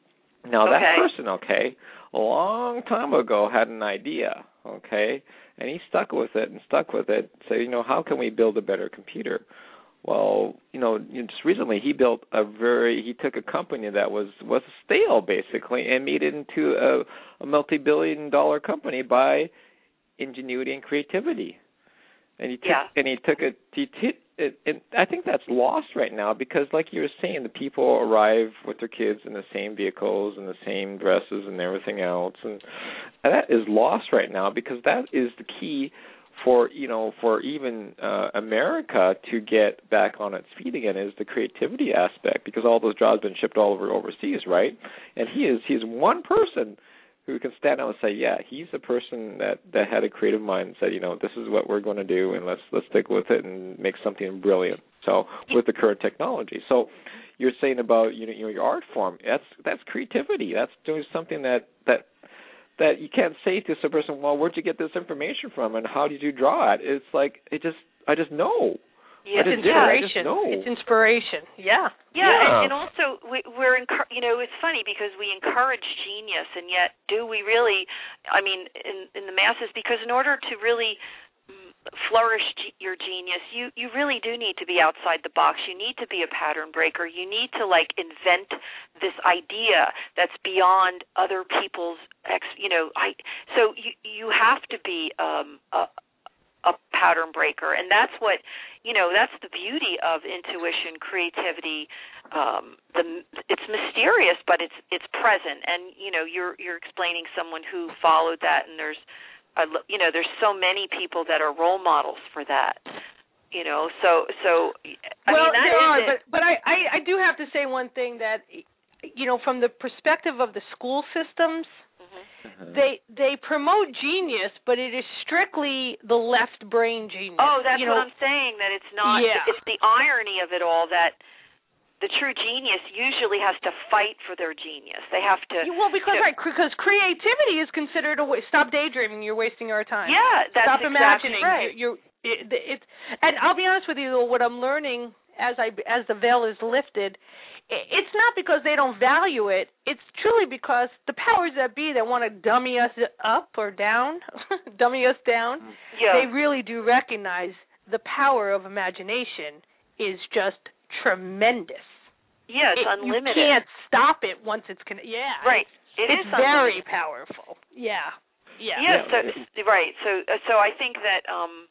Speaker 5: Now
Speaker 3: okay.
Speaker 5: that person, okay, a long time ago had an idea, okay, and he stuck with it and stuck with it. So you know, how can we build a better computer? Well, you know, just recently he built a very, he took a company that was, was stale basically and made it into a, a multi-billion dollar company by ingenuity and creativity. And he took,
Speaker 3: yeah.
Speaker 5: and he took it, he t- it, and I think that's lost right now because like you were saying, the people arrive with their kids in the same vehicles and the same dresses and everything else. And that is lost right now because that is the key for, you know, for even uh, America to get back on its feet again is the creativity aspect because all those jobs have been shipped all over overseas, right? And he is he's one person who can stand out and say, yeah, he's a person that, that had a creative mind and said, you know, this is what we're going to do and let's let's stick with it and make something brilliant. So with the current technology. So you're saying about, you know, your art form, that's that's creativity. That's doing something that that that you can't say to some person, well, where'd you get this information from and how did you draw it? It's like, it just, I just know.
Speaker 3: Yeah,
Speaker 4: it's inspiration. It's inspiration. Yeah.
Speaker 3: Yeah, yeah. And, and also we, we're, encu- you know, it's funny because we encourage genius and yet do we really, I mean, in, in the masses, because in order to really flourish g- your genius, you, you really do need to be outside the box. You need to be a pattern breaker. You need to, like, invent this idea that's beyond other people's, ex, you know, I. So you you have to be um, a, a pattern breaker, and that's what, you know, that's the beauty of intuition, creativity. Um, the it's mysterious, but it's it's present, and you know, you're you're explaining someone who followed that, and there's. You know, there's so many people that are role models for that. You know, so so. I
Speaker 4: well,
Speaker 3: mean, that
Speaker 4: there
Speaker 3: is
Speaker 4: are,
Speaker 3: it.
Speaker 4: but but I, I I do have to say one thing that, you know, from the perspective of the school systems, mm-hmm. they they promote genius, but it is strictly the left brain genius.
Speaker 3: Oh, that's
Speaker 4: you
Speaker 3: what
Speaker 4: know?
Speaker 3: I'm saying. That it's not.
Speaker 4: Yeah.
Speaker 3: It's the irony of it all that. The true genius usually has to fight for their genius. They have to.
Speaker 4: Well, because
Speaker 3: to,
Speaker 4: right, because creativity is considered a waste. Stop daydreaming. You're wasting our time.
Speaker 3: Yeah, that's
Speaker 4: Stop
Speaker 3: exactly
Speaker 4: imagining.
Speaker 3: right.
Speaker 4: You, you, it, it's, and I'll be honest with you, though, what I'm learning as I as the veil is lifted, it's not because they don't value it. It's truly because the powers that be that want to dummy us up or down, dummy us down,
Speaker 3: yeah.
Speaker 4: they really do recognize the power of imagination is just tremendous.
Speaker 3: Yeah, it's
Speaker 4: it,
Speaker 3: unlimited.
Speaker 4: You can't stop it once it's con- yeah.
Speaker 3: Right. It
Speaker 4: it's
Speaker 3: is
Speaker 4: very
Speaker 3: unlimited.
Speaker 4: powerful. Yeah. Yeah.
Speaker 3: Yeah. So right. So so I think that um,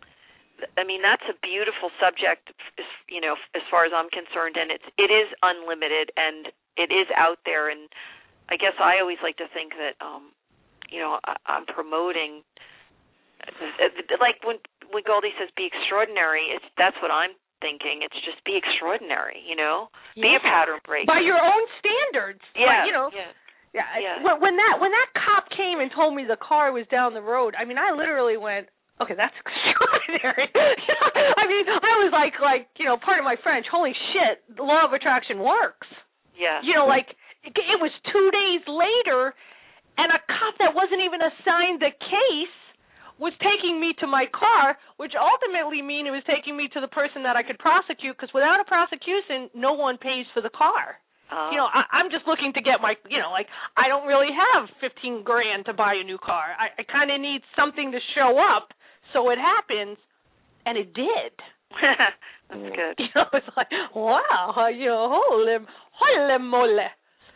Speaker 3: I mean that's a beautiful subject, you know, as far as I'm concerned, and it's it is unlimited and it is out there, and I guess I always like to think that um, you know, I, I'm promoting. Like when when Goldie says be extraordinary, it's that's what I'm thinking. It's just be extraordinary, you know,
Speaker 4: yeah.
Speaker 3: be a pattern breaker
Speaker 4: by your own standards.
Speaker 3: Yeah,
Speaker 4: like, you know.
Speaker 3: Yeah.
Speaker 4: Yeah.
Speaker 3: yeah.
Speaker 4: When, when that when that cop came and told me the car was down the road, I mean, I literally went, okay, that's extraordinary. I mean, I was like, like you know, pardon my French. Holy shit, the law of attraction works.
Speaker 3: Yeah.
Speaker 4: You know, like it, it was two days later. And a cop that wasn't even assigned the case was taking me to my car, which ultimately mean it was taking me to the person that I could prosecute, because without a prosecution, no one pays for the car.
Speaker 3: Uh,
Speaker 4: you know, I, I'm just looking to get my, you know, like, I don't really have fifteen grand to buy a new car. I, I kind of need something to show up, so it happens, and it did.
Speaker 3: That's good.
Speaker 4: You know, it's like, wow, you know, holy, holy moly.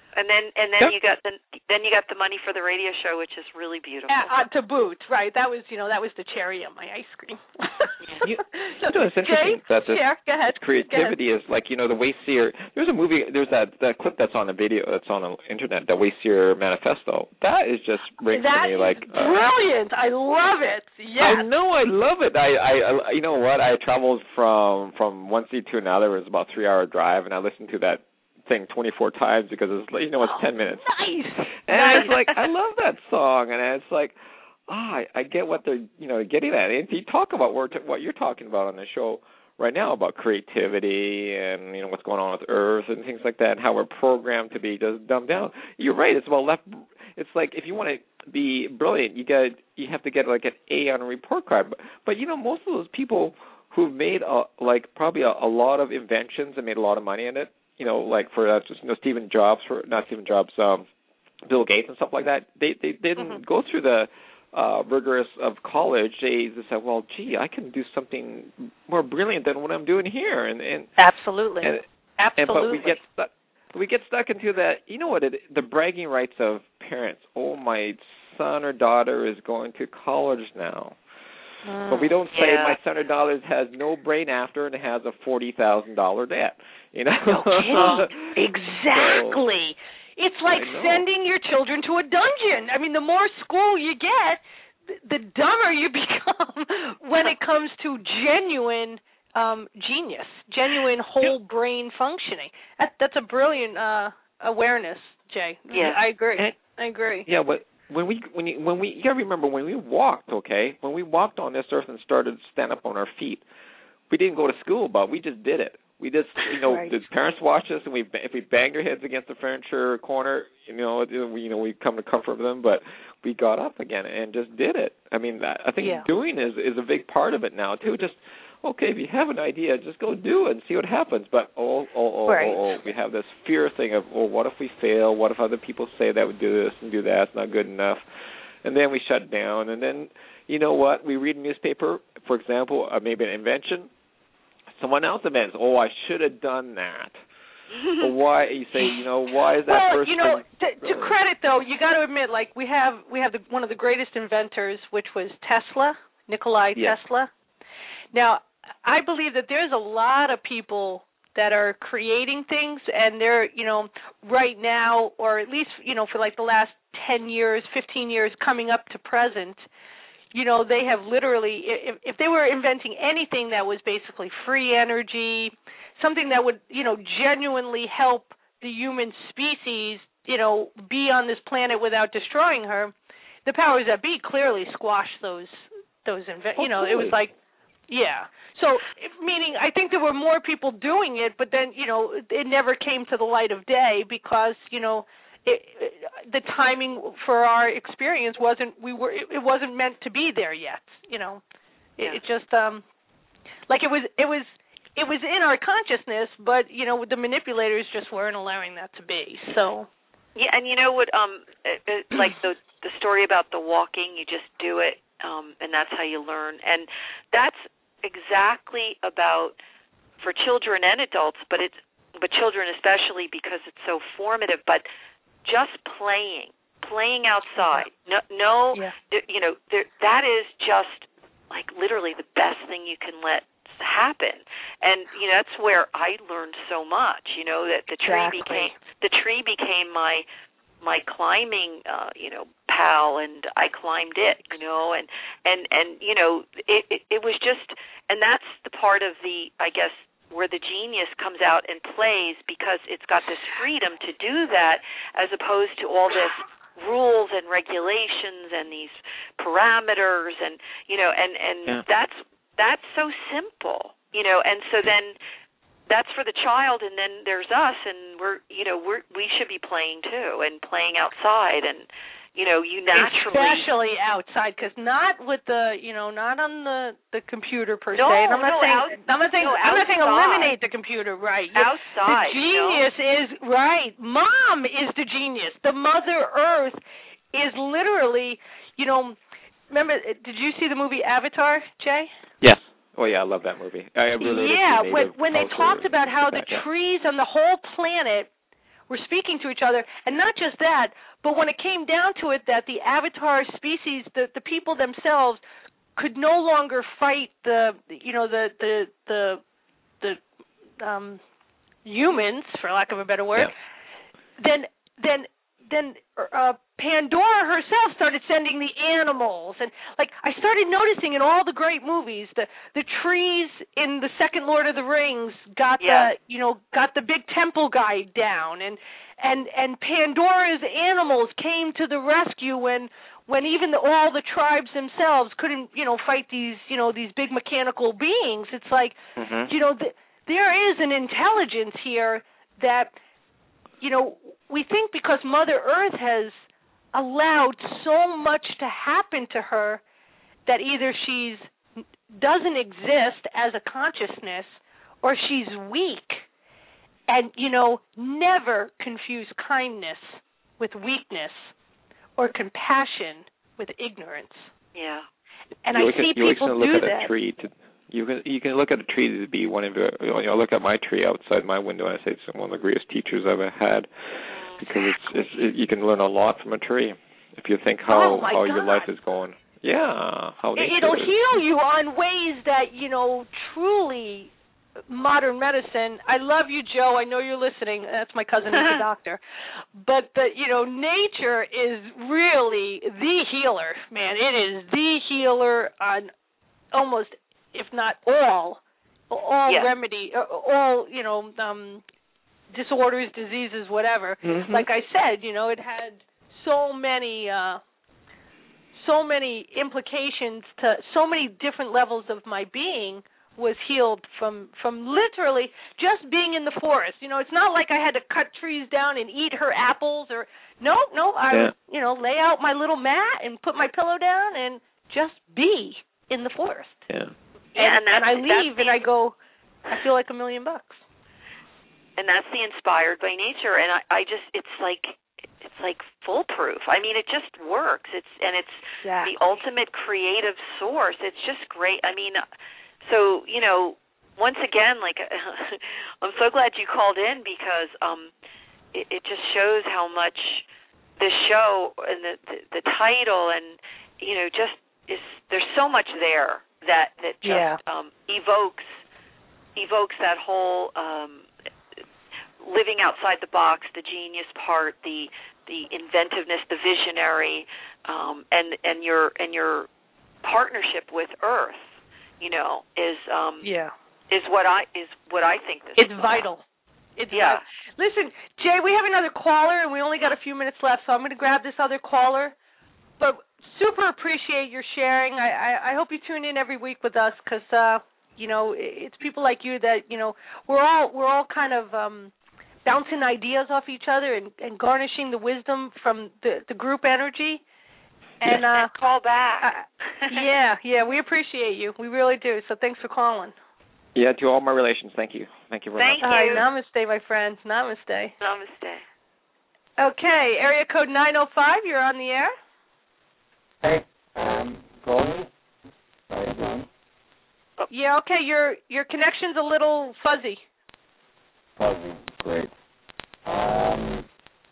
Speaker 3: And then and then
Speaker 5: Yep.
Speaker 3: you got the then you got the money for the radio show, which is really beautiful.
Speaker 4: Uh, uh, to boot, right? That was you know that was the cherry on my ice cream.
Speaker 5: You,
Speaker 4: so,
Speaker 5: you know, it's interesting
Speaker 4: Jay,
Speaker 5: that this,
Speaker 4: yeah, go ahead.
Speaker 5: this creativity
Speaker 4: go ahead.
Speaker 5: is like, you know, the Wayseer. There's a movie. There's that that clip that's on the video that's on the internet. The Wayseer Manifesto. That is just rings
Speaker 4: that
Speaker 5: to me
Speaker 4: is
Speaker 5: like uh,
Speaker 4: brilliant. I love it. Yes.
Speaker 5: I know, I love it. I, I, I, you know what? I traveled from from one city to another. It was about a three-hour drive, and I listened to that thing twenty-four times because it's, you know, it's ten minutes.
Speaker 4: Nice.
Speaker 5: And
Speaker 4: nice.
Speaker 5: it's like, I love that song, and it's like, ah, oh, I, I get what they're, you know, getting at. And you talk about what what you're talking about on the show right now about creativity and, you know, what's going on with Earth and things like that, and how we're programmed to be just dumbed down. You're right. It's about left. It's like if you want to be brilliant, you got you have to get like an A on a report card. But, but you know, most of those people who've made a, like probably a, a lot of inventions and made a lot of money in it. You know, like for uh, just you know Stephen Jobs, for not Stephen Jobs, um, Bill Gates and stuff like that. They they, they didn't
Speaker 4: mm-hmm.
Speaker 5: go through the uh, rigorous of college. They just said, well, gee, I can do something more brilliant than what I'm doing here. And, and
Speaker 4: absolutely,
Speaker 5: and,
Speaker 4: absolutely.
Speaker 5: And, but we get stuck. We get stuck into that. You know what? It, the bragging rights of parents. Oh, my son or daughter is going to college now.
Speaker 4: Mm,
Speaker 5: but we don't say
Speaker 3: yeah.
Speaker 5: my son or daughter has no brain after and has a forty thousand dollar debt. You know,
Speaker 4: okay. exactly. So, it's like sending your children to a dungeon. I mean, the more school you get, the dumber you become when it comes to genuine um, genius, genuine whole brain functioning. That, that's a brilliant uh, awareness, Jay.
Speaker 3: Yeah,
Speaker 4: I agree.
Speaker 5: And,
Speaker 4: I agree.
Speaker 5: Yeah, but when we when you, when we you gotta remember when we walked, okay, when we walked on this earth and started to stand up on our feet, we didn't go to school, but we just did it. We just, you know,
Speaker 4: right.
Speaker 5: the parents watched us, and we if we banged our heads against the furniture corner, you know, we you know we come to comfort them, but we got up again and just did it. I mean, that, I think
Speaker 4: yeah.
Speaker 5: doing is is a big part of it now too. Just okay, if you have an idea, just go do it and see what happens. But oh, oh, oh,
Speaker 4: right.
Speaker 5: oh, oh, we have this fear thing of, oh, what if we fail? What if other people say that we do this and do that? It's not good enough. And then we shut down. And then, you know what? We read a newspaper, for example, uh, maybe an invention. Someone else invents, oh, I should have done that. Or why you say, you know, why is that
Speaker 4: well,
Speaker 5: person?
Speaker 4: you know, to, to credit though, you got to admit, like we have we have the, one of the greatest inventors, which was Tesla, Nikola
Speaker 5: yes.
Speaker 4: Tesla. Now, I believe that there's a lot of people that are creating things, and they're, you know, right now, or at least, you know, for like the last ten years, fifteen years, coming up to present. You know, they have literally, if, if they were inventing anything that was basically free energy, something that would, you know, genuinely help the human species, you know, be on this planet without destroying her, the powers that be clearly squashed those, those inventions. You know, it was like, yeah. So, meaning, I think there were more people doing it, but then, you know, it never came to the light of day because, you know, It, it, the timing for our experience wasn't we were it, it wasn't meant to be there yet, you know. It,
Speaker 3: yeah.
Speaker 4: it just um like it was it was it was in our consciousness, but you know the manipulators just weren't allowing that to be. So
Speaker 3: yeah, and you know what? Um, it, it, like the the story about the walking, you just do it, um, and that's how you learn. And that's exactly about for children and adults, but it's but children especially because it's so formative. But just playing, playing outside. No, no
Speaker 4: yeah.
Speaker 3: you know, there, that is just like literally the best thing you can let happen. And you know, that's where I learned so much. You know, that the tree
Speaker 4: exactly.
Speaker 3: became the tree became my my climbing, uh, you know, pal, and I climbed it. You know, and and and you know, it, it it was just, and that's the part of the, I guess, where the genius comes out and plays, because it's got this freedom to do that as opposed to all this rules and regulations and these parameters, and you know, and and
Speaker 5: yeah.
Speaker 3: that's that's so simple, you know. And so then that's for the child, and then there's us, and we're you know we're we should be playing too, and playing outside, and you know, you naturally,
Speaker 4: especially outside, because not with the, you know, not on the, the computer per
Speaker 3: no,
Speaker 4: se. And I'm not
Speaker 3: no,
Speaker 4: saying,
Speaker 3: out,
Speaker 4: I'm not saying,
Speaker 3: no,
Speaker 4: I'm not saying
Speaker 3: outside.
Speaker 4: eliminate the computer, right?
Speaker 3: Outside,
Speaker 4: the genius
Speaker 3: you know?
Speaker 4: is right. Mom is the genius. The Mother Earth is literally, you know. Remember, did you see the movie Avatar, Jay?
Speaker 5: Yes. Oh yeah, I love that movie. I really
Speaker 4: yeah,
Speaker 5: really
Speaker 4: when when they talked about how the
Speaker 5: that, yeah.
Speaker 4: trees on the whole planet were speaking to each other, and not just that, but when it came down to it, that the Avatar species, the the people themselves, could no longer fight the you know the the the the um, humans, for lack of a better word. Yeah. Then then then uh, Pandora herself started sending the animals, and like I started noticing in all the great movies, the the trees in the second Lord of the Rings got yeah. the you know got the big temple guy down, and and and Pandora's animals came to the rescue when when even the, all the tribes themselves couldn't you know fight these you know these big mechanical beings. It's like mm-hmm. you know th- there is an intelligence here that you know. We think because Mother Earth has allowed so much to happen to her that either she's doesn't exist as a consciousness or she's weak. And, you know, never confuse kindness with weakness or compassion with ignorance.
Speaker 3: Yeah.
Speaker 4: And
Speaker 5: you
Speaker 4: I
Speaker 5: look
Speaker 4: see
Speaker 5: at, you
Speaker 4: people
Speaker 5: look
Speaker 4: do
Speaker 5: at
Speaker 4: that.
Speaker 5: A tree to, you can you can look at a tree to be one of the, you know, look at my tree outside my window and I say it's one of the greatest teachers I've ever had. Because it's, it's it, you can learn a lot from a tree if you think how
Speaker 4: oh
Speaker 5: how
Speaker 4: God.
Speaker 5: your life is going. Yeah, how nature
Speaker 4: it'll
Speaker 5: is.
Speaker 4: heal you on ways that you know truly modern medicine. I love you, Joe. I know you're listening. That's my cousin, who's a doctor. But the you know nature is really the healer, man. It is the healer on almost, if not all, all
Speaker 3: yeah.
Speaker 4: remedy, all you know. Um, disorders, diseases, whatever.
Speaker 5: Mm-hmm.
Speaker 4: Like I said, you know, it had so many, uh, so many implications to so many different levels of my being was healed from from literally just being in the forest. You know, it's not like I had to cut trees down and eat her apples or no, no. I
Speaker 5: yeah.
Speaker 4: would, you know, lay out my little mat and put my pillow down and just be in the forest.
Speaker 5: Yeah.
Speaker 4: And,
Speaker 3: yeah, and,
Speaker 4: and I leave and I go, I feel like a million bucks.
Speaker 3: And that's the inspired by nature, and I, I just, it's like, it's like foolproof. I mean, it just works. It's and it's
Speaker 4: exactly.
Speaker 3: the ultimate creative source. It's just great. I mean, so you know, once again, like, I'm so glad you called in because um, it, it just shows how much the show and the, the the title and you know just is. There's so much there that that just
Speaker 4: yeah.
Speaker 3: um, evokes evokes that whole. Um, living outside the box, the genius part, the the inventiveness, the visionary, um, and and your and your partnership with Earth, you know, is um,
Speaker 4: yeah
Speaker 3: is what I is what I think this
Speaker 4: it's
Speaker 3: is
Speaker 4: vital.
Speaker 3: about.
Speaker 4: It's
Speaker 3: yeah.
Speaker 4: vital. Listen, Jay, we have another caller, and we only got a few minutes left, so I'm going to grab this other caller. But super appreciate your sharing. I I, I hope you tune in every week with us because uh, you know it's people like you that you know we're all we're all kind of. Um, bouncing ideas off each other and, and garnishing the wisdom from the, the group energy. And uh,
Speaker 3: call back.
Speaker 4: uh, yeah, yeah, we appreciate you. We really do. So thanks for calling.
Speaker 5: Yeah, to all my relations, thank you. Thank you very
Speaker 3: thank
Speaker 5: much.
Speaker 3: Thank you.
Speaker 4: All right, namaste, my friends. Namaste.
Speaker 3: Namaste.
Speaker 4: Okay, area code nine oh five, you're on the air.
Speaker 6: Hey, um, Goldie? How you doing?
Speaker 4: Yeah, okay, your your connection's a little fuzzy.
Speaker 6: Fuzzy, great. Um,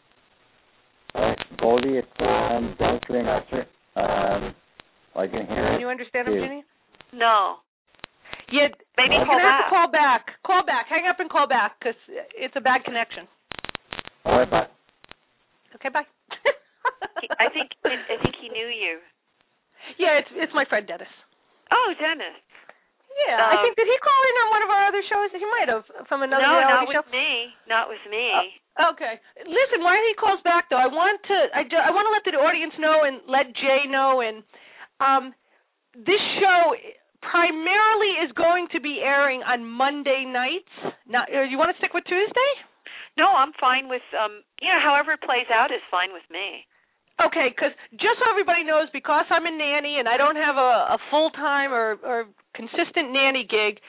Speaker 6: alright, Goldie, it's um, Dennis Greenmaster. Um, I can hear
Speaker 4: Can
Speaker 6: it.
Speaker 4: you understand him, Ginny?
Speaker 3: No.
Speaker 4: Yeah,
Speaker 3: maybe
Speaker 4: you're
Speaker 3: call
Speaker 4: gonna have
Speaker 3: back.
Speaker 4: to call back. Call back. Hang up and call back because it's a bad connection.
Speaker 6: All right, bye.
Speaker 4: Okay, bye.
Speaker 3: he, I think I think he knew you.
Speaker 4: Yeah, it's it's my friend Dennis.
Speaker 3: Oh, Dennis.
Speaker 4: Yeah, um, I think did he call in on one of our other shows? He might have from another
Speaker 3: no,
Speaker 4: reality
Speaker 3: not
Speaker 4: show.
Speaker 3: with me. Not with me.
Speaker 4: Uh, okay, listen. While he calls back, though, I want to I, do, I want to let the audience know and let Jay know. And um, this show primarily is going to be airing on Monday nights. Now, you want to stick with Tuesday?
Speaker 3: No, I'm fine with um. You know, however it plays out is fine with me.
Speaker 4: Okay, because just so everybody knows, because I'm a nanny and I don't have a, a full-time or, or consistent nanny gig,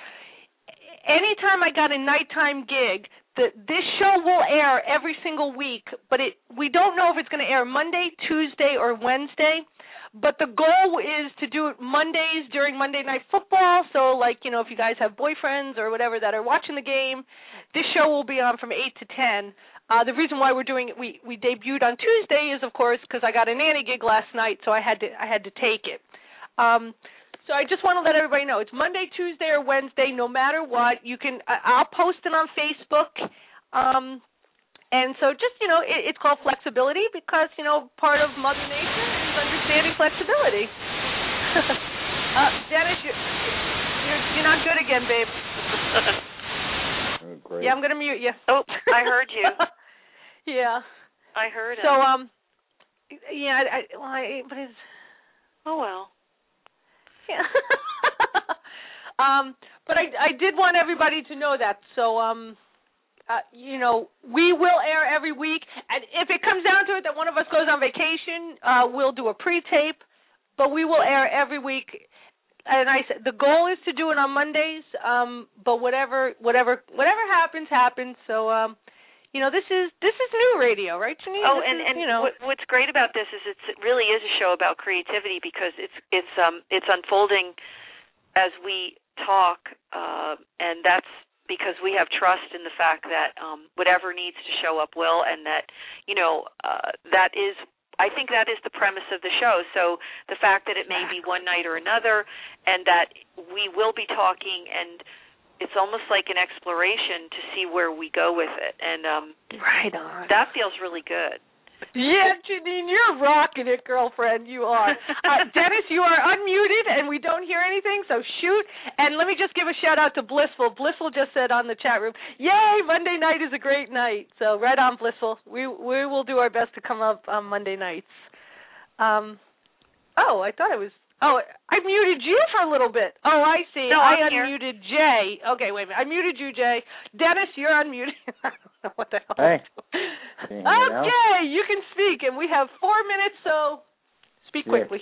Speaker 4: anytime I got a nighttime gig, the, this show will air every single week, but it we don't know if it's going to air Monday, Tuesday, or Wednesday. But the goal is to do it Mondays during Monday Night Football. So, like, you know, if you guys have boyfriends or whatever that are watching the game, this show will be on from eight to ten. Uh, the reason why we're doing it, we, we debuted on Tuesday is, of course, because I got a nanny gig last night, so I had to I had to take it. Um, so I just want to let everybody know it's Monday, Tuesday, or Wednesday. No matter what, you can. I'll post it on Facebook. Um, and so just, you know, it, it's called flexibility because, you know, part of Mother Nature is understanding flexibility. uh, Dennis, you're, you're, you're not good again, babe.
Speaker 6: Oh, great.
Speaker 4: Yeah, I'm going to mute you.
Speaker 3: Oh, I heard you.
Speaker 4: Yeah.
Speaker 3: I heard it.
Speaker 4: So, um, yeah, I, I, well, I but it's,
Speaker 3: oh, well.
Speaker 4: yeah. um, but I, I did want everybody to know that. So, um, uh, you know, we will air every week, and if it comes down to it that one of us goes on vacation, uh, we'll do a pre-tape, but we will air every week. And I said the goal is to do it on Mondays, um, but whatever, whatever, whatever happens, happens. So, um, you know, this is this is new radio, right, Janine?
Speaker 3: Oh,
Speaker 4: this
Speaker 3: and,
Speaker 4: is,
Speaker 3: and
Speaker 4: you know,
Speaker 3: what, what's great about this is it's, it really is a show about creativity because it's it's um it's unfolding as we talk, uh, and that's because we have trust in the fact that um, whatever needs to show up will, and that you know uh, that is. I think that is the premise of the show. So the fact that it may be one night or another, and that we will be talking, and it's almost like an exploration to see where we go with it, and um,
Speaker 4: right on.
Speaker 3: That feels really good.
Speaker 4: Yeah, Janine, you're rocking it, girlfriend. You are. Uh, Dennis, you are unmuted, and we don't hear anything, so shoot. And let me just give a shout-out to Blissful. Blissful just said on the chat room, yay, Monday night is a great night. So right on, Blissful. We we will do our best to come up on Monday nights. Um, oh, I thought it was... Oh, I muted you for a little bit. Oh, I see.
Speaker 3: No,
Speaker 4: I
Speaker 3: I'm here.
Speaker 4: unmuted Jay. Okay, wait a minute. I muted you, Jay. Dennis, you're unmuted. I don't know what the hell.
Speaker 6: Hey.
Speaker 4: Okay, you, you can speak, and we have four minutes, so speak
Speaker 6: Yes.
Speaker 4: quickly.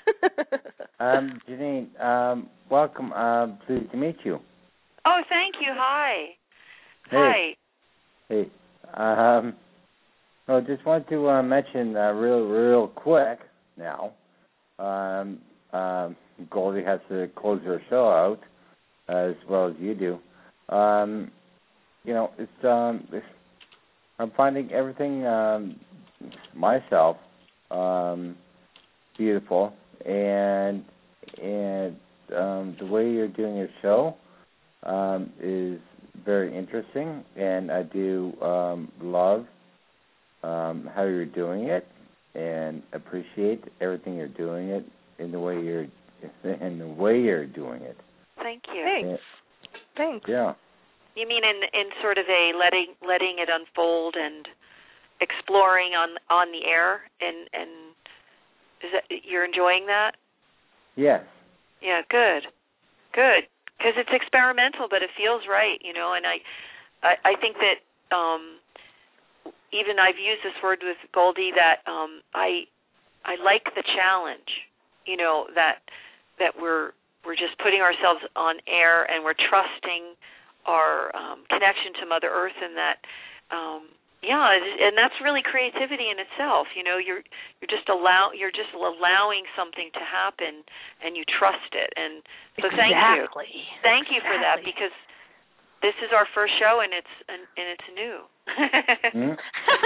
Speaker 6: um, Janine, um, welcome. Um, pleased to meet you.
Speaker 3: Oh, thank you. Hi.
Speaker 6: Hey.
Speaker 3: Hi.
Speaker 6: Hey. Um, well, just want to uh, mention uh, real, real quick now. Um, um, Goldie has to close her show out uh, as well as you do. Um, you know, it's um, it's, I'm finding everything um, myself um, beautiful, and and um, the way you're doing your show um, is very interesting, and I do um, love um, how you're doing it, and appreciate everything you're doing it in the way you're in the way you're doing it.
Speaker 3: Thank you.
Speaker 4: Thanks.
Speaker 6: And,
Speaker 4: Thanks.
Speaker 6: yeah.
Speaker 3: You mean in in sort of a letting letting it unfold and exploring on on the air, and and is that you're enjoying that?
Speaker 6: Yes.
Speaker 3: Yeah, good, good. Because it's experimental, but it feels right, you know. And I I, I think that um, even I've used this word with Goldie that um, I I like the challenge, you know, that that we're we're just putting ourselves on air and we're trusting our um, connection to Mother Earth, and that, um, yeah, and that's really creativity in itself. You know, you're you're just allow you're just allowing something to happen, and you trust it. And so,
Speaker 4: exactly.
Speaker 3: thank you, thank you
Speaker 4: exactly.
Speaker 3: for that, because this is our first show, and it's and, and it's new.
Speaker 6: Mm-hmm.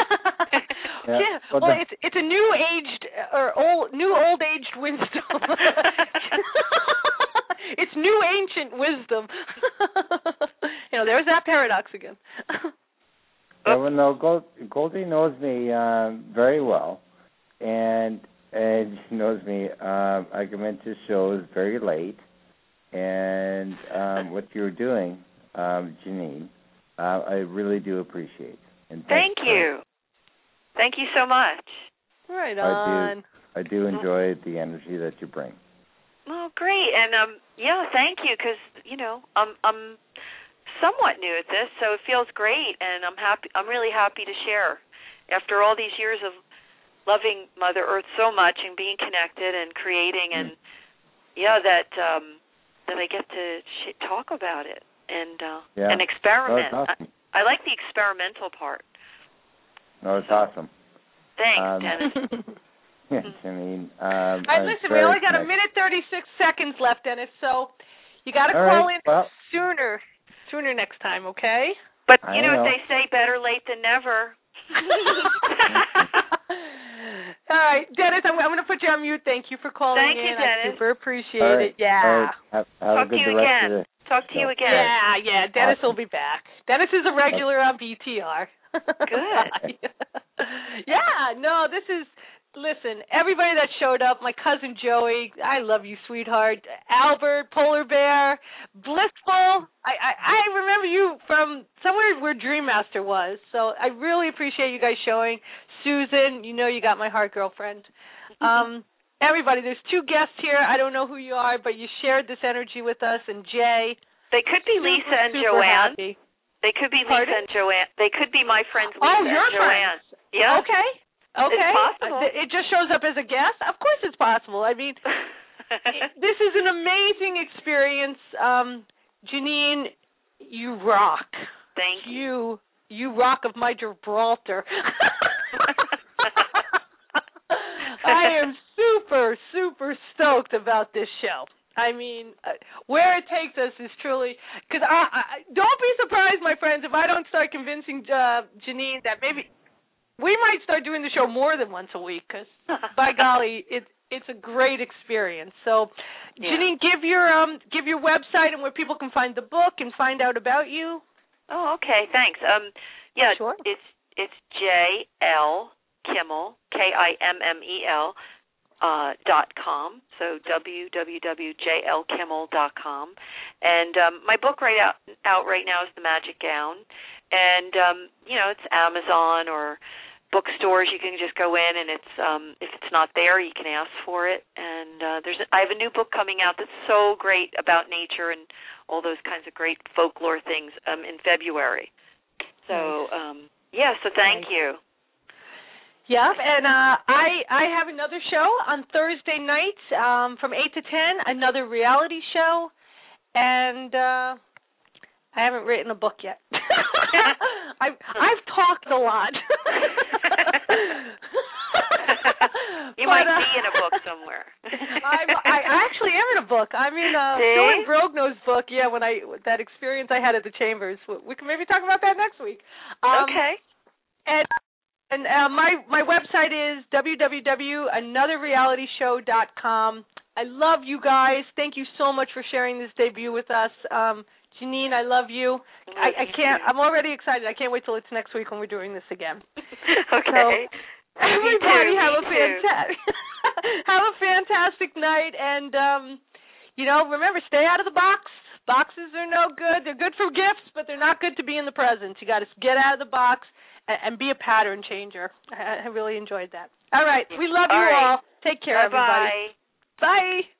Speaker 4: yeah. yeah. Well, well the, it's it's a new aged or old new old aged wisdom. It's new ancient wisdom. You know, there's that paradox again.
Speaker 6: Yeah, well, no, Gold, Goldie knows me uh, very well, and and she knows me. Um, I come into shows very late, and um, what you're doing, um, Janine, uh, I really do appreciate. And
Speaker 3: thank you. Thank you so much.
Speaker 4: Right
Speaker 6: on.
Speaker 4: I
Speaker 6: do, I do enjoy the energy that you bring.
Speaker 3: Oh, great. And, um, yeah, thank you, because, you know, I'm I'm somewhat new at this, so it feels great, and I'm happy. I'm really happy to share. After all these years of loving Mother Earth so much and being connected and creating, and, mm. yeah, that um, that I get to sh- talk about it and uh,
Speaker 6: yeah.
Speaker 3: and experiment.
Speaker 6: Oh, awesome.
Speaker 3: I, I like the experimental part.
Speaker 6: No, it's awesome.
Speaker 3: Thanks,
Speaker 6: um,
Speaker 3: Dennis.
Speaker 6: Yes, I mean, um,
Speaker 4: All right, listen, we only got
Speaker 6: connected.
Speaker 4: a minute thirty-six seconds left, Dennis. So you got to
Speaker 6: All
Speaker 4: call
Speaker 6: right,
Speaker 4: in
Speaker 6: well,
Speaker 4: sooner, sooner next time, okay?
Speaker 3: But,
Speaker 6: I
Speaker 3: you know,
Speaker 6: know.
Speaker 3: they say better late than never.
Speaker 4: All right, Dennis, I'm, I'm going to put you on mute. Thank you for calling
Speaker 3: Thank
Speaker 4: in.
Speaker 3: you, Dennis.
Speaker 4: I super appreciate
Speaker 6: All right.
Speaker 4: it. Yeah.
Speaker 6: All right. Have, have
Speaker 3: Talk
Speaker 6: a good
Speaker 3: to you
Speaker 6: the rest
Speaker 3: again.
Speaker 6: of the
Speaker 3: Talk to you
Speaker 6: show.
Speaker 3: again.
Speaker 4: Yeah, yeah. Dennis
Speaker 6: Awesome.
Speaker 4: will be back. Dennis is a regular on B T R.
Speaker 3: Good.
Speaker 4: Yeah, no, this is, listen, everybody that showed up, my cousin Joey, I love you, sweetheart, Albert, Polar Bear, Blissful, I, I, I remember you from somewhere where Dream Master was, so I really appreciate you guys showing. Susan, you know you got my heart, girlfriend. Um, everybody, there's two guests here. I don't know who you are, but you shared this energy with us, and Jay.
Speaker 3: They could be
Speaker 4: super,
Speaker 3: Lisa and
Speaker 4: super
Speaker 3: Joanne.
Speaker 4: Happy.
Speaker 3: They could be
Speaker 4: Pardon?
Speaker 3: Lisa and Joanne. They could be my friends Lisa
Speaker 4: Oh,
Speaker 3: and
Speaker 4: your
Speaker 3: Joanne.
Speaker 4: friends.
Speaker 3: Yeah.
Speaker 4: Okay. Okay.
Speaker 3: It's possible.
Speaker 4: Uh, It just shows up as a guest? Of course it's possible. I mean, it, this is an amazing experience. Um, Janine, you rock.
Speaker 3: Thank you.
Speaker 4: You, you rock of my Gibraltar. I am super, super stoked about this show. I mean, uh, where it takes us is truly, because I, I don't be surprised, my friends, if I don't start convincing uh, Janine that maybe we might start doing the show more than once a week. Because by golly, it it's a great experience. So,
Speaker 3: Yeah.
Speaker 4: Janine, give your um give your website and where people can find the book and find out about you.
Speaker 3: Oh, okay. Thanks. Um, yeah,
Speaker 4: Sure.
Speaker 3: it's it's J L Kimmel, K I M M E L. Uh, dot com, so w w w dot j l kimmel dot com, and um, my book right out out right now is The Magic Gown, and um, you know it's Amazon or bookstores. You can just go in, and it's um, if it's not there, you can ask for it. And uh, there's I have a new book coming out that's so great about nature and all those kinds of great folklore things um, in February. So um, yeah, so thank
Speaker 4: Nice.
Speaker 3: you.
Speaker 4: Yep, and uh, I I have another show on Thursday nights um, from eight to ten, another reality show, and uh, I haven't written a book yet. I've I've talked a lot.
Speaker 3: You
Speaker 4: But,
Speaker 3: might
Speaker 4: uh,
Speaker 3: be in a book somewhere.
Speaker 4: I'm, I actually am in a book. I'm in uh,
Speaker 3: See?
Speaker 4: Dylan Brogno's book. Yeah, when I that experience I had at the Chambers. We can maybe talk about that next week. Um,
Speaker 3: Okay.
Speaker 4: And and uh, my my website is w w w dot another reality show dot com. I love you guys. Thank you so much for sharing this debut with us. Um, Janine, I love you.
Speaker 3: Love
Speaker 4: I, I
Speaker 3: you
Speaker 4: can't.
Speaker 3: too.
Speaker 4: I'm already excited. I can't wait till it's next week when we're doing this again.
Speaker 3: Okay.
Speaker 4: So, everybody
Speaker 3: me too,
Speaker 4: have
Speaker 3: me
Speaker 4: a fantastic have a fantastic night, and um, you know, remember, stay out of the box. Boxes are no good. They're good for gifts, but they're not good to be in the present. You got to get out of the box and, and be a pattern changer. I, I really enjoyed that. All right, we love
Speaker 3: All
Speaker 4: you
Speaker 3: right.
Speaker 4: all. Take care,
Speaker 3: Bye-bye.
Speaker 4: everybody. Bye.